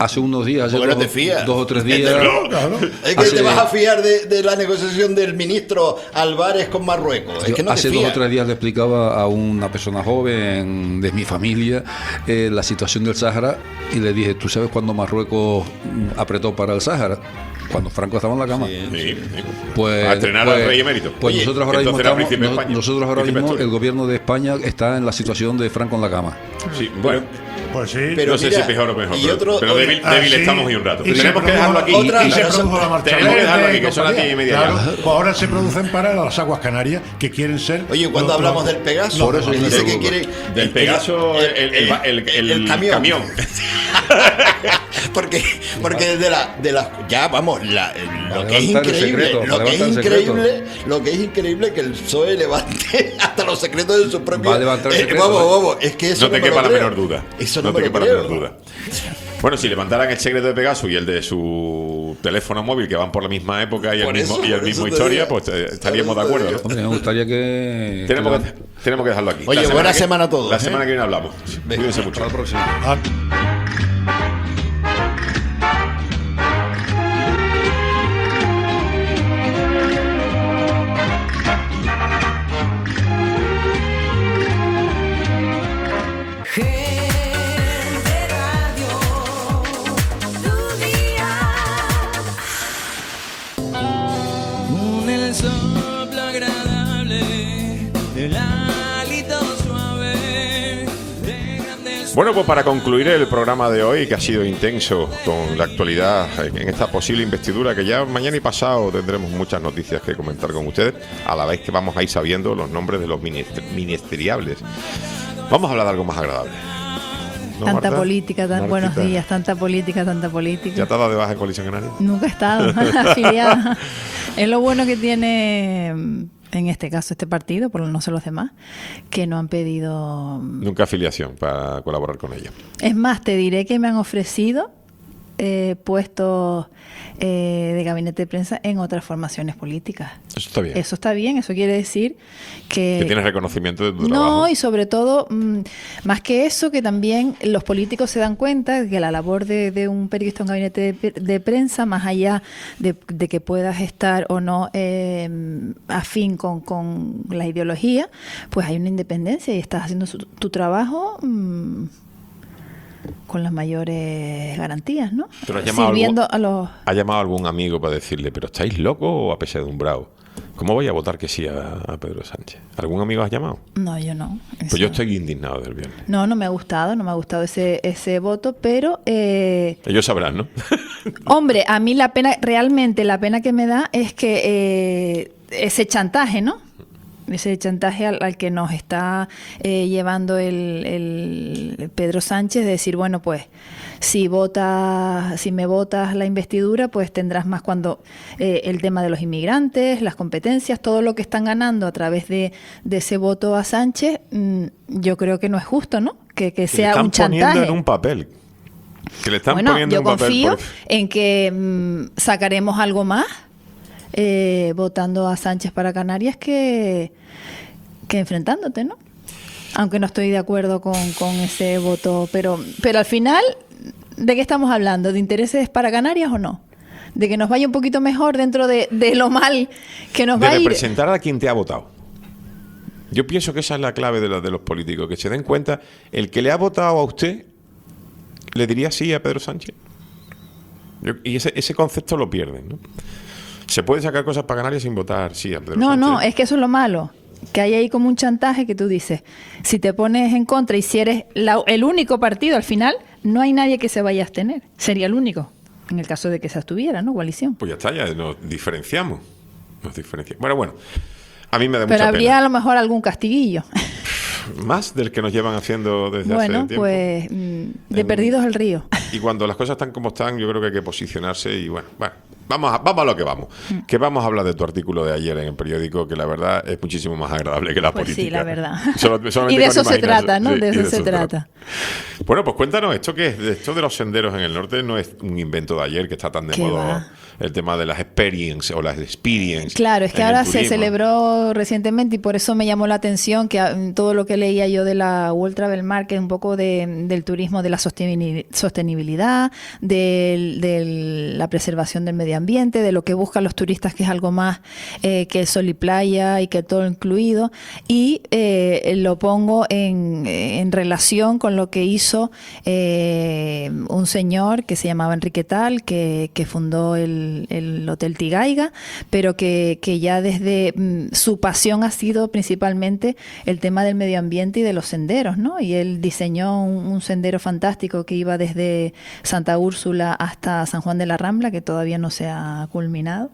[SPEAKER 13] Hace unos días,
[SPEAKER 15] porque no te fías.
[SPEAKER 13] 2 o 3 días.
[SPEAKER 15] Claro. Es que te vas a fiar de la negociación del ministro Álvarez con Marruecos. Es que no
[SPEAKER 13] hace
[SPEAKER 15] te fías.
[SPEAKER 13] 2 o 3 días le explicaba a una persona joven de mi familia la situación del Sáhara y le dije, ¿tú sabes cuándo Marruecos apretó para el Sáhara? Cuando Franco estaba en la cama.
[SPEAKER 3] Sí.
[SPEAKER 13] Pues,
[SPEAKER 3] a estrenar al rey emérito.
[SPEAKER 13] Pues
[SPEAKER 3] Oye,
[SPEAKER 13] nosotros ahora mismo, nosotros ahora
[SPEAKER 3] Príncipe
[SPEAKER 13] mismo
[SPEAKER 3] Asturias.
[SPEAKER 13] el gobierno de España está en la situación de Franco en la cama.
[SPEAKER 3] Sí, bueno.
[SPEAKER 12] Pues sí.
[SPEAKER 15] Pero
[SPEAKER 3] no sé
[SPEAKER 15] mira,
[SPEAKER 3] si peor o mejor,
[SPEAKER 15] y otro-
[SPEAKER 3] pero débil
[SPEAKER 12] sí.
[SPEAKER 3] estamos hoy un rato.
[SPEAKER 12] Y
[SPEAKER 3] Tenemos
[SPEAKER 12] se
[SPEAKER 3] que dejarlo aquí.
[SPEAKER 12] produjo-
[SPEAKER 15] Otra-
[SPEAKER 12] y se
[SPEAKER 15] y se-
[SPEAKER 12] produjo la marcha
[SPEAKER 3] tenemos que dejarlo
[SPEAKER 12] verde
[SPEAKER 3] aquí, que son las 10:30
[SPEAKER 12] Claro,
[SPEAKER 3] ya.
[SPEAKER 12] pues ahora se producen para las aguas canarias que quieren ser.
[SPEAKER 15] Oye, cuando hablamos del Pegaso,
[SPEAKER 13] Por eso
[SPEAKER 15] él
[SPEAKER 13] yo
[SPEAKER 15] dice
[SPEAKER 13] me
[SPEAKER 15] que
[SPEAKER 13] preocupo.
[SPEAKER 15] quiere
[SPEAKER 3] Del Pegaso, el camión.
[SPEAKER 15] porque desde la ya vamos lo que es
[SPEAKER 13] levantar el
[SPEAKER 15] increíble,
[SPEAKER 13] secreto,
[SPEAKER 15] lo que es
[SPEAKER 13] levantar el secreto.
[SPEAKER 15] increíble, lo que es increíble que el PSOE levante hasta los secretos de su propio.
[SPEAKER 13] Va a levantar el secreto,
[SPEAKER 15] vamos, es que eso
[SPEAKER 3] No te
[SPEAKER 15] me lo
[SPEAKER 3] quepa la
[SPEAKER 15] creo.
[SPEAKER 3] menor duda.
[SPEAKER 15] Eso
[SPEAKER 3] No
[SPEAKER 15] no
[SPEAKER 3] te
[SPEAKER 15] me lo
[SPEAKER 3] quepa la
[SPEAKER 15] creo.
[SPEAKER 3] menor duda. Bueno, si levantaran el secreto de Pegaso y el de su teléfono móvil, que van por la misma época y
[SPEAKER 15] Por
[SPEAKER 3] el
[SPEAKER 15] eso,
[SPEAKER 3] mismo
[SPEAKER 15] por eso te
[SPEAKER 3] historia,
[SPEAKER 15] digo.
[SPEAKER 3] pues estaríamos de acuerdo, ¿no?
[SPEAKER 13] Hombre, me gustaría que...
[SPEAKER 3] Tenemos que dejarlo aquí.
[SPEAKER 15] Oye,
[SPEAKER 3] La
[SPEAKER 15] buena
[SPEAKER 3] que-
[SPEAKER 15] semana a todos,
[SPEAKER 3] La
[SPEAKER 15] ¿eh?
[SPEAKER 3] semana que viene hablamos. Cuídense mucho.
[SPEAKER 13] Hasta la próxima.
[SPEAKER 12] Ah,
[SPEAKER 16] Con el soplo agradable del hálito suave de grandes.
[SPEAKER 3] Bueno, pues para concluir el programa de hoy, que ha sido intenso con la actualidad en esta posible investidura, que ya mañana y pasado tendremos muchas noticias que comentar con ustedes, a la vez que vamos a ir sabiendo los nombres de los ministeriables. Vamos a hablar de algo más agradable. ¿No,
[SPEAKER 17] Tanta
[SPEAKER 3] Marta?
[SPEAKER 17] política, buenos
[SPEAKER 3] Martita,
[SPEAKER 17] días, tanta política.
[SPEAKER 3] ¿Ya te has dado de baja en Coalición Canaria?
[SPEAKER 17] Nunca he estado afiliada. Es lo bueno que tiene, en este caso, este partido, por no sé los demás, que no han pedido...
[SPEAKER 3] Nunca afiliación para colaborar con ellos.
[SPEAKER 17] Es más, te diré que me han ofrecido puestos de gabinete de prensa en otras formaciones políticas.
[SPEAKER 3] Eso está bien.
[SPEAKER 17] Eso está bien, eso quiere decir que
[SPEAKER 3] tienes reconocimiento de tu
[SPEAKER 17] no,
[SPEAKER 3] trabajo.
[SPEAKER 17] y sobre todo, más que eso, que también los políticos se dan cuenta de que la labor de un periodista en un gabinete de prensa, más allá de que puedas estar o no afín con la ideología, pues hay una independencia y estás haciendo tu trabajo con las mayores garantías, ¿no?
[SPEAKER 3] Pero has llamado
[SPEAKER 17] Sirviendo a los...
[SPEAKER 3] ¿Ha llamado a algún amigo para decirle, pero estáis locos o apesadumbrados? ¿Cómo voy a votar que sí a Pedro Sánchez? ¿Algún amigo has llamado?
[SPEAKER 17] No, yo no.
[SPEAKER 3] Pues yo estoy indignado del viernes.
[SPEAKER 17] No me ha gustado ese voto, pero...
[SPEAKER 3] Ellos sabrán, ¿no?
[SPEAKER 17] Hombre, a mí realmente la pena que me da es que ese chantaje, ¿no? Ese chantaje al que nos está llevando el Pedro Sánchez, de decir, bueno, pues si me votas la investidura, pues tendrás más cuando el tema de los inmigrantes, las competencias, todo lo que están ganando a través de ese voto a Sánchez, yo creo que no es justo, ¿no? Que sea un chantaje.
[SPEAKER 3] Le están poniendo en un papel. Que le están poniendo en un papel.
[SPEAKER 17] Yo confío en que sacaremos algo más votando a Sánchez para Canarias que enfrentándote, ¿no? Aunque no estoy de acuerdo con ese voto, pero al final, ¿de qué estamos hablando? ¿De intereses para Canarias o no? ¿De que nos vaya un poquito mejor dentro de lo mal que nos va a ir?
[SPEAKER 3] De representar a quien te ha votado. Yo pienso que esa es la clave de los políticos, que se den cuenta, el que le ha votado a usted, ¿le diría sí a Pedro Sánchez? Y ese concepto lo pierden, ¿no? Se puede sacar cosas para Canarias sin votar sí a Pedro Sánchez.
[SPEAKER 17] No, es que eso es lo malo. Que hay ahí como un chantaje que tú dices, si te pones en contra y si eres el único partido al final, no hay nadie que se vaya a abstener. Sería el único, en el caso de que se abstuviera, ¿no? Coalición.
[SPEAKER 3] Pues ya está, ya nos diferenciamos. Bueno, a mí me da mucha
[SPEAKER 17] Pero habría
[SPEAKER 3] pena.
[SPEAKER 17] a lo mejor algún castiguillo.
[SPEAKER 3] Más del que nos llevan haciendo desde hace
[SPEAKER 17] Bueno,
[SPEAKER 3] tiempo.
[SPEAKER 17] pues de perdidos el río.
[SPEAKER 3] Y cuando las cosas están como están, yo creo que hay que posicionarse y bueno, vamos a lo que vamos. Que vamos a hablar de tu artículo de ayer en el periódico, que la verdad es muchísimo más agradable que la
[SPEAKER 17] Pues
[SPEAKER 3] política.
[SPEAKER 17] sí, la verdad.
[SPEAKER 3] Solamente
[SPEAKER 17] Y de
[SPEAKER 3] con
[SPEAKER 17] eso se
[SPEAKER 3] imaginarse.
[SPEAKER 17] trata, ¿no?
[SPEAKER 3] Sí,
[SPEAKER 17] de
[SPEAKER 3] y
[SPEAKER 17] eso se trata.
[SPEAKER 3] Bueno, pues cuéntanos, esto de los senderos en el norte no es un invento de ayer, que está tan de moda el tema de las experience o las experience.
[SPEAKER 17] Claro, es que ahora se celebró recientemente y por eso me llamó la atención que todo lo que leía yo de la World Travel Market, un poco del turismo, de la sostenibilidad, de la preservación del medio ambiente, de lo que buscan los turistas, que es algo más que el sol y playa y que todo incluido, y lo pongo en relación con lo que hizo un señor que se llamaba Enrique Tal, que fundó el Hotel Tigaiga, pero que ya desde su pasión ha sido principalmente el tema del medio ambiente y de los senderos, ¿no? Y él diseñó un sendero fantástico que iba desde Santa Úrsula hasta San Juan de la Rambla, que todavía no se ha culminado.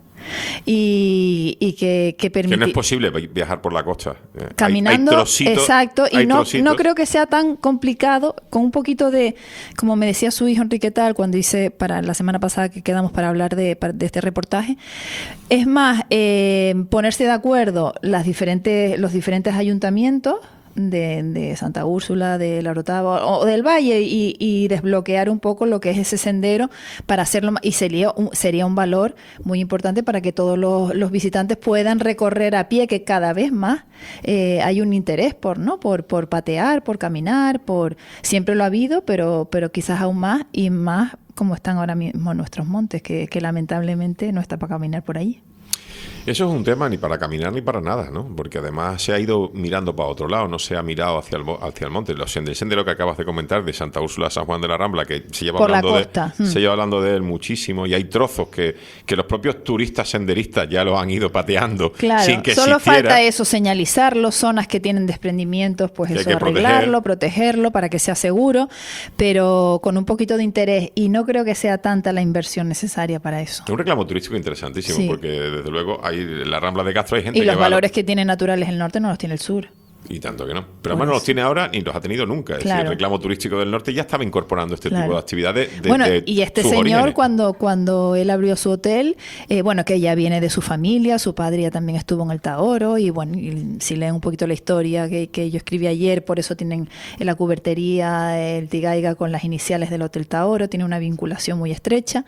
[SPEAKER 17] Y que permite...
[SPEAKER 3] Que no es posible viajar por la costa.
[SPEAKER 17] Caminando,
[SPEAKER 3] hay trocitos,
[SPEAKER 17] exacto, y no creo que sea tan complicado, con un poquito de, como me decía su hijo Enrique Tal, cuando hice para la semana pasada que quedamos para hablar de este reportaje, es más, ponerse de acuerdo los diferentes ayuntamientos de Santa Úrsula, de La Orotava o del Valle y desbloquear un poco lo que es ese sendero para hacerlo, y sería un valor muy importante para que todos los visitantes puedan recorrer a pie, que cada vez más hay un interés por patear, por caminar, siempre lo ha habido, pero quizás aún más y más como están ahora mismo nuestros montes, que lamentablemente no está para caminar por ahí.
[SPEAKER 3] Eso es un tema ni para caminar ni para nada, ¿no? Porque además se ha ido mirando para otro lado, no se ha mirado hacia el monte. El sendero que acabas de comentar de Santa Úrsula a San Juan de la Rambla, que se lleva hablando de él muchísimo, y hay trozos que los propios turistas senderistas ya lo han ido pateando.
[SPEAKER 17] Claro,
[SPEAKER 3] sin que
[SPEAKER 17] solo
[SPEAKER 3] existiera.
[SPEAKER 17] Falta eso, señalizarlo, zonas que tienen desprendimientos, pues eso, arreglarlo, protegerlo para que sea seguro, pero con un poquito de interés, y no creo que sea tanta la inversión necesaria para eso.
[SPEAKER 3] Es un reclamo turístico interesantísimo,
[SPEAKER 17] Sí.
[SPEAKER 3] porque desde luego hay la Rambla de Castro, hay gente
[SPEAKER 17] Y los
[SPEAKER 3] que
[SPEAKER 17] valores que tiene naturales el norte no los tiene el sur.
[SPEAKER 3] Y tanto que no. Pero además no los tiene ahora ni los ha tenido nunca. Es decir, el reclamo turístico del norte ya estaba incorporando este tipo de actividades.
[SPEAKER 17] Y este señor, cuando él abrió su hotel, que ya viene de su familia, su padre ya también estuvo en el Taoro, y si leen un poquito la historia que yo escribí ayer, por eso tienen la cubertería, el Tigaiga con las iniciales del Hotel Taoro, tiene una vinculación muy estrecha.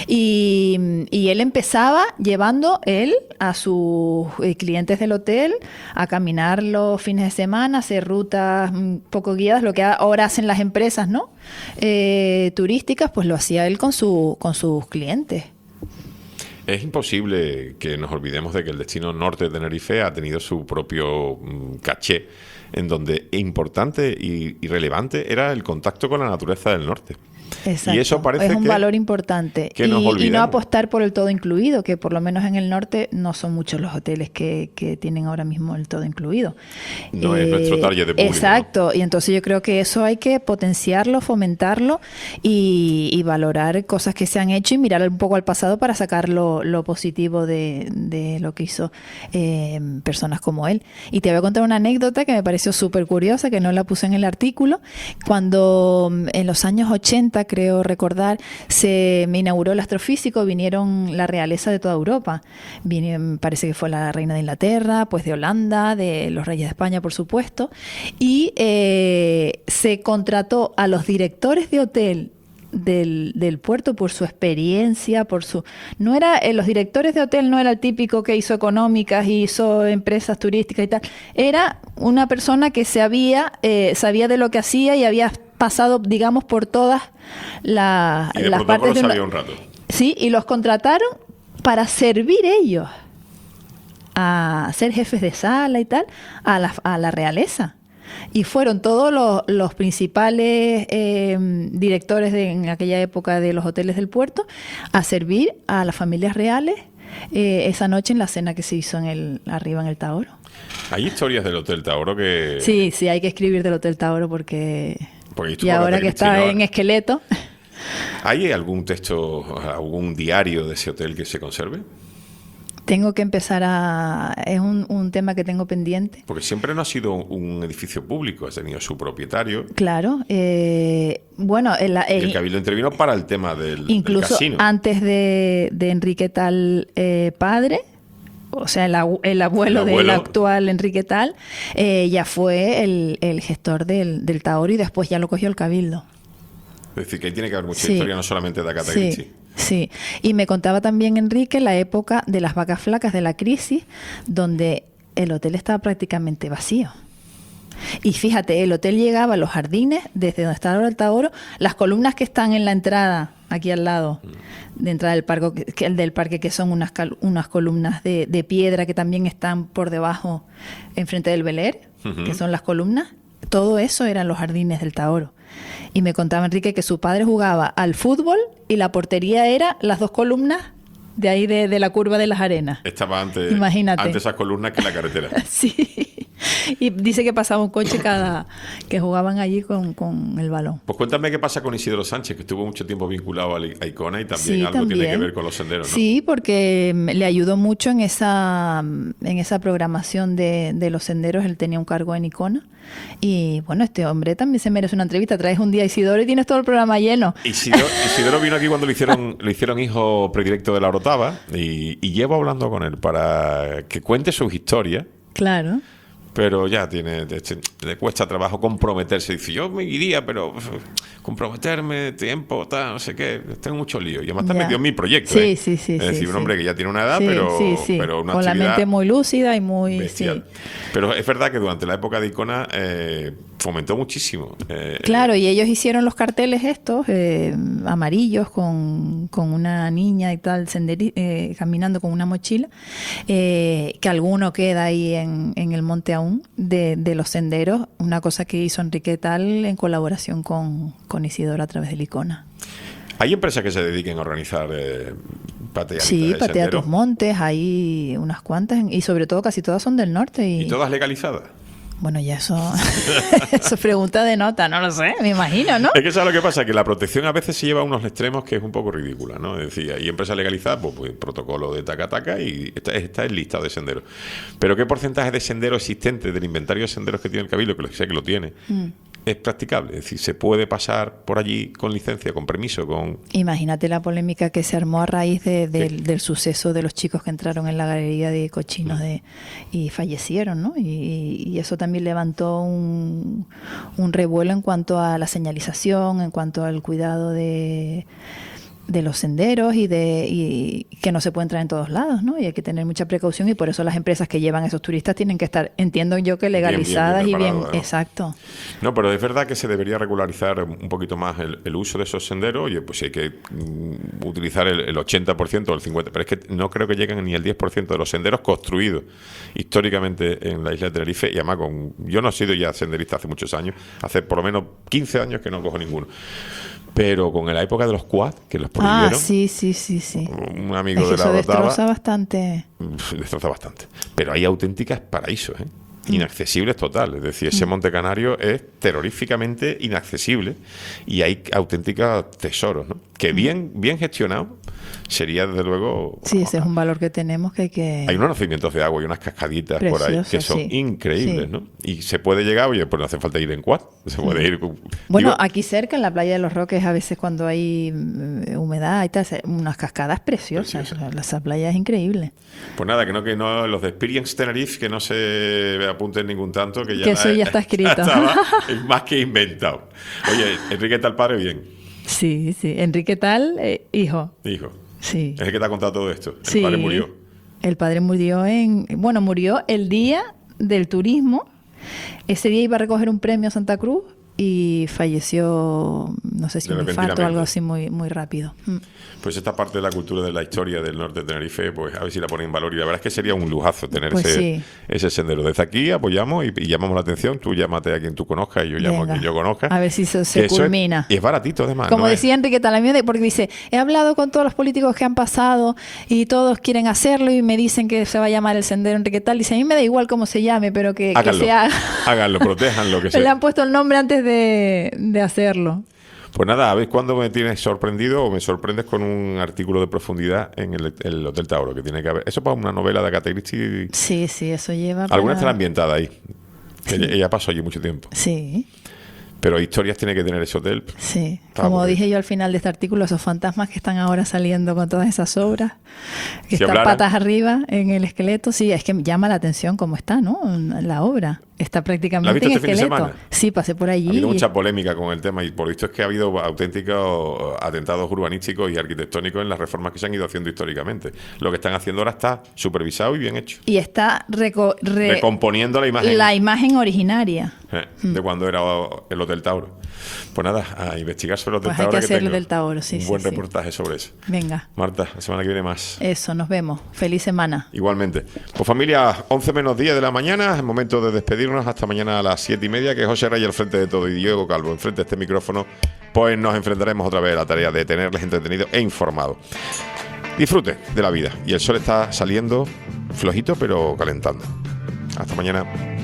[SPEAKER 17] Y él empezaba llevando a sus clientes del hotel a caminar los fines de semana, hacer rutas poco guiadas, lo que ahora hacen las empresas, ¿no? Turísticas, pues lo hacía él con sus clientes.
[SPEAKER 3] Es imposible que nos olvidemos de que el destino norte de Tenerife ha tenido su propio caché, en donde importante y relevante era el contacto con la naturaleza del norte.
[SPEAKER 17] Exacto.
[SPEAKER 3] Y eso parece
[SPEAKER 17] es un valor importante.
[SPEAKER 3] Que nos olvidemos.
[SPEAKER 17] Y no apostar por el todo incluido, que por lo menos en el norte no son muchos los hoteles que tienen ahora mismo el todo incluido.
[SPEAKER 3] No es nuestro target de público.
[SPEAKER 17] Exacto,
[SPEAKER 3] ¿no?
[SPEAKER 17] Y entonces yo creo que eso hay que potenciarlo, fomentarlo y valorar cosas que se han hecho y mirar un poco al pasado para sacar lo positivo de lo que hizo personas como él. Y te voy a contar una anécdota que me pareció súper curiosa, que no la puse en el artículo. Cuando en los años 80, creo recordar, se me inauguró el astrofísico, vinieron la realeza de toda Europa. Parece que fue la reina de Inglaterra, pues de Holanda, de los reyes de España, por supuesto, y se contrató a los directores de hotel del puerto por su experiencia, no era los directores de hotel, no era el típico que hizo económicas y hizo empresas turísticas y tal, era una persona que sabía de lo que hacía y había pasado, digamos, por todas las partes de
[SPEAKER 3] sabía un rato.
[SPEAKER 17] Sí, y los contrataron para servir ellos a ser jefes de sala y tal a la realeza. Y fueron todos los principales directores en aquella época de los hoteles del puerto a servir a las familias reales esa noche en la cena que se hizo arriba en el Taoro.
[SPEAKER 3] Hay historias del Hotel Taoro que...
[SPEAKER 17] Sí, hay que escribir del Hotel Taoro porque y ahora que está en esqueleto.
[SPEAKER 3] ¿Hay algún texto, algún diario de ese hotel que se conserve?
[SPEAKER 17] Tengo que empezar es un tema que tengo pendiente.
[SPEAKER 3] Porque siempre no ha sido un edificio público, ha tenido su propietario.
[SPEAKER 17] Claro. Bueno,
[SPEAKER 3] el Cabildo intervino para el tema del
[SPEAKER 17] incluso
[SPEAKER 3] casino.
[SPEAKER 17] Antes de Enrique Tal padre, o sea, el abuelo del actual Enrique Tal, ya fue el gestor del Taoro y después ya lo cogió el Cabildo.
[SPEAKER 3] Es decir, que ahí tiene que haber mucha historia, no solamente de Agatha Christie.
[SPEAKER 17] Sí, y me contaba también Enrique la época de las vacas flacas de la crisis, donde el hotel estaba prácticamente vacío. Y fíjate, el hotel llegaba a los jardines, desde donde está ahora el Taoro, las columnas que están en la entrada, aquí al lado, de entrada del parque, que son unas columnas de piedra que también están por debajo, enfrente del Bel Air, que son las columnas, todo eso eran los jardines del Taoro. Y me contaba Enrique que su padre jugaba al fútbol y la portería era las 2 columnas de ahí de la curva de las arenas.
[SPEAKER 3] Estaba antes esas columnas que la carretera. Sí.
[SPEAKER 17] Y dice que pasaba un coche que jugaban allí con el balón.
[SPEAKER 3] Pues cuéntame qué pasa con Isidoro Sánchez, que estuvo mucho tiempo vinculado a Icona y también tiene que ver con los senderos, ¿no?
[SPEAKER 17] Sí, porque le ayudó mucho en esa programación de los senderos. Él tenía un cargo en Icona. Y bueno, este hombre también se merece una entrevista. Traes un día a Isidoro y tienes todo el programa lleno.
[SPEAKER 3] Isidoro vino aquí cuando lo hicieron hijo predilecto de la Orotava y llevo hablando con él para que cuente sus historias.
[SPEAKER 17] Claro.
[SPEAKER 3] Pero ya le cuesta trabajo comprometerse. Dice, yo me iría, pero comprometerme, tiempo, tal, no sé qué, tengo mucho lío. Y además está metido en mi proyecto.
[SPEAKER 17] Sí.
[SPEAKER 3] Es decir, un hombre que ya tiene una edad, pero una
[SPEAKER 17] con la mente muy lúcida y muy
[SPEAKER 3] bestial. Pero es verdad que durante la época de Icona fomentó muchísimo.
[SPEAKER 17] Claro, y ellos hicieron los carteles estos, amarillos, con una niña y tal, caminando con una mochila, que alguno queda ahí en el monte aún, de los senderos, una cosa que hizo Enrique Tal en colaboración con Isidoro a través del Icona.
[SPEAKER 3] ¿Hay empresas que se dediquen a organizar pateaditas?
[SPEAKER 17] Sí, patea tus montes, hay unas cuantas, y sobre todo casi todas son del norte. ¿Y
[SPEAKER 3] todas legalizadas?
[SPEAKER 17] Bueno, ya eso es pregunta de nota, no lo sé, me imagino, ¿no?
[SPEAKER 3] Es que ¿sabes lo que pasa? Que la protección a veces se lleva a unos extremos que es un poco ridícula, ¿no? Es decir, hay empresas legalizadas, pues protocolo de taca-taca y está el listado de senderos. Pero ¿qué porcentaje de senderos existentes del inventario de senderos que tiene el Cabildo, que sé que lo tiene, es practicable? Es decir, se puede pasar por allí con licencia, con permiso, con...
[SPEAKER 17] Imagínate la polémica que se armó a raíz del suceso de los chicos que entraron en la galería de cochinos y fallecieron, ¿no? Y eso también levantó un revuelo en cuanto a la señalización, en cuanto al cuidado de los senderos y que no se puede entrar en todos lados, ¿no? Y hay que tener mucha precaución, y por eso las empresas que llevan a esos turistas tienen que estar, entiendo yo, que legalizadas bien exacto.
[SPEAKER 3] No, pero es verdad que se debería regularizar un poquito más el uso de esos senderos. Oye, pues hay que utilizar el 80% o el 50%, pero es que no creo que lleguen ni el 10% de los senderos construidos históricamente en la isla de Tenerife. Y además, yo no he sido ya senderista hace muchos años, hace por lo menos 15 años que no cojo ninguno. Pero con la época de los quad, que los prohibieron.
[SPEAKER 17] Sí.
[SPEAKER 3] Un amigo de la
[SPEAKER 17] Orotava
[SPEAKER 3] destroza
[SPEAKER 17] bastante.
[SPEAKER 3] Destroza bastante. Pero hay auténticas paraísos, inaccesibles total. Es decir, ese Monte Canario es terroríficamente inaccesible y hay auténticos tesoros, ¿no? Que bien gestionado sería, desde luego...
[SPEAKER 17] Sí, ese es un valor que tenemos que hay que...
[SPEAKER 3] Hay unos nacimientos de agua y unas cascaditas por ahí que son increíbles, ¿no? Y se puede llegar, oye, pues no hace falta ir en quad, se puede ir...
[SPEAKER 17] Bueno, aquí cerca, en la playa de los Roques, a veces cuando hay humedad y tal, unas cascadas preciosas. Esa playa es increíble.
[SPEAKER 3] Pues nada, que no los de Experience Tenerife, que no se apunten ningún tanto, que ya...
[SPEAKER 17] Que eso ya está escrito.
[SPEAKER 3] Es más que inventado. Oye, Enrique Tal padre, bien.
[SPEAKER 17] Sí. Enrique Tal, hijo. Sí.
[SPEAKER 3] Es el que te ha contado todo esto. El padre murió.
[SPEAKER 17] El padre murió murió el día del turismo. Ese día iba a recoger un premio a Santa Cruz y falleció, no sé si un infarto o algo así muy rápido.
[SPEAKER 3] Pues esta parte de la cultura de la historia del norte de Tenerife, pues a ver si la ponen en valor. Y la verdad es que sería un lujazo tener ese sendero. Desde aquí apoyamos y llamamos la atención. Tú llámate a quien tú conozcas y yo llamo a quien yo conozca.
[SPEAKER 17] A ver si se culmina.
[SPEAKER 3] Y es baratito, además.
[SPEAKER 17] Como decía Enrique Tal, porque dice, he hablado con todos los políticos que han pasado y todos quieren hacerlo y me dicen que se va a llamar el sendero Enrique Tal. Dice, a mí me da igual cómo se llame, pero que se haga.
[SPEAKER 3] Háganlo, protéjanlo. Que
[SPEAKER 17] le han puesto el nombre antes de hacerlo.
[SPEAKER 3] Pues nada, a ver cuándo me tienes sorprendido o me sorprendes con un artículo de profundidad en el Hotel Taoro, que tiene que haber. Eso para una novela de Agatha Christie.
[SPEAKER 17] Sí, eso lleva.
[SPEAKER 3] Alguna estará ambientada ahí. Ella pasó allí mucho tiempo.
[SPEAKER 17] Sí.
[SPEAKER 3] Pero historias tiene que tener ese hotel.
[SPEAKER 17] Sí, como dije yo al final de este artículo, esos fantasmas que están ahora saliendo con todas esas obras, que
[SPEAKER 3] Si
[SPEAKER 17] están
[SPEAKER 3] hablaran.
[SPEAKER 17] patas arriba en el esqueleto, sí, es que llama la atención cómo está, ¿no? La obra está
[SPEAKER 3] ¿La has
[SPEAKER 17] prácticamente
[SPEAKER 3] visto
[SPEAKER 17] en
[SPEAKER 3] este fin de
[SPEAKER 17] esqueleto.
[SPEAKER 3] semana?
[SPEAKER 17] Sí, pasé por allí.
[SPEAKER 3] Ha habido
[SPEAKER 17] y-
[SPEAKER 3] mucha polémica con el tema y por visto es que ha habido auténticos atentados urbanísticos y arquitectónicos en las reformas que se han ido haciendo históricamente. Lo que están haciendo ahora está supervisado y bien hecho.
[SPEAKER 17] Y está
[SPEAKER 3] Recomponiendo la imagen.
[SPEAKER 17] la imagen originaria.
[SPEAKER 3] De cuando era el Hotel Tauro. Pues nada, a investigar sobre el Hotel
[SPEAKER 17] Pues hay
[SPEAKER 3] Tauro.
[SPEAKER 17] que hacer
[SPEAKER 3] tengo
[SPEAKER 17] el del Tauro, sí,
[SPEAKER 3] un
[SPEAKER 17] sí,
[SPEAKER 3] buen
[SPEAKER 17] sí.
[SPEAKER 3] reportaje sobre eso.
[SPEAKER 17] Venga,
[SPEAKER 3] Marta, la semana que viene más.
[SPEAKER 17] eso, nos vemos. Feliz semana.
[SPEAKER 3] Igualmente. Pues familia, 11 menos 10 de la mañana, es momento de despedirnos hasta mañana a las 7:30, que José Reyes al frente de todo y Diego Calvo enfrente de este micrófono, pues nos enfrentaremos otra vez a la tarea de tenerles entretenidos e informados. Disfrute de la vida y el sol está saliendo flojito pero calentando. Hasta mañana.